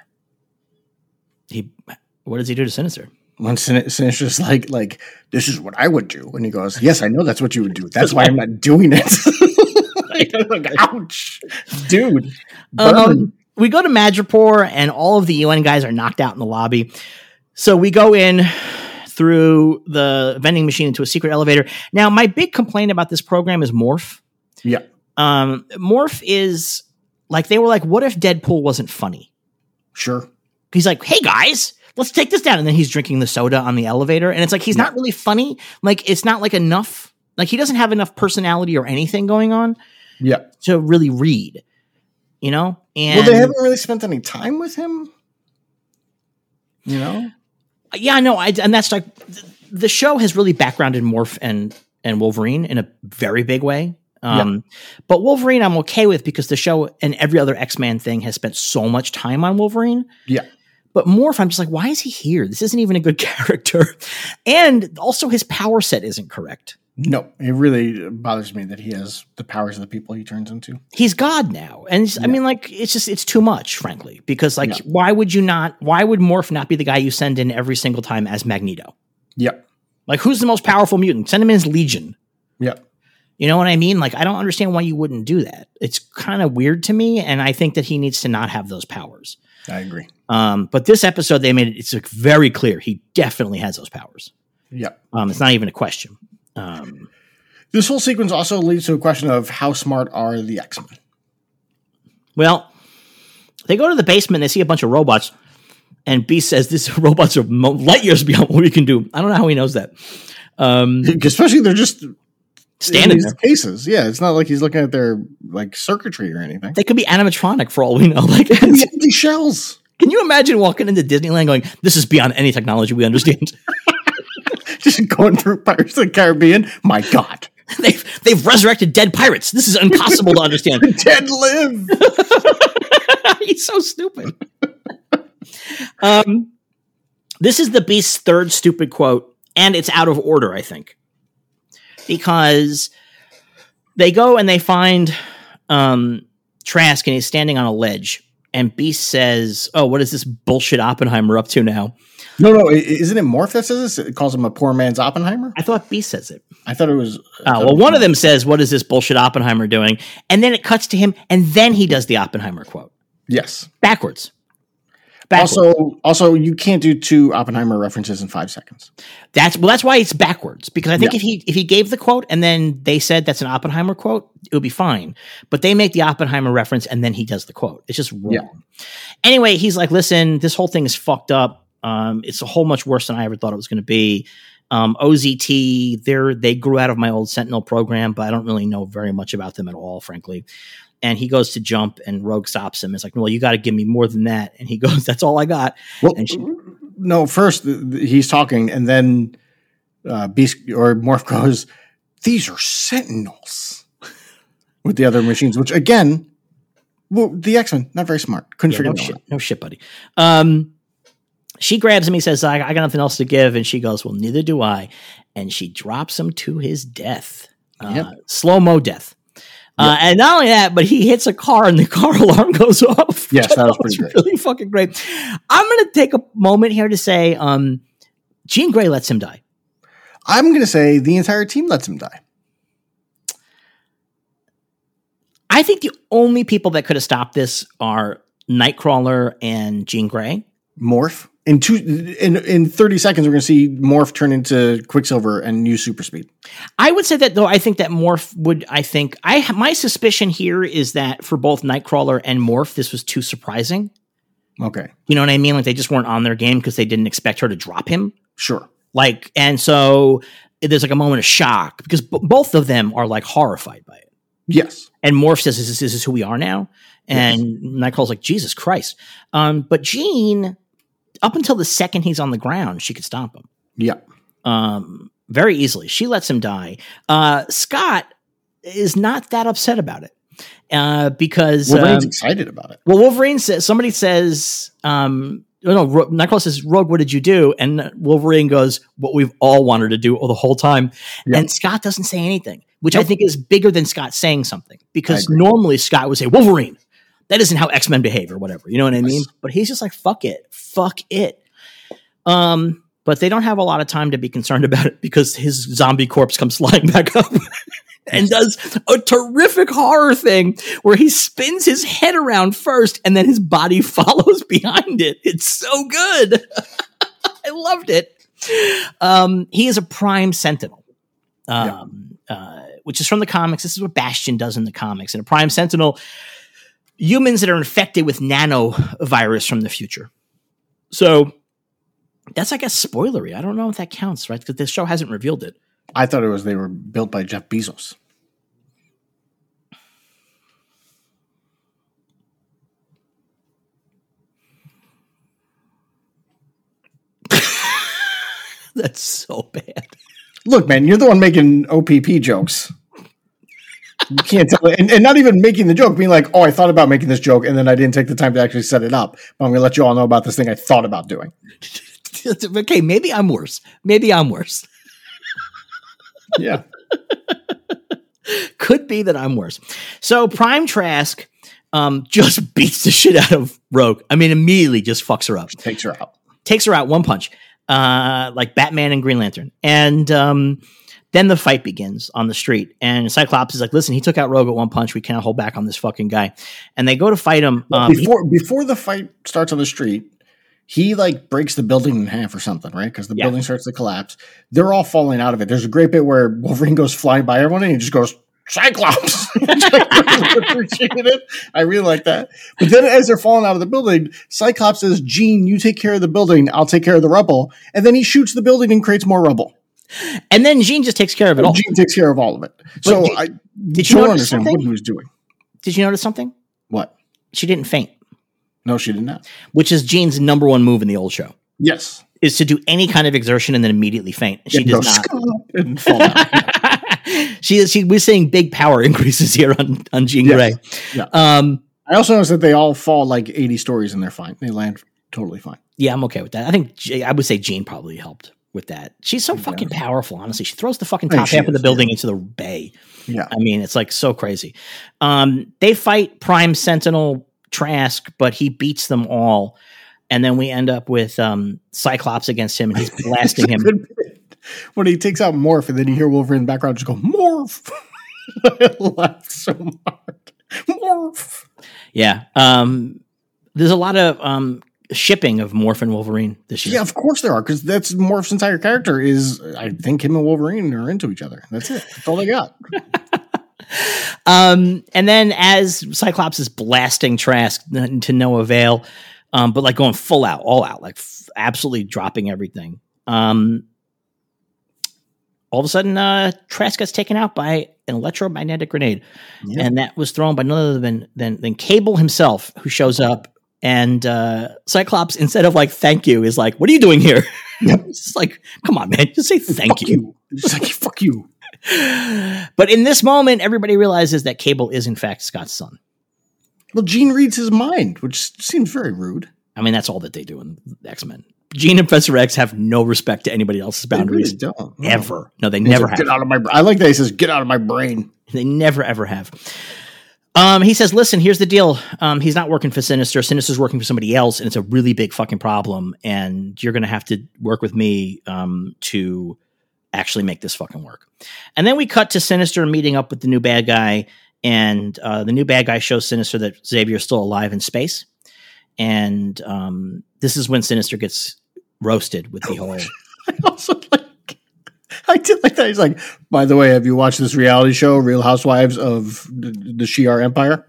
He, what does he do to Sinister? When Sin- Sinister's like, like, this is what I would do. And he goes, yes, I know that's what you would do. That's why I'm not doing it. Like, ouch. Dude. Um, we go to Madripoor, and all of the U N guys are knocked out in the lobby. So we go in through the vending machine into a secret elevator. Now, my big complaint about this program is Morph. Yeah. Um, Morph is like, they were like, what if Deadpool wasn't funny? Sure. He's like, hey guys, let's take this down. And then he's drinking the soda on the elevator. And it's like, he's Yeah. not really funny. Like, it's not like enough. Like, he doesn't have enough personality or anything going on Yeah. to really read, you know? And Well, they haven't really spent any time with him. You know? yeah, no, I, and that's like, the show has really backgrounded Morph and, and Wolverine in a very big way. Um, but Wolverine I'm okay with because the show and every other X-Men thing has spent so much time on Wolverine. Yeah. But Morph, I'm just like, why is he here? This isn't even a good character. And also his power set isn't correct. No, it really bothers me that he has the powers of the people he turns into. He's God now. And it's- I Yeah. mean, like, it's just, it's too much, frankly, because like, Yeah. why would you not, why would Morph not be the guy you send in every single time as Magneto? Yep. Like, who's the most powerful mutant? Send him in as Legion. Yep. You know what I mean? Like, I don't understand why you wouldn't do that. It's kind of weird to me. And I think that he needs to not have those powers. I agree. Um, but this episode, they made it, it's like very clear. He definitely has those powers. Yep. Um, it's not even a question. Um, This whole sequence also leads to a question of how smart are the X-Men? Well, they go to the basement, they see a bunch of robots, and Beast says, these robots are mo- light years beyond what we can do. I don't know how he knows that. Um, Especially they're just standing these there. cases. Yeah, it's not like he's looking at their like circuitry or anything. They could be animatronic for all we know. Like empty shells. Can you imagine walking into Disneyland going, "This is beyond any technology we understand"? Just going through Pirates of the Caribbean. My God, they've they've resurrected dead pirates. This is impossible to understand. Dead live. He's so stupid. Um, this is the Beast's third stupid quote, and it's out of order, I think, because they go and they find um, Trask, and he's standing on a ledge, and Beast says, "Oh, what is this bullshit Oppenheimer up to now?" No, no, isn't it Morph that says this? It calls him a poor man's Oppenheimer? I thought Beast says it. I thought it was... Uh, well, one of them says, "What is this bullshit Oppenheimer doing?" And then it cuts to him, and then he does the Oppenheimer quote. Yes. Backwards. Backwards. Also, also, you can't do two Oppenheimer references in five seconds. That's well. That's why it's backwards. Because I think Yeah. if he if he gave the quote and then they said that's an Oppenheimer quote, it would be fine. But they make the Oppenheimer reference and then he does the quote. It's just wrong. Yeah. Anyway, he's like, "Listen, this whole thing is fucked up. Um, it's a whole much worse than I ever thought it was going to be. Um, O Z T, they're they grew out of my old Sentinel program, but I don't really know very much about them at all, frankly." And he goes to jump, and Rogue stops him. It's like, "Well, you got to give me more than that." And he goes, "That's all I got." Well, and she, no, first th- th- he's talking, and then uh, Beast or Morph goes, "These are Sentinels," with the other machines. Which again, well, the X-Men not very smart. Couldn't yeah, figure no that shit, out. no shit, buddy. Um, she grabs him. He says, I, "I got nothing else to give." And she goes, "Well, neither do I." And she drops him to his death, uh, Yep. slow mo death. Uh, and not only that, but he hits a car and the car alarm goes off. Yes, that was It's pretty great. really fucking great. I'm going to take a moment here to say, um, Jean Grey lets him die. I'm going to say the entire team lets him die. I think the only people that could have stopped this are Nightcrawler and Jean Grey. Morph in two in in thirty seconds, we're going to see Morph turn into Quicksilver and use super speed. I would say that though. I think that Morph would. I think I my suspicion here is that for both Nightcrawler and Morph, this was too surprising. Okay, You know what I mean? Like they just weren't on their game because they didn't expect her to drop him. sure. Like, and so there's like a moment of shock because b- both of them are like horrified by it. Yes, And Morph says, "This is, this is who we are now." And yes. Nightcrawler's like, "Jesus Christ!" Um, but Jean, up until the second he's on the ground, she could stop him. yeah. Um, very easily. She lets him die. Uh, Scott is not that upset about it. Uh, because Wolverine's um, excited about it. well, Wolverine says, somebody says, um, no, no, Ro- Nightcrawler says, "Rogue, what did you do?" And Wolverine goes, "What we've all wanted to do the whole time." Yep. And Scott doesn't say anything, which Nope. I think is bigger than Scott saying something, because agree. normally Scott would say, "Wolverine, that isn't how X-Men behave," or whatever. You know what I mean? Yes. But he's just like, "Fuck it. Fuck it." Um, but they don't have a lot of time to be concerned about it because his zombie corpse comes flying back up and does a terrific horror thing where he spins his head around first and then his body follows behind it. It's so good. I loved it. Um, he is a Prime Sentinel, um, yeah. uh, which is from the comics. This is what Bastion does in the comics. And a Prime Sentinel, humans that are infected with nanovirus from the future. So that's, I guess, spoilery. I don't know if that counts, right? Because this show hasn't revealed it. I thought it was they were built by Jeff Bezos. That's so bad. Look, man, you're the one making O P P jokes. You can't tell it. And, and not even making the joke, being like, "Oh, I thought about making this joke, and then I didn't take the time to actually set it up. But I'm going to let you all know about this thing I thought about doing." Okay, maybe I'm worse. Maybe I'm worse. Yeah. Could be that I'm worse. So Prime Trask um, just beats the shit out of Rogue. I mean, immediately just fucks her up. Takes her out. Takes her out, one punch. Uh, like Batman and Green Lantern. And um, then the fight begins on the street. And Cyclops is like, "Listen, he took out Rogue at one punch. We cannot hold back on this fucking guy." And they go to fight him. Um, before he, before the fight starts on the street, he like breaks the building in half or something, right? Because the yeah. building starts to collapse. They're all falling out of it. There's a great bit where Wolverine goes flying by everyone and he just goes, "Cyclops." I appreciated it. I really like that. But then as they're falling out of the building, Cyclops says, "Jean, you take care of the building. I'll take care of the rubble." And then he shoots the building and creates more rubble. And then Jean just takes care of it all. Jean takes care of all of it. So did, I did you don't notice understand something? what he was doing. Did you notice something? What? She didn't faint, No, she did not. which is Jean's number one move in the old show, Yes. is to do any kind of exertion and then immediately faint. She Yeah, does not. go, and fall down. she she we're seeing big power increases here on, on Jean Yes. Grey. Yeah. Um, I also noticed that they all fall like eighty stories and they're fine. They land totally fine. yeah, I'm okay with that. I think J- I would say Jean probably helped with that. She's so fucking powerful, honestly. She throws the fucking I think top she half of the is, building into the bay. Yeah. I mean, it's like so crazy. Um, they fight Prime Sentinel Trask, but he beats them all. And then we end up with um, Cyclops against him, and he's blasting him. When he takes out Morph, and then you hear Wolverine in the background just go, Morph! I laughed so hard. Morph! Yeah. Um, there's a lot of um, shipping of Morph and Wolverine this year. Yeah, of course there are, because that's Morph's entire character is, I think him and Wolverine are into each other. That's it. That's all they got. Um, and then as Cyclops is blasting Trask to no avail, um, but like going full out, all out, like f- absolutely dropping everything. Um, all of a sudden, uh, Trask gets taken out by an electromagnetic grenade, Yeah. and that was thrown by none other than than, than Cable himself, who shows up. And uh, Cyclops, instead of like "thank you," is like, "What are you doing here?" Yep. It's just like, come on, man, just say "thank Fuck you." you. It's like, fuck you. But in this moment, everybody realizes that Cable is in fact Scott's son. Well, Jean reads his mind, which seems very rude. I mean, that's all that they do in X-Men. Jean and Professor X have no respect to anybody else's boundaries. They really don't. No. Ever. No, they He's never like, have. Get out of my brain. I like that he says, get out of my brain. They never, ever have. Um, he says, listen, here's the deal. Um, he's not working for Sinister. Sinister's working for somebody else, and it's a really big fucking problem, and you're going to have to work with me um, to actually make this fucking work. And then we cut to Sinister meeting up with the new bad guy, and uh, the new bad guy shows Sinister that Xavier's still alive in space. And um, this is when Sinister gets roasted with the whole... I also like, I did like that. He's like, by the way, have you watched this reality show, Real Housewives of the, the Shi'ar Empire?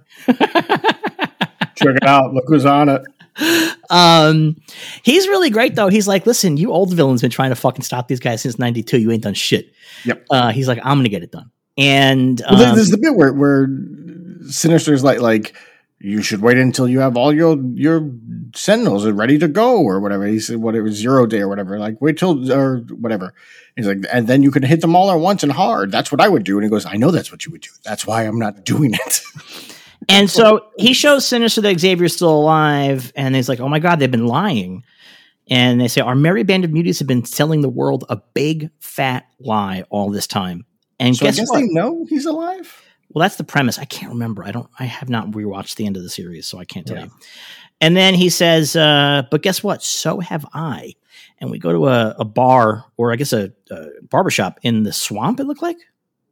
Check it out. Look who's on it. Um, he's really great though. He's like, listen, you old villains been trying to fucking stop these guys since ninety-two. You ain't done shit. Yep. Uh, he's like, I'm going to get it done. And Well, um, there's the bit where, where Sinister's like, like, you should wait until you have all your your Sentinels are ready to go or whatever. He said, whatever, zero day or whatever. Like, wait till, or whatever. He's like, and then you can hit them all at once and hard. That's what I would do. And he goes, I know that's what you would do. That's why I'm not doing it. and so he shows Sinister that Xavier's still alive, and he's like, oh my God, they've been lying. And they say, our merry band of muties have been telling the world a big fat lie all this time. And So I guess guess what? they know he's alive. Well, that's the premise. I can't remember. I don't. I have not rewatched the end of the series, so I can't tell Yeah. you. And then he says, uh, "But guess what? So have I." And we go to a, a bar, or I guess a, a barbershop in the swamp. It looked like.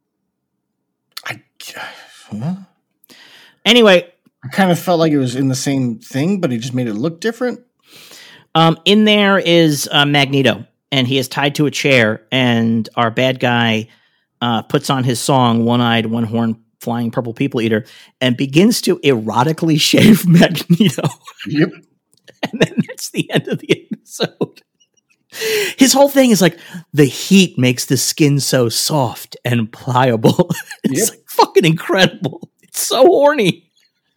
I, huh? Anyway, I kind of felt like it was in the same thing, but he just made it look different. um, in there is uh, Magneto, and he is tied to a chair. And our bad guy uh, puts on his song "One-Eyed, One-Horned, Flying Purple People Eater" and begins to erotically shave Magneto. Yep. And then that's the end of the episode. His whole thing is like, the heat makes the skin so soft and pliable. It's Yep. like fucking incredible. It's so horny.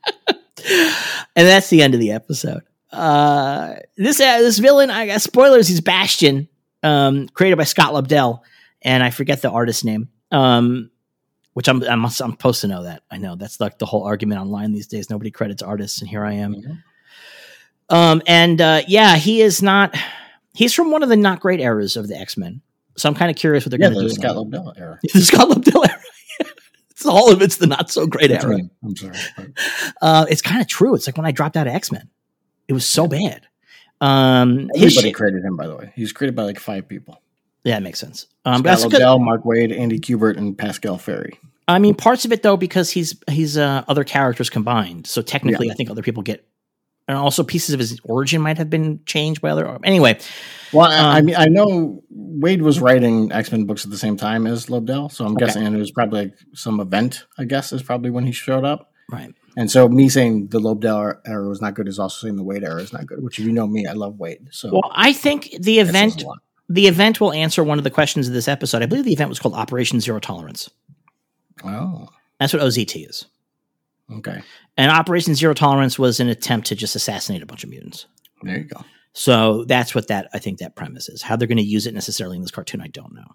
And that's the end of the episode. Uh, this uh, this villain, I guess, spoilers, he's Bastion, um, created by Scott Lobdell, and I forget the artist's name. Um, which I'm I'm I'm supposed to know that. I know that's like the whole argument online these days. Nobody credits artists, and here I am. Mhm. Um, and uh, yeah, he is not. He's from one of the not great eras of the X-Men, so I'm kind of curious what they're Yeah, going to the do. Scott Lobdell era. The Scott Lobdell era. It's all of it's the not so great That's era. right. I'm sorry. but- Uh, it's kind of true. It's like when I dropped out of X-Men, it was so bad. Um, his Everybody shit- created him, by the way. He was created by like five people. yeah, it makes sense. Um, but Scott that's good. Lobdell, Mark Waid, Andy Kubert, and Pascal Ferry. I mean, parts of it though, because he's he's uh, other characters combined. So technically, Yeah. I think other people get, and also pieces of his origin might have been changed by other. Anyway, Well, I, I Um, mean, I know Wade was writing X-Men books at the same time as Lobdell, so I'm Okay. guessing it was probably like some event, I guess, is probably when he showed up. right. And so me saying the Lobdell era was not good is also saying the Wade era is not good, which if you know me, I love Wade. So Well, I think the that says event a lot. the event will answer one of the questions of this episode. I believe the event was called Operation Zero Tolerance. Oh. That's what O Z T is. Okay. And Operation Zero Tolerance was an attempt to just assassinate a bunch of mutants. There you go. So that's what that I think that premise is. How they're going to use it necessarily in this cartoon, I don't know.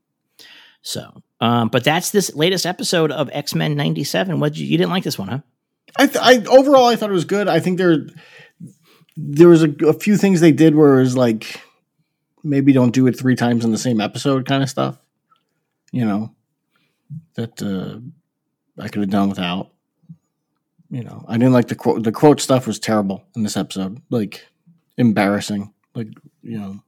So, um, but that's this latest episode of X-Men ninety-seven. What you, you didn't like this one, huh? I, th- I overall I thought it was good. I think there there was a, a few things they did where it was like maybe don't do it three times in the same episode kind of stuff. You know, that uh, I could have done without. You know, I didn't like the quote. The quote stuff was terrible in this episode. Like embarrassing. Like, you know,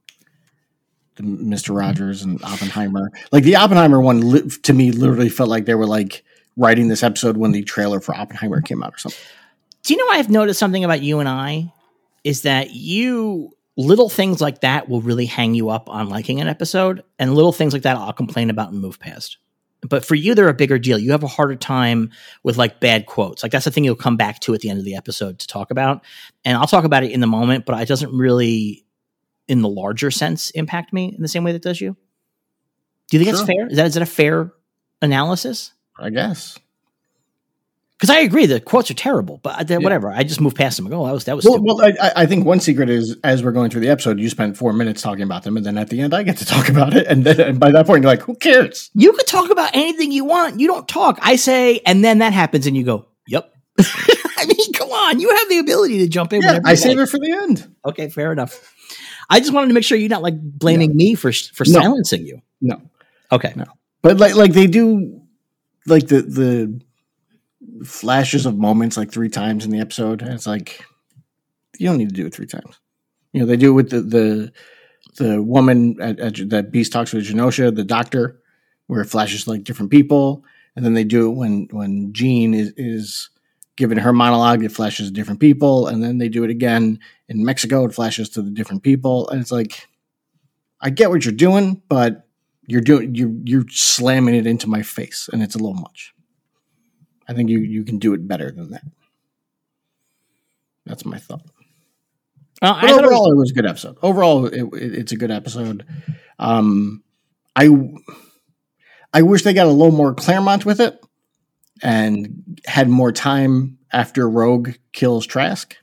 the Mister Rogers and Oppenheimer. Like the Oppenheimer one li- to me literally felt like they were like writing this episode when the trailer for Oppenheimer came out or something. Do you know I've noticed something about you and I is that you little things like that will really hang you up on liking an episode, and little things like that I'll complain about and move past. But for you, they're a bigger deal. You have a harder time with like bad quotes. Like that's the thing you'll come back to at the end of the episode to talk about. And I'll talk about it in the moment, but it doesn't really, in the larger sense, impact me in the same way that does you. Do you think Sure. that's fair? Is that, is that a fair analysis? I guess. Because I agree, the quotes are terrible, but yeah. whatever. I just moved past them. I go, oh, that was that was Well, stupid. well I, I think one secret is as we're going through the episode, you spent four minutes talking about them, and then at the end, I get to talk about it. And then and by that point, you're like, who cares? You could talk about anything you want. You don't talk. I say, and then that happens, and you go, yep. I mean, come on. You have the ability to jump in. Yeah, whenever I you save like. it for the end. Okay, fair enough. I just wanted to make sure you're not like blaming No. me for for No. silencing you. No, Okay. no. But like, like they do, like the the flashes of moments like three times in the episode, and it's like you don't need to do it three times. You know, they do it with the the the woman at, at, that Beast talks with Genosha, the doctor, where it flashes like different people, and then they do it when when Jean is is giving her monologue, it flashes different people, and then they do it again in Mexico, it flashes to the different people, and it's like, I get what you're doing, but you're doing you're you're slamming it into my face, and it's a little much. I think you you can do it better than that. That's my thought. Uh, But I thought it overall, was, it was a good episode. Overall, it, it, it's a good episode. Um, I I wish they got a little more Claremont with it and had more time after Rogue kills Trask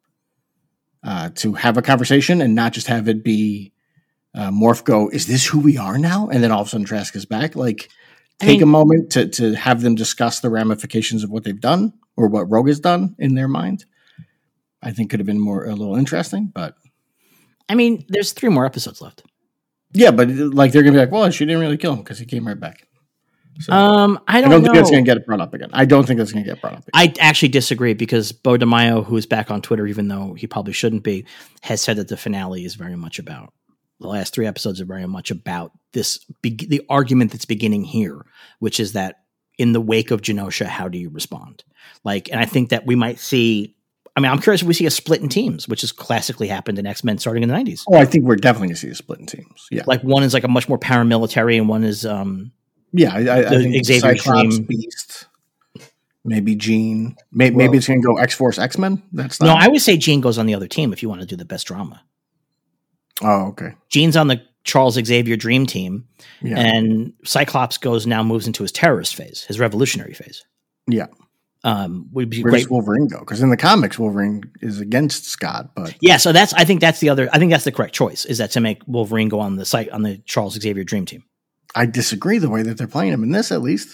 uh, to have a conversation and not just have it be uh, Morph go, is this who we are now? And then all of a sudden Trask is back. Like, I take mean- a moment to to have them discuss the ramifications of what they've done or what Rogue has done in their mind. I think could have been more a little interesting, but I mean, there's three more episodes left. yeah, but like they're gonna be like, well, she didn't really kill him because he came right back. So Um, I I don't, don't know. think that's gonna get brought up again. I don't think that's gonna get brought up again. I actually disagree because Bo DeMaio, who is back on Twitter, even though he probably shouldn't be, has said that the finale is very much about the last three episodes are very much about this be- the argument that's beginning here, which is that in the wake of Genosha, how do you respond? Like, and I think that we might see. I mean, I'm curious if we see a split in teams, which has classically happened in X-Men starting in the nineties. Oh, I think we're definitely gonna see a split in teams. Yeah, Like one is like a much more paramilitary, and one is um, yeah. I, I, I the think Xavier Cyclops, Dream. Beast, maybe Jean. Maybe, Well- maybe it's gonna go X Force X Men. That's no. not. I would say Jean goes on the other team if you want to do the best drama. oh, okay. Jean's on the Charles Xavier Dream Team, Yeah, and Cyclops goes now moves into his terrorist phase, his revolutionary phase. yeah. Um, would be Where great. does Wolverine go? Because in the comics, Wolverine is against Scott, but Yeah, so that's I think that's the other. I think that's the correct choice. Is that to make Wolverine go on the site on the Charles Xavier Dream Team? I disagree the way that they're playing him in this, at least.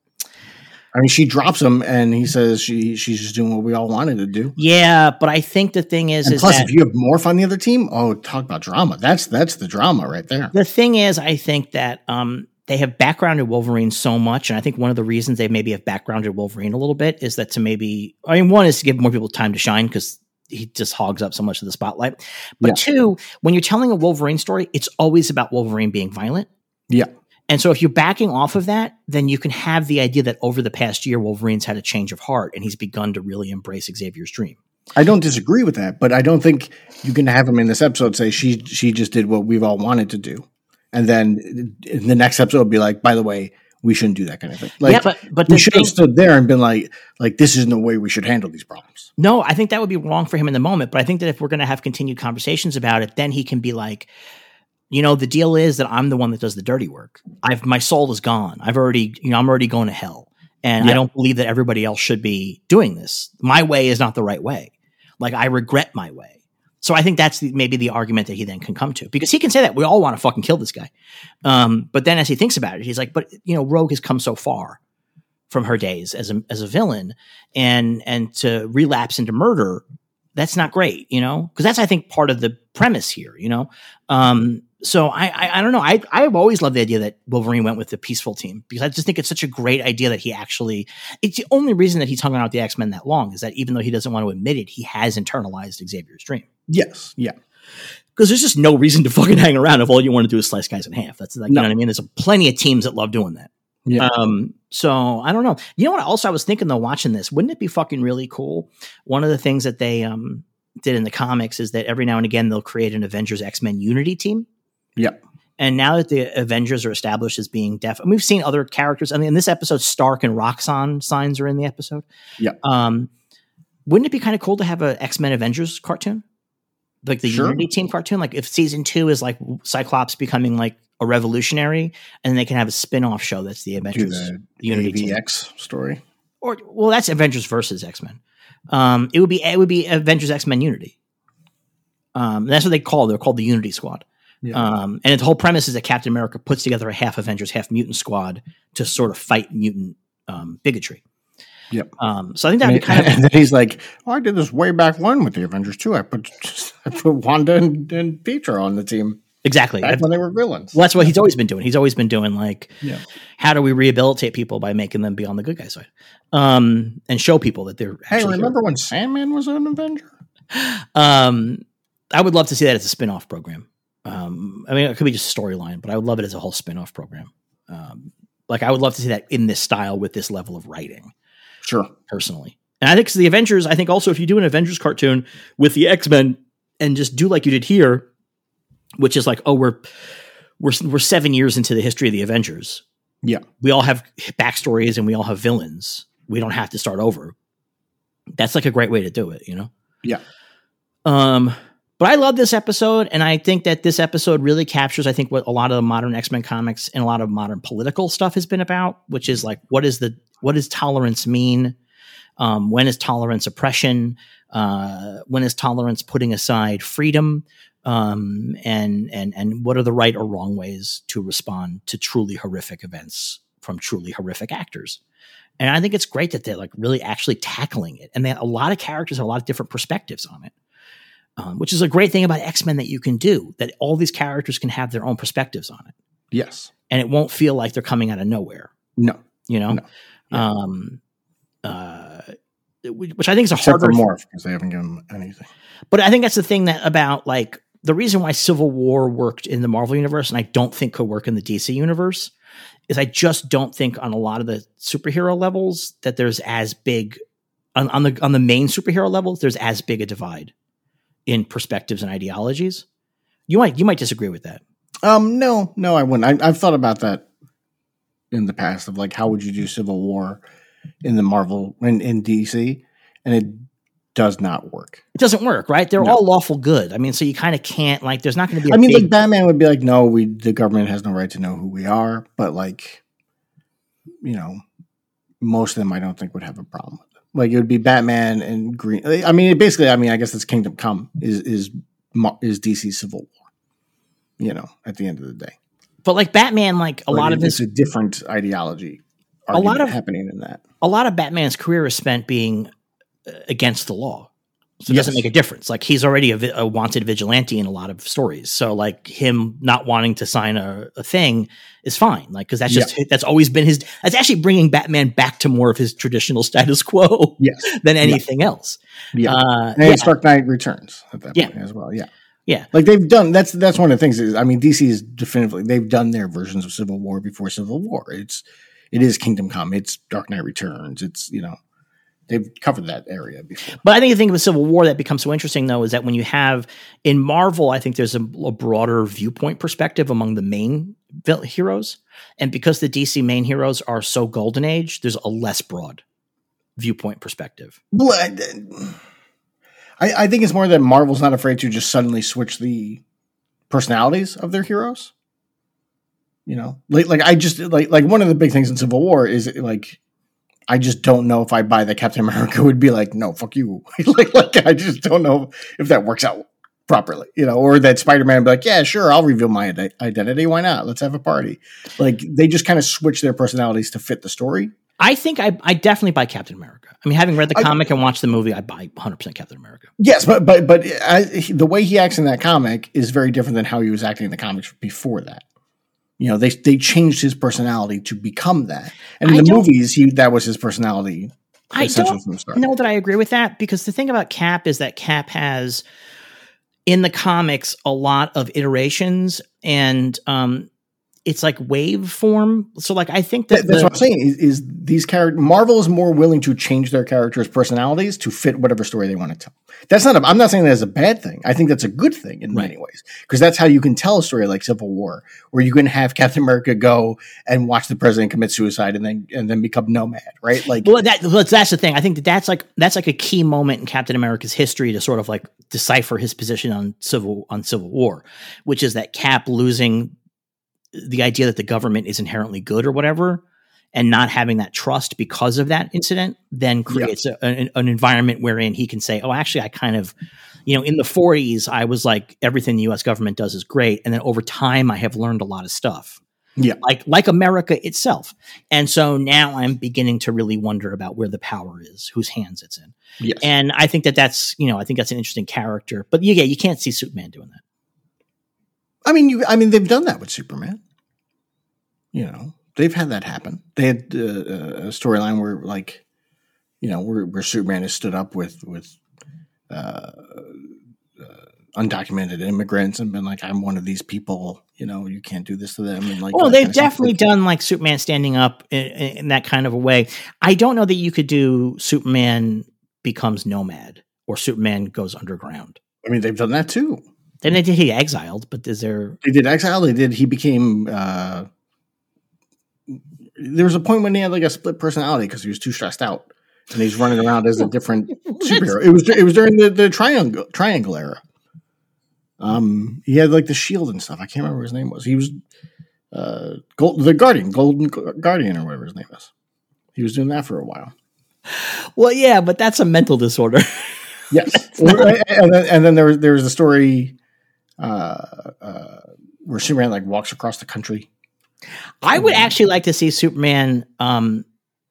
I mean, she drops him, and he says she she's just doing what we all wanted to do. Yeah, but I think the thing is, And is plus, that if you have Morph on the other team, oh, talk about drama. That's that's the drama right there. the thing is, I think that um, they have backgrounded Wolverine so much, and I think one of the reasons they maybe have backgrounded Wolverine a little bit is that to maybe, I mean, one is to give more people time to shine because he just hogs up so much of the spotlight. But Yeah. two, when you're telling a Wolverine story, it's always about Wolverine being violent. Yeah, And so if you're backing off of that, then you can have the idea that over the past year, Wolverine's had a change of heart and he's begun to really embrace Xavier's dream. I don't disagree with that, but I don't think you can have him in this episode say she she just did what we've all wanted to do, and then in the next episode be like, by the way, we shouldn't do that kind of thing. Like, yeah, but but we the should thing, have stood there and been like, like this isn't the way we should handle these problems. no, I think that would be wrong for him in the moment. But I think that if we're going to have continued conversations about it, then he can be like, you know, the deal is that I'm the one that does the dirty work. I've my soul is gone. I've already, you know, I'm already going to hell, and yeah. I don't believe that everybody else should be doing this. My way is not the right way. Like I regret my way. So I think that's the, maybe the argument that he then can come to, because he can say that we all want to fucking kill this guy. Um, but then as he thinks about it, he's like, but you know, Rogue has come so far from her days as a, as a villain, and, and to relapse into murder, that's not great, you know, because that's, I think, part of the premise here, you know? Um, so I, I, I don't know. I, I've always loved the idea that Wolverine went with the peaceful team, because I just think it's such a great idea that he actually, it's the only reason that he's hung out with the X-Men that long is that even though he doesn't want to admit it, he has internalized Xavier's dream. Yes. Yeah. Because there's just no reason to fucking hang around if all you want to do is slice guys in half. That's like, no. You know what I mean? There's plenty of teams that love doing that. Yeah. Um, so I don't know. You know what also I was thinking though, watching this, wouldn't it be fucking really cool? One of the things that they um, did in the comics is that every now and again, they'll create an Avengers X-Men Unity team. Yeah. And now that the Avengers are established as being deaf, and we've seen other characters. I mean, in this episode, Stark and Roxxon signs are in the episode. Yeah. Um, wouldn't it be kind of cool to have a X-Men Avengers cartoon? Like the sure. Unity team cartoon? Like if season two is like Cyclops becoming like a revolutionary, and then they can have a spin-off show that's the Avengers the Unity A V X team story. Or well, that's Avengers versus X-Men. Um, it would be it would be Avengers X-Men Unity. Um, that's what they call it. They're called the Unity Squad. Yeah. Um, and the whole premise is that Captain America puts together a half Avengers, half mutant squad to sort of fight mutant um, bigotry. Yep. Um, so I think that'd be kind of. And then he's like, "Oh, I did this way back when with the Avengers too. I put I put Wanda and, and Pietro on the team exactly back when they were villains." Well, that's what he's always been doing. He's always been doing like, yeah. how do we rehabilitate people by making them be on the good guy side, um, and show people that they're. Hey, remember here. when Sandman was an Avenger? Um, I would love to see that as a spin-off program. Um, I mean, it could be just a storyline, but I would love it as a whole spin-off program. Um, like I would love to see that in this style with this level of writing. Sure. Personally. And I think the Avengers, I think also if you do an Avengers cartoon with the X-Men and just do like you did here, which is like, oh, we're, we're, we're seven years into the history of the Avengers. Yeah. We all have backstories and we all have villains. We don't have to start over. That's like a great way to do it, you know? Yeah. Um, But I love this episode, and I think that this episode really captures, I think, what a lot of the modern X-Men comics and a lot of modern political stuff has been about, which is like, what is the what does tolerance mean? Um, when is tolerance oppression? Uh, when is tolerance putting aside freedom? Um, and and and what are the right or wrong ways to respond to truly horrific events from truly horrific actors? And I think it's great that they're like really actually tackling it, and that a lot of characters have a lot of different perspectives on it. Um, which is a great thing about X-Men that you can do, that all these characters can have their own perspectives on it. Yes. And it won't feel like they're coming out of nowhere. No. You know? No. Yeah. Um, uh, which I think is a Except harder for Morph, because they haven't given them anything. But I think that's the thing that about like the reason why Civil War worked in the Marvel universe, and I don't think could work in the D C universe, is I just don't think on a lot of the superhero levels that there's as big on, on the on the main superhero levels, there's as big a divide in perspectives and ideologies. You might you might disagree with that. Um, no, no, I wouldn't. I, I've thought about that in the past of like, how would you do Civil War in the Marvel in, in D C, and it does not work. It doesn't work, right? They're no. all lawful good. I mean, so you kind of can't like. There's not going to be. A I mean, big, like Batman would be like, no, we the government has no right to know who we are, but like, you know, most of them I don't think would have a problem with it. Like it would be Batman and Green. I mean, basically, I mean, I guess it's Kingdom Come is is is D C Civil War. You know, at the end of the day. But like Batman, like a but lot it, of it's his a different ideology. A lot of happening in that. A lot of Batman's career is spent being against the law. So it yes. doesn't make a difference. Like he's already a, vi- a wanted vigilante in a lot of stories. So like him not wanting to sign a, a thing is fine. Like, cause that's just, yeah. that's always been his, that's actually bringing Batman back to more of his traditional status quo yes. than anything yeah. else. Yeah. Uh, and yeah. Dark Knight Returns at that yeah. point as well. Yeah. Yeah. Like they've done, that's, that's one of the things is, I mean, D C is definitively, they've done their versions of Civil War before Civil War. It's, it is Kingdom Come. It's Dark Knight Returns. It's, you know, they've covered that area before. But I think the thing with Civil War that becomes so interesting, though, is that when you have in Marvel, I think there's a, a broader viewpoint perspective among the main heroes. And because the D C main heroes are so golden age, there's a less broad viewpoint perspective. Well, I, I think it's more that Marvel's not afraid to just suddenly switch the personalities of their heroes. You know, like like I just like like one of the big things in Civil War is like I just don't know if I buy that Captain America would be like, no, fuck you. like like I just don't know if that works out properly, you know, or that Spider-Man would be like, yeah, sure, I'll reveal my ad- identity. Why not? Let's have a party. Like they just kind of switch their personalities to fit the story. I think I, I definitely buy Captain America. I mean, having read the I, comic and watched the movie, I buy one hundred percent Captain America. Yes, but but but I, the way he acts in that comic is very different than how he was acting in the comics before that. You know, they they changed his personality to become that, and in I the movies, he that was his personality. I don't from the start. know that I agree with that, because the thing about Cap is that Cap has in the comics a lot of iterations, and um, it's like wave form. So like, I think that, that that's the, what I'm saying is, is these characters, Marvel is more willing to change their characters' personalities to fit whatever story they want to tell. That's not, a, I'm not saying that's a bad thing. I think that's a good thing in right. many ways, because that's how you can tell a story like Civil War, where you can have Captain America go and watch the president commit suicide and then, and then become Nomad, right? Like, well, that, that's the thing. I think that that's like, that's like a key moment in Captain America's history to sort of like decipher his position on Civil, on Civil War, which is that Cap losing the idea that the government is inherently good or whatever, and not having that trust because of that incident, then creates yeah. a, an, an environment wherein he can say, oh, actually, I kind of, you know, in the forties, I was like, everything the U S government does is great. And then over time, I have learned a lot of stuff. Yeah. Like, like America itself. And so now I'm beginning to really wonder about where the power is, whose hands it's in. Yes. And I think that that's, you know, I think that's an interesting character, but yeah, you can't see Superman doing that. I mean, you. I mean, they've done that with Superman. You know, they've had that happen. They had uh, a storyline where, like, you know, where, where Superman has stood up with with uh, uh, undocumented immigrants and been like, "I'm one of these people. You know, you can't do this to them." And like, well, they've definitely done like Superman standing up in, in that kind of a way. I don't know that you could do Superman becomes Nomad or Superman goes underground. I mean, they've done that too. Then they did he exiled, but is there? They did exile. They did. He became. Uh, there was a point when he had like a split personality because he was too stressed out, and he's running around as a different superhero. It was. It was during the, the triangle triangle era. Um, he had like the shield and stuff. I can't remember what his name was. He was uh, Gold, the Guardian, Golden Guardian, or whatever his name is. He was doing that for a while. Well, yeah, but that's a mental disorder. Yes, and then, and then there was there was a story. Uh, uh, where Superman like walks across the country. I would actually like to see Superman um,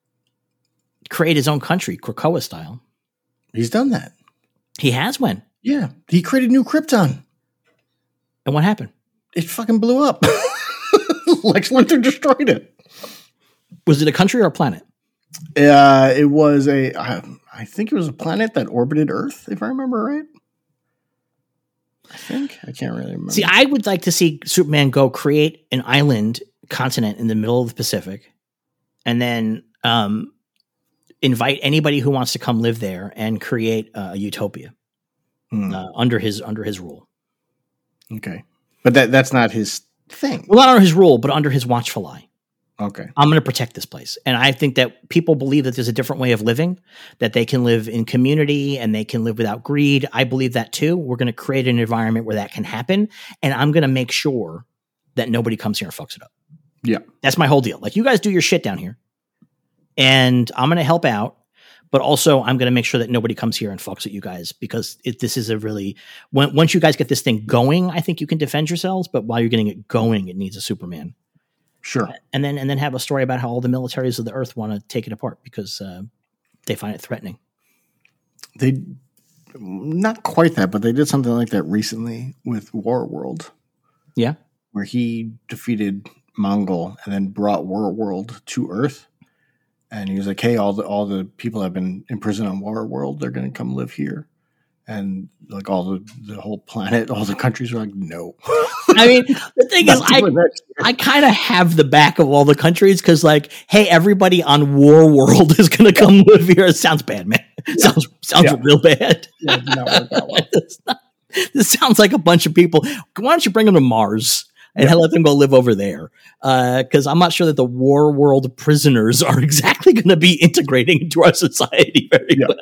create his own country, Krakoa style. He's done that. He has when? Yeah, he created New Krypton. And what happened? It fucking blew up. Lex Luthor destroyed it. Was it a country or a planet? Uh, it was a. I, I think it was a planet that orbited Earth, if I remember right. I think I can't really remember. See, I would like to see Superman go create an island continent in the middle of the Pacific, and then um, invite anybody who wants to come live there and create uh, a utopia hmm. uh, under his under his rule. Okay, but that that's not his thing. Well, not under his rule, but under his watchful eye. Okay. I'm going to protect this place. And I think that people believe that there's a different way of living, that they can live in community and they can live without greed. I believe that too. We're going to create an environment where that can happen. And I'm going to make sure that nobody comes here and fucks it up. Yeah. That's my whole deal. Like, you guys do your shit down here and I'm going to help out, but also I'm going to make sure that nobody comes here and fucks with you guys, because it, this is a really, when, once you guys get this thing going, I think you can defend yourselves. But while you're getting it going, it needs a Superman. Sure. And then and then have a story about how all the militaries of the Earth want to take it apart because uh, they find it threatening. They not quite that, but they did something like that recently with Warworld. Yeah. Where he defeated Mongol and then brought Warworld to Earth. And he was like, hey, all the all the people have been imprisoned on Warworld, they're going to come live here. And like all the, the whole planet, all the countries were like, no. I mean, the thing is, I, I kind of have the back of all the countries because, like, hey, everybody on Warworld is going to come live here. It sounds bad, man. It yeah. Sounds sounds yeah. real bad. Yeah, it did not work out well. this, not, this sounds like a bunch of people. Why don't you bring them to Mars and yeah. let them go live over there? Because uh, I'm not sure that the Warworld prisoners are exactly going to be integrating into our society very yeah. well.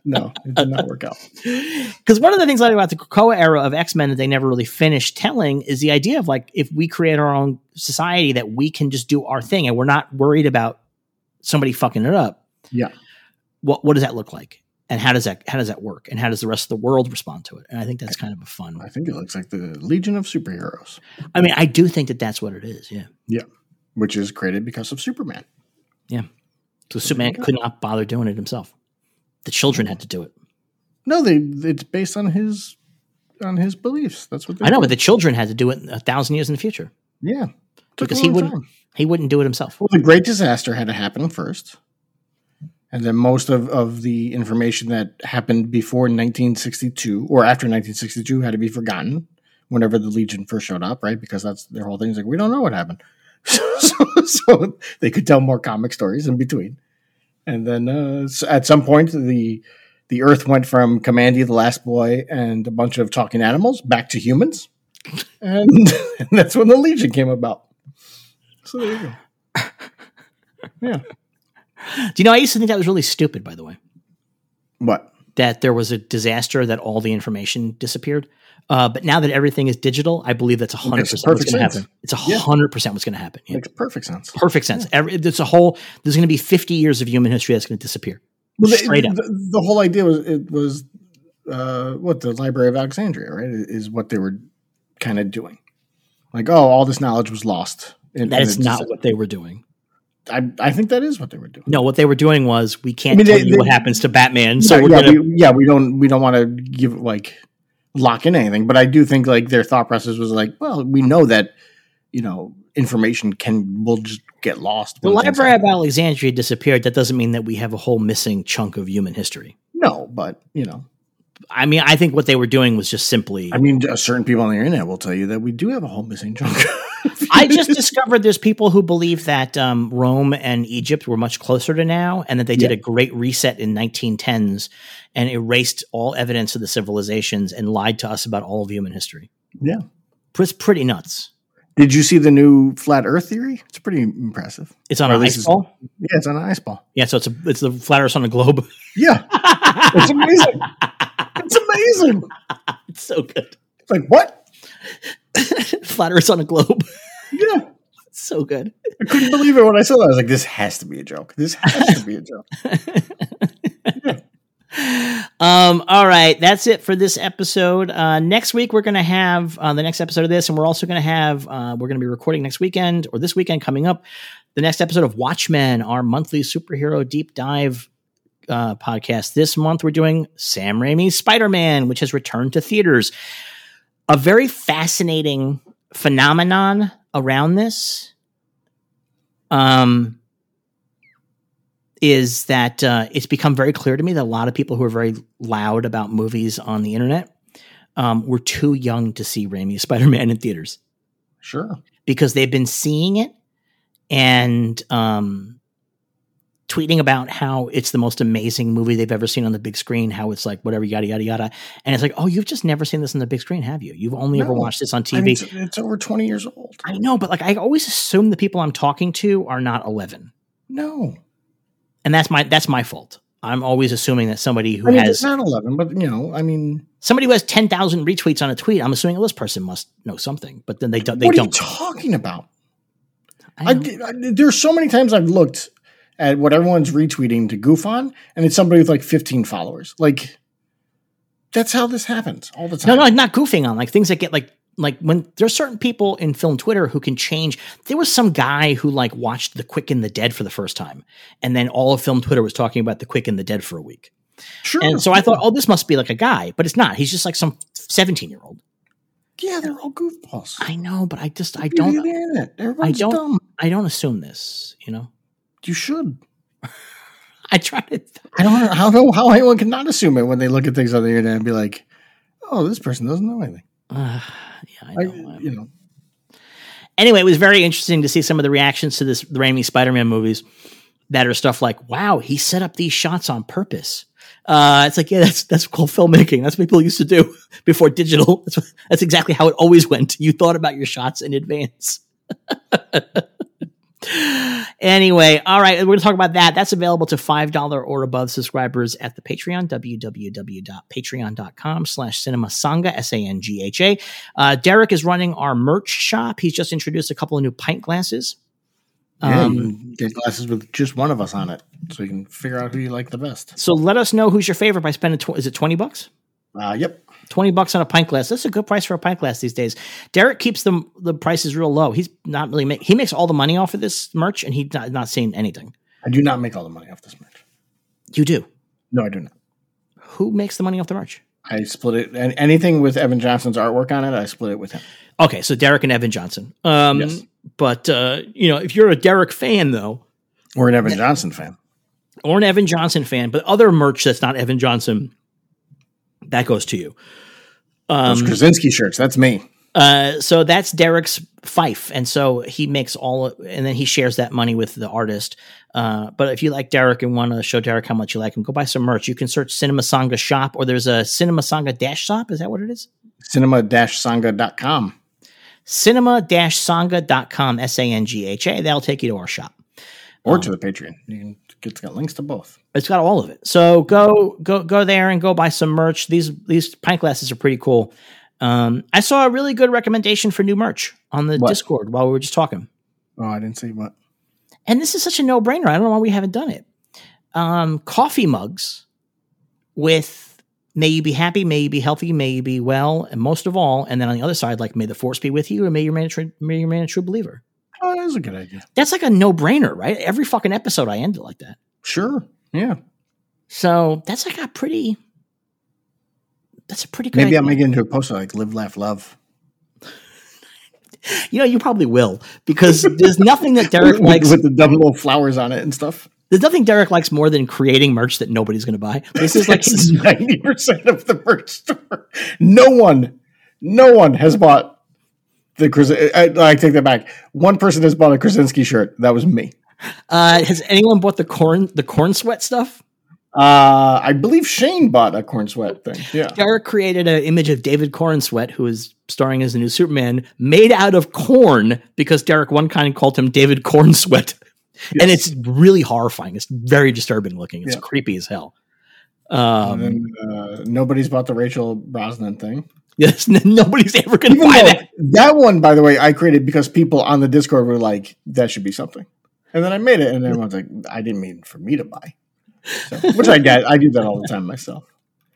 No, it did not work out. Because one of the things I like about the Krakoa era of X-Men that they never really finished telling is the idea of like, if we create our own society, that we can just do our thing and we're not worried about somebody fucking it up. Yeah. What what does that look like? And how does that how does that work? And how does the rest of the world respond to it? And I think that's kind of a fun. I think it looks like the Legion of Superheroes. I mean, I do think that that's what it is. Yeah. Yeah. Which is created because of Superman. Yeah. So Superman could not bother doing it himself. The children had to do it. No, they it's based on his on his beliefs. That's what they I know, do. but the children had to do it a thousand years in the future. Yeah. Took Because a he long wouldn't time. he wouldn't do it himself. Well, the Great Disaster had to happen first. And then most of, of the information that happened before nineteen sixty-two or after nineteen sixty-two had to be forgotten whenever the Legion first showed up, right? Because that's their whole thing. It's like, we don't know what happened. so, so, so they could tell more comic stories in between. And then uh, so at some point, the the Earth went from Commandy the Last Boy and a bunch of talking animals back to humans. And, and that's when the Legion came about. So there you go. Yeah. Do you know, I used to think that was really stupid, by the way, What? that there was a disaster that all the information disappeared. Uh, but now that everything is digital, I believe that's one hundred percent what's perfect going to sense. happen. It's Yeah. one hundred percent what's going to happen. Yeah. Makes perfect sense. Perfect sense. Every, there's a whole, there's going to be fifty years of human history that's going to disappear. Well, the, Straight up. The, the whole idea was it was uh, what the Library of Alexandria, right? Is what they were kind of doing. Like, oh, all this knowledge was lost. And, That and is it not just- what they were doing. I, I think that is what they were doing. No, what they were doing was, we can't I mean, tell they- you they- what happens to Batman. So So we're yeah, going to, we, yeah, we don't we don't want to give like lock in anything, but I do think like their thought process was like, well, we know that you know information can will just get lost. the when things Library of happen. Alexandria disappeared. That doesn't mean that we have a whole missing chunk of human history. No, but you know, I mean, I think what they were doing was just simply, I mean, uh, certain people on the internet will tell you that we do have a whole missing chunk. I just discovered there's people who believe that um, Rome and Egypt were much closer to now, and that they did Yeah. a great reset in nineteen tens and erased all evidence of the civilizations and lied to us about all of human history. Yeah. It's pretty nuts. Did you see the new flat Earth theory? It's pretty impressive. It's on Or an at ice least ball. Yeah, it's on an ice ball. Yeah, so it's a it's the flat Earth on a globe. Yeah, it's amazing. It's amazing. It's so good. It's like what? Flat Earth on a globe. Yeah, It's so good. I couldn't believe it when I saw that. I was like, "This has to be a joke. This has to be a joke." Um, all right, that's it for this episode. Uh, next week we're going to have uh, the next episode of this, and we're also going to have uh, we're going to be recording next weekend or this weekend coming up the next episode of Watchmen, our monthly superhero deep dive uh, podcast. This month we're doing Sam Raimi's Spider-Man, which has returned to theaters. A very fascinating phenomenon around this. Um. Is that uh, it's become very clear to me that a lot of people who are very loud about movies on the internet um, were too young to see Raimi's Spider-Man in theaters Sure. because they've been seeing it and um, tweeting about how it's the most amazing movie they've ever seen on the big screen, how it's like whatever, yada, yada, yada. And it's like, oh, you've just never seen this on the big screen, have you? You've only ever No. watched this on T V. I mean, it's, it's over twenty years old. I know, but like I always assume the people I'm talking to are not eleven. No, And that's my that's my fault. I'm always assuming that somebody who I mean, has it's not eleven, but you know, I mean, somebody who has ten thousand retweets on a tweet, I'm assuming, oh, this person must know something, but then they don't. They what are you don't. talking about? I I, know. I, there's so many times I've looked at what everyone's retweeting to goof on, and it's somebody with like fifteen followers. Like, that's how this happens all the no, time. no, not goofing on like things that get like like when there's certain people in film Twitter who can change. There was some guy who like watched The Quick and the Dead for the first time, and then all of film Twitter was talking about The Quick and the Dead for a week. Sure. And so I thought, oh, this must be like a guy, but it's not. He's just like some seventeen year old. yeah, they're all goofballs. I know, but I just I Beauty of don't the internet. I Everyone's don't dumb. I don't assume this. You know, You should. I try to. I don't know. I don't know how anyone can not assume it when they look at things on the internet and be like, "Oh, this person doesn't know anything." Uh, yeah, I I, know. you know, Anyway, it was very interesting to see some of the reactions to this the Raimi Spider-Man movies that are stuff like, "Wow, he set up these shots on purpose." Uh, it's like, yeah, that's that's called filmmaking. That's what people used to do before digital. That's what, that's exactly how it always went. You thought about your shots in advance. Anyway, all right, we're going to talk about that. That's available to five dollars or above subscribers at the Patreon, www.patreon.com slash Cinema Sangha, S A N G H A. Uh, Derek is running our merch shop. He's just introduced a couple of new pint glasses. Yeah, Um, you can get glasses with just one of us on it, so you can figure out who you like the best. so let us know who's your favorite by spending, tw- is it twenty bucks? Uh, yep. twenty bucks on a pint glass. That's a good price for a pint glass these days. Derek keeps the the prices real low. He's not really make, he makes all the money off of this merch, and he's not, not seeing anything. I do not make all the money off this merch. You do. No, I do not. Who makes the money off the merch? I split it. And anything with Evan Johnson's artwork on it, I split it with him. Okay, so Derek and Evan Johnson. Um, Yes. But, uh, you know, if you're a Derek fan, though, Or an Evan Johnson fan. or an Evan Johnson fan, but other merch that's not Evan Johnson, that goes to you. Those Krasinski shirts, that's me. Uh, so that's Derek's fife. And so he makes all, and then he shares that money with the artist. Uh, but if you like Derek and want to show Derek how much you like him, go buy some merch. You can search Cinema Sangha shop, or there's a Cinema Sangha dash shop. Is that what it is? cinema dash sangha dot com. cinema dash sangha dot com, S A N G H A. That'll take you to our shop. Or to the Patreon. You can, it's got links to both. It's got all of it. So go go go there and go buy some merch. These these pint glasses are pretty cool. Um, I saw a really good recommendation for new merch on the What? Discord while we were just talking. Oh, I didn't see what. And this is such a no-brainer. I don't know why we haven't done it. Um, coffee mugs with may you be happy, may you be healthy, may you be well, and most of all, and then on the other side, like may the force be with you, or may you remain a true, may you remain a true believer. Oh, that's a good idea. That's like a no-brainer, right? Every fucking episode I end it like that. Sure. Yeah. So that's like a pretty, that's a pretty good Maybe idea. I might get into a poster like live, laugh, love. You know, you probably will, because there's nothing that Derek with, likes. with the double little flowers on it and stuff. There's nothing Derek likes more than creating merch that nobody's going to buy. This is like This is ninety percent of the merch store. No one, no one has bought the Kras- I, I take that back. One person has bought a Krasinski shirt. That was me. Uh, has anyone bought the corn the corn sweat stuff? Uh, I believe Shane bought a corn sweat thing. Yeah. Derek created an image of David Cornsweat, who is starring as the new Superman, made out of corn because Derek one kind called him David Cornsweat. Yes. And it's really horrifying. It's very disturbing looking. It's Yeah. creepy as hell. Um, And then, uh, nobody's bought the Rachel Brosnan thing. yes, n- nobody's ever going to Even buy though that. that one, by the way, I created because people on the Discord were like, that should be something. And then I made it, and everyone's like, I didn't mean for me to buy. So, which I get. I do that all the time myself.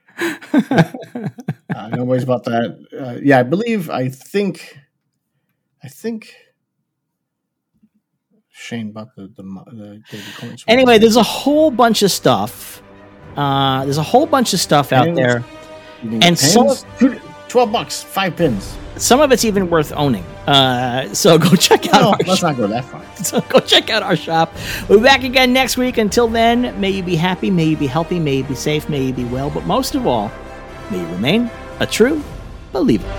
uh, nobody's bought that. Uh, yeah, I believe, I think, I think Shane bought the, the, the David Corn sweat. Anyway, there's a whole bunch of stuff. Uh, there's a whole bunch of stuff out Pins. there. You can and get some pins. Two- twelve bucks, five pins. Some of it's even worth owning. Uh, so go check out No, our let's shop. not go that far. So go check out our shop. We'll be back again next week. Until then, may you be happy, may you be healthy, may you be safe, may you be well, but most of all, may you remain a true believer.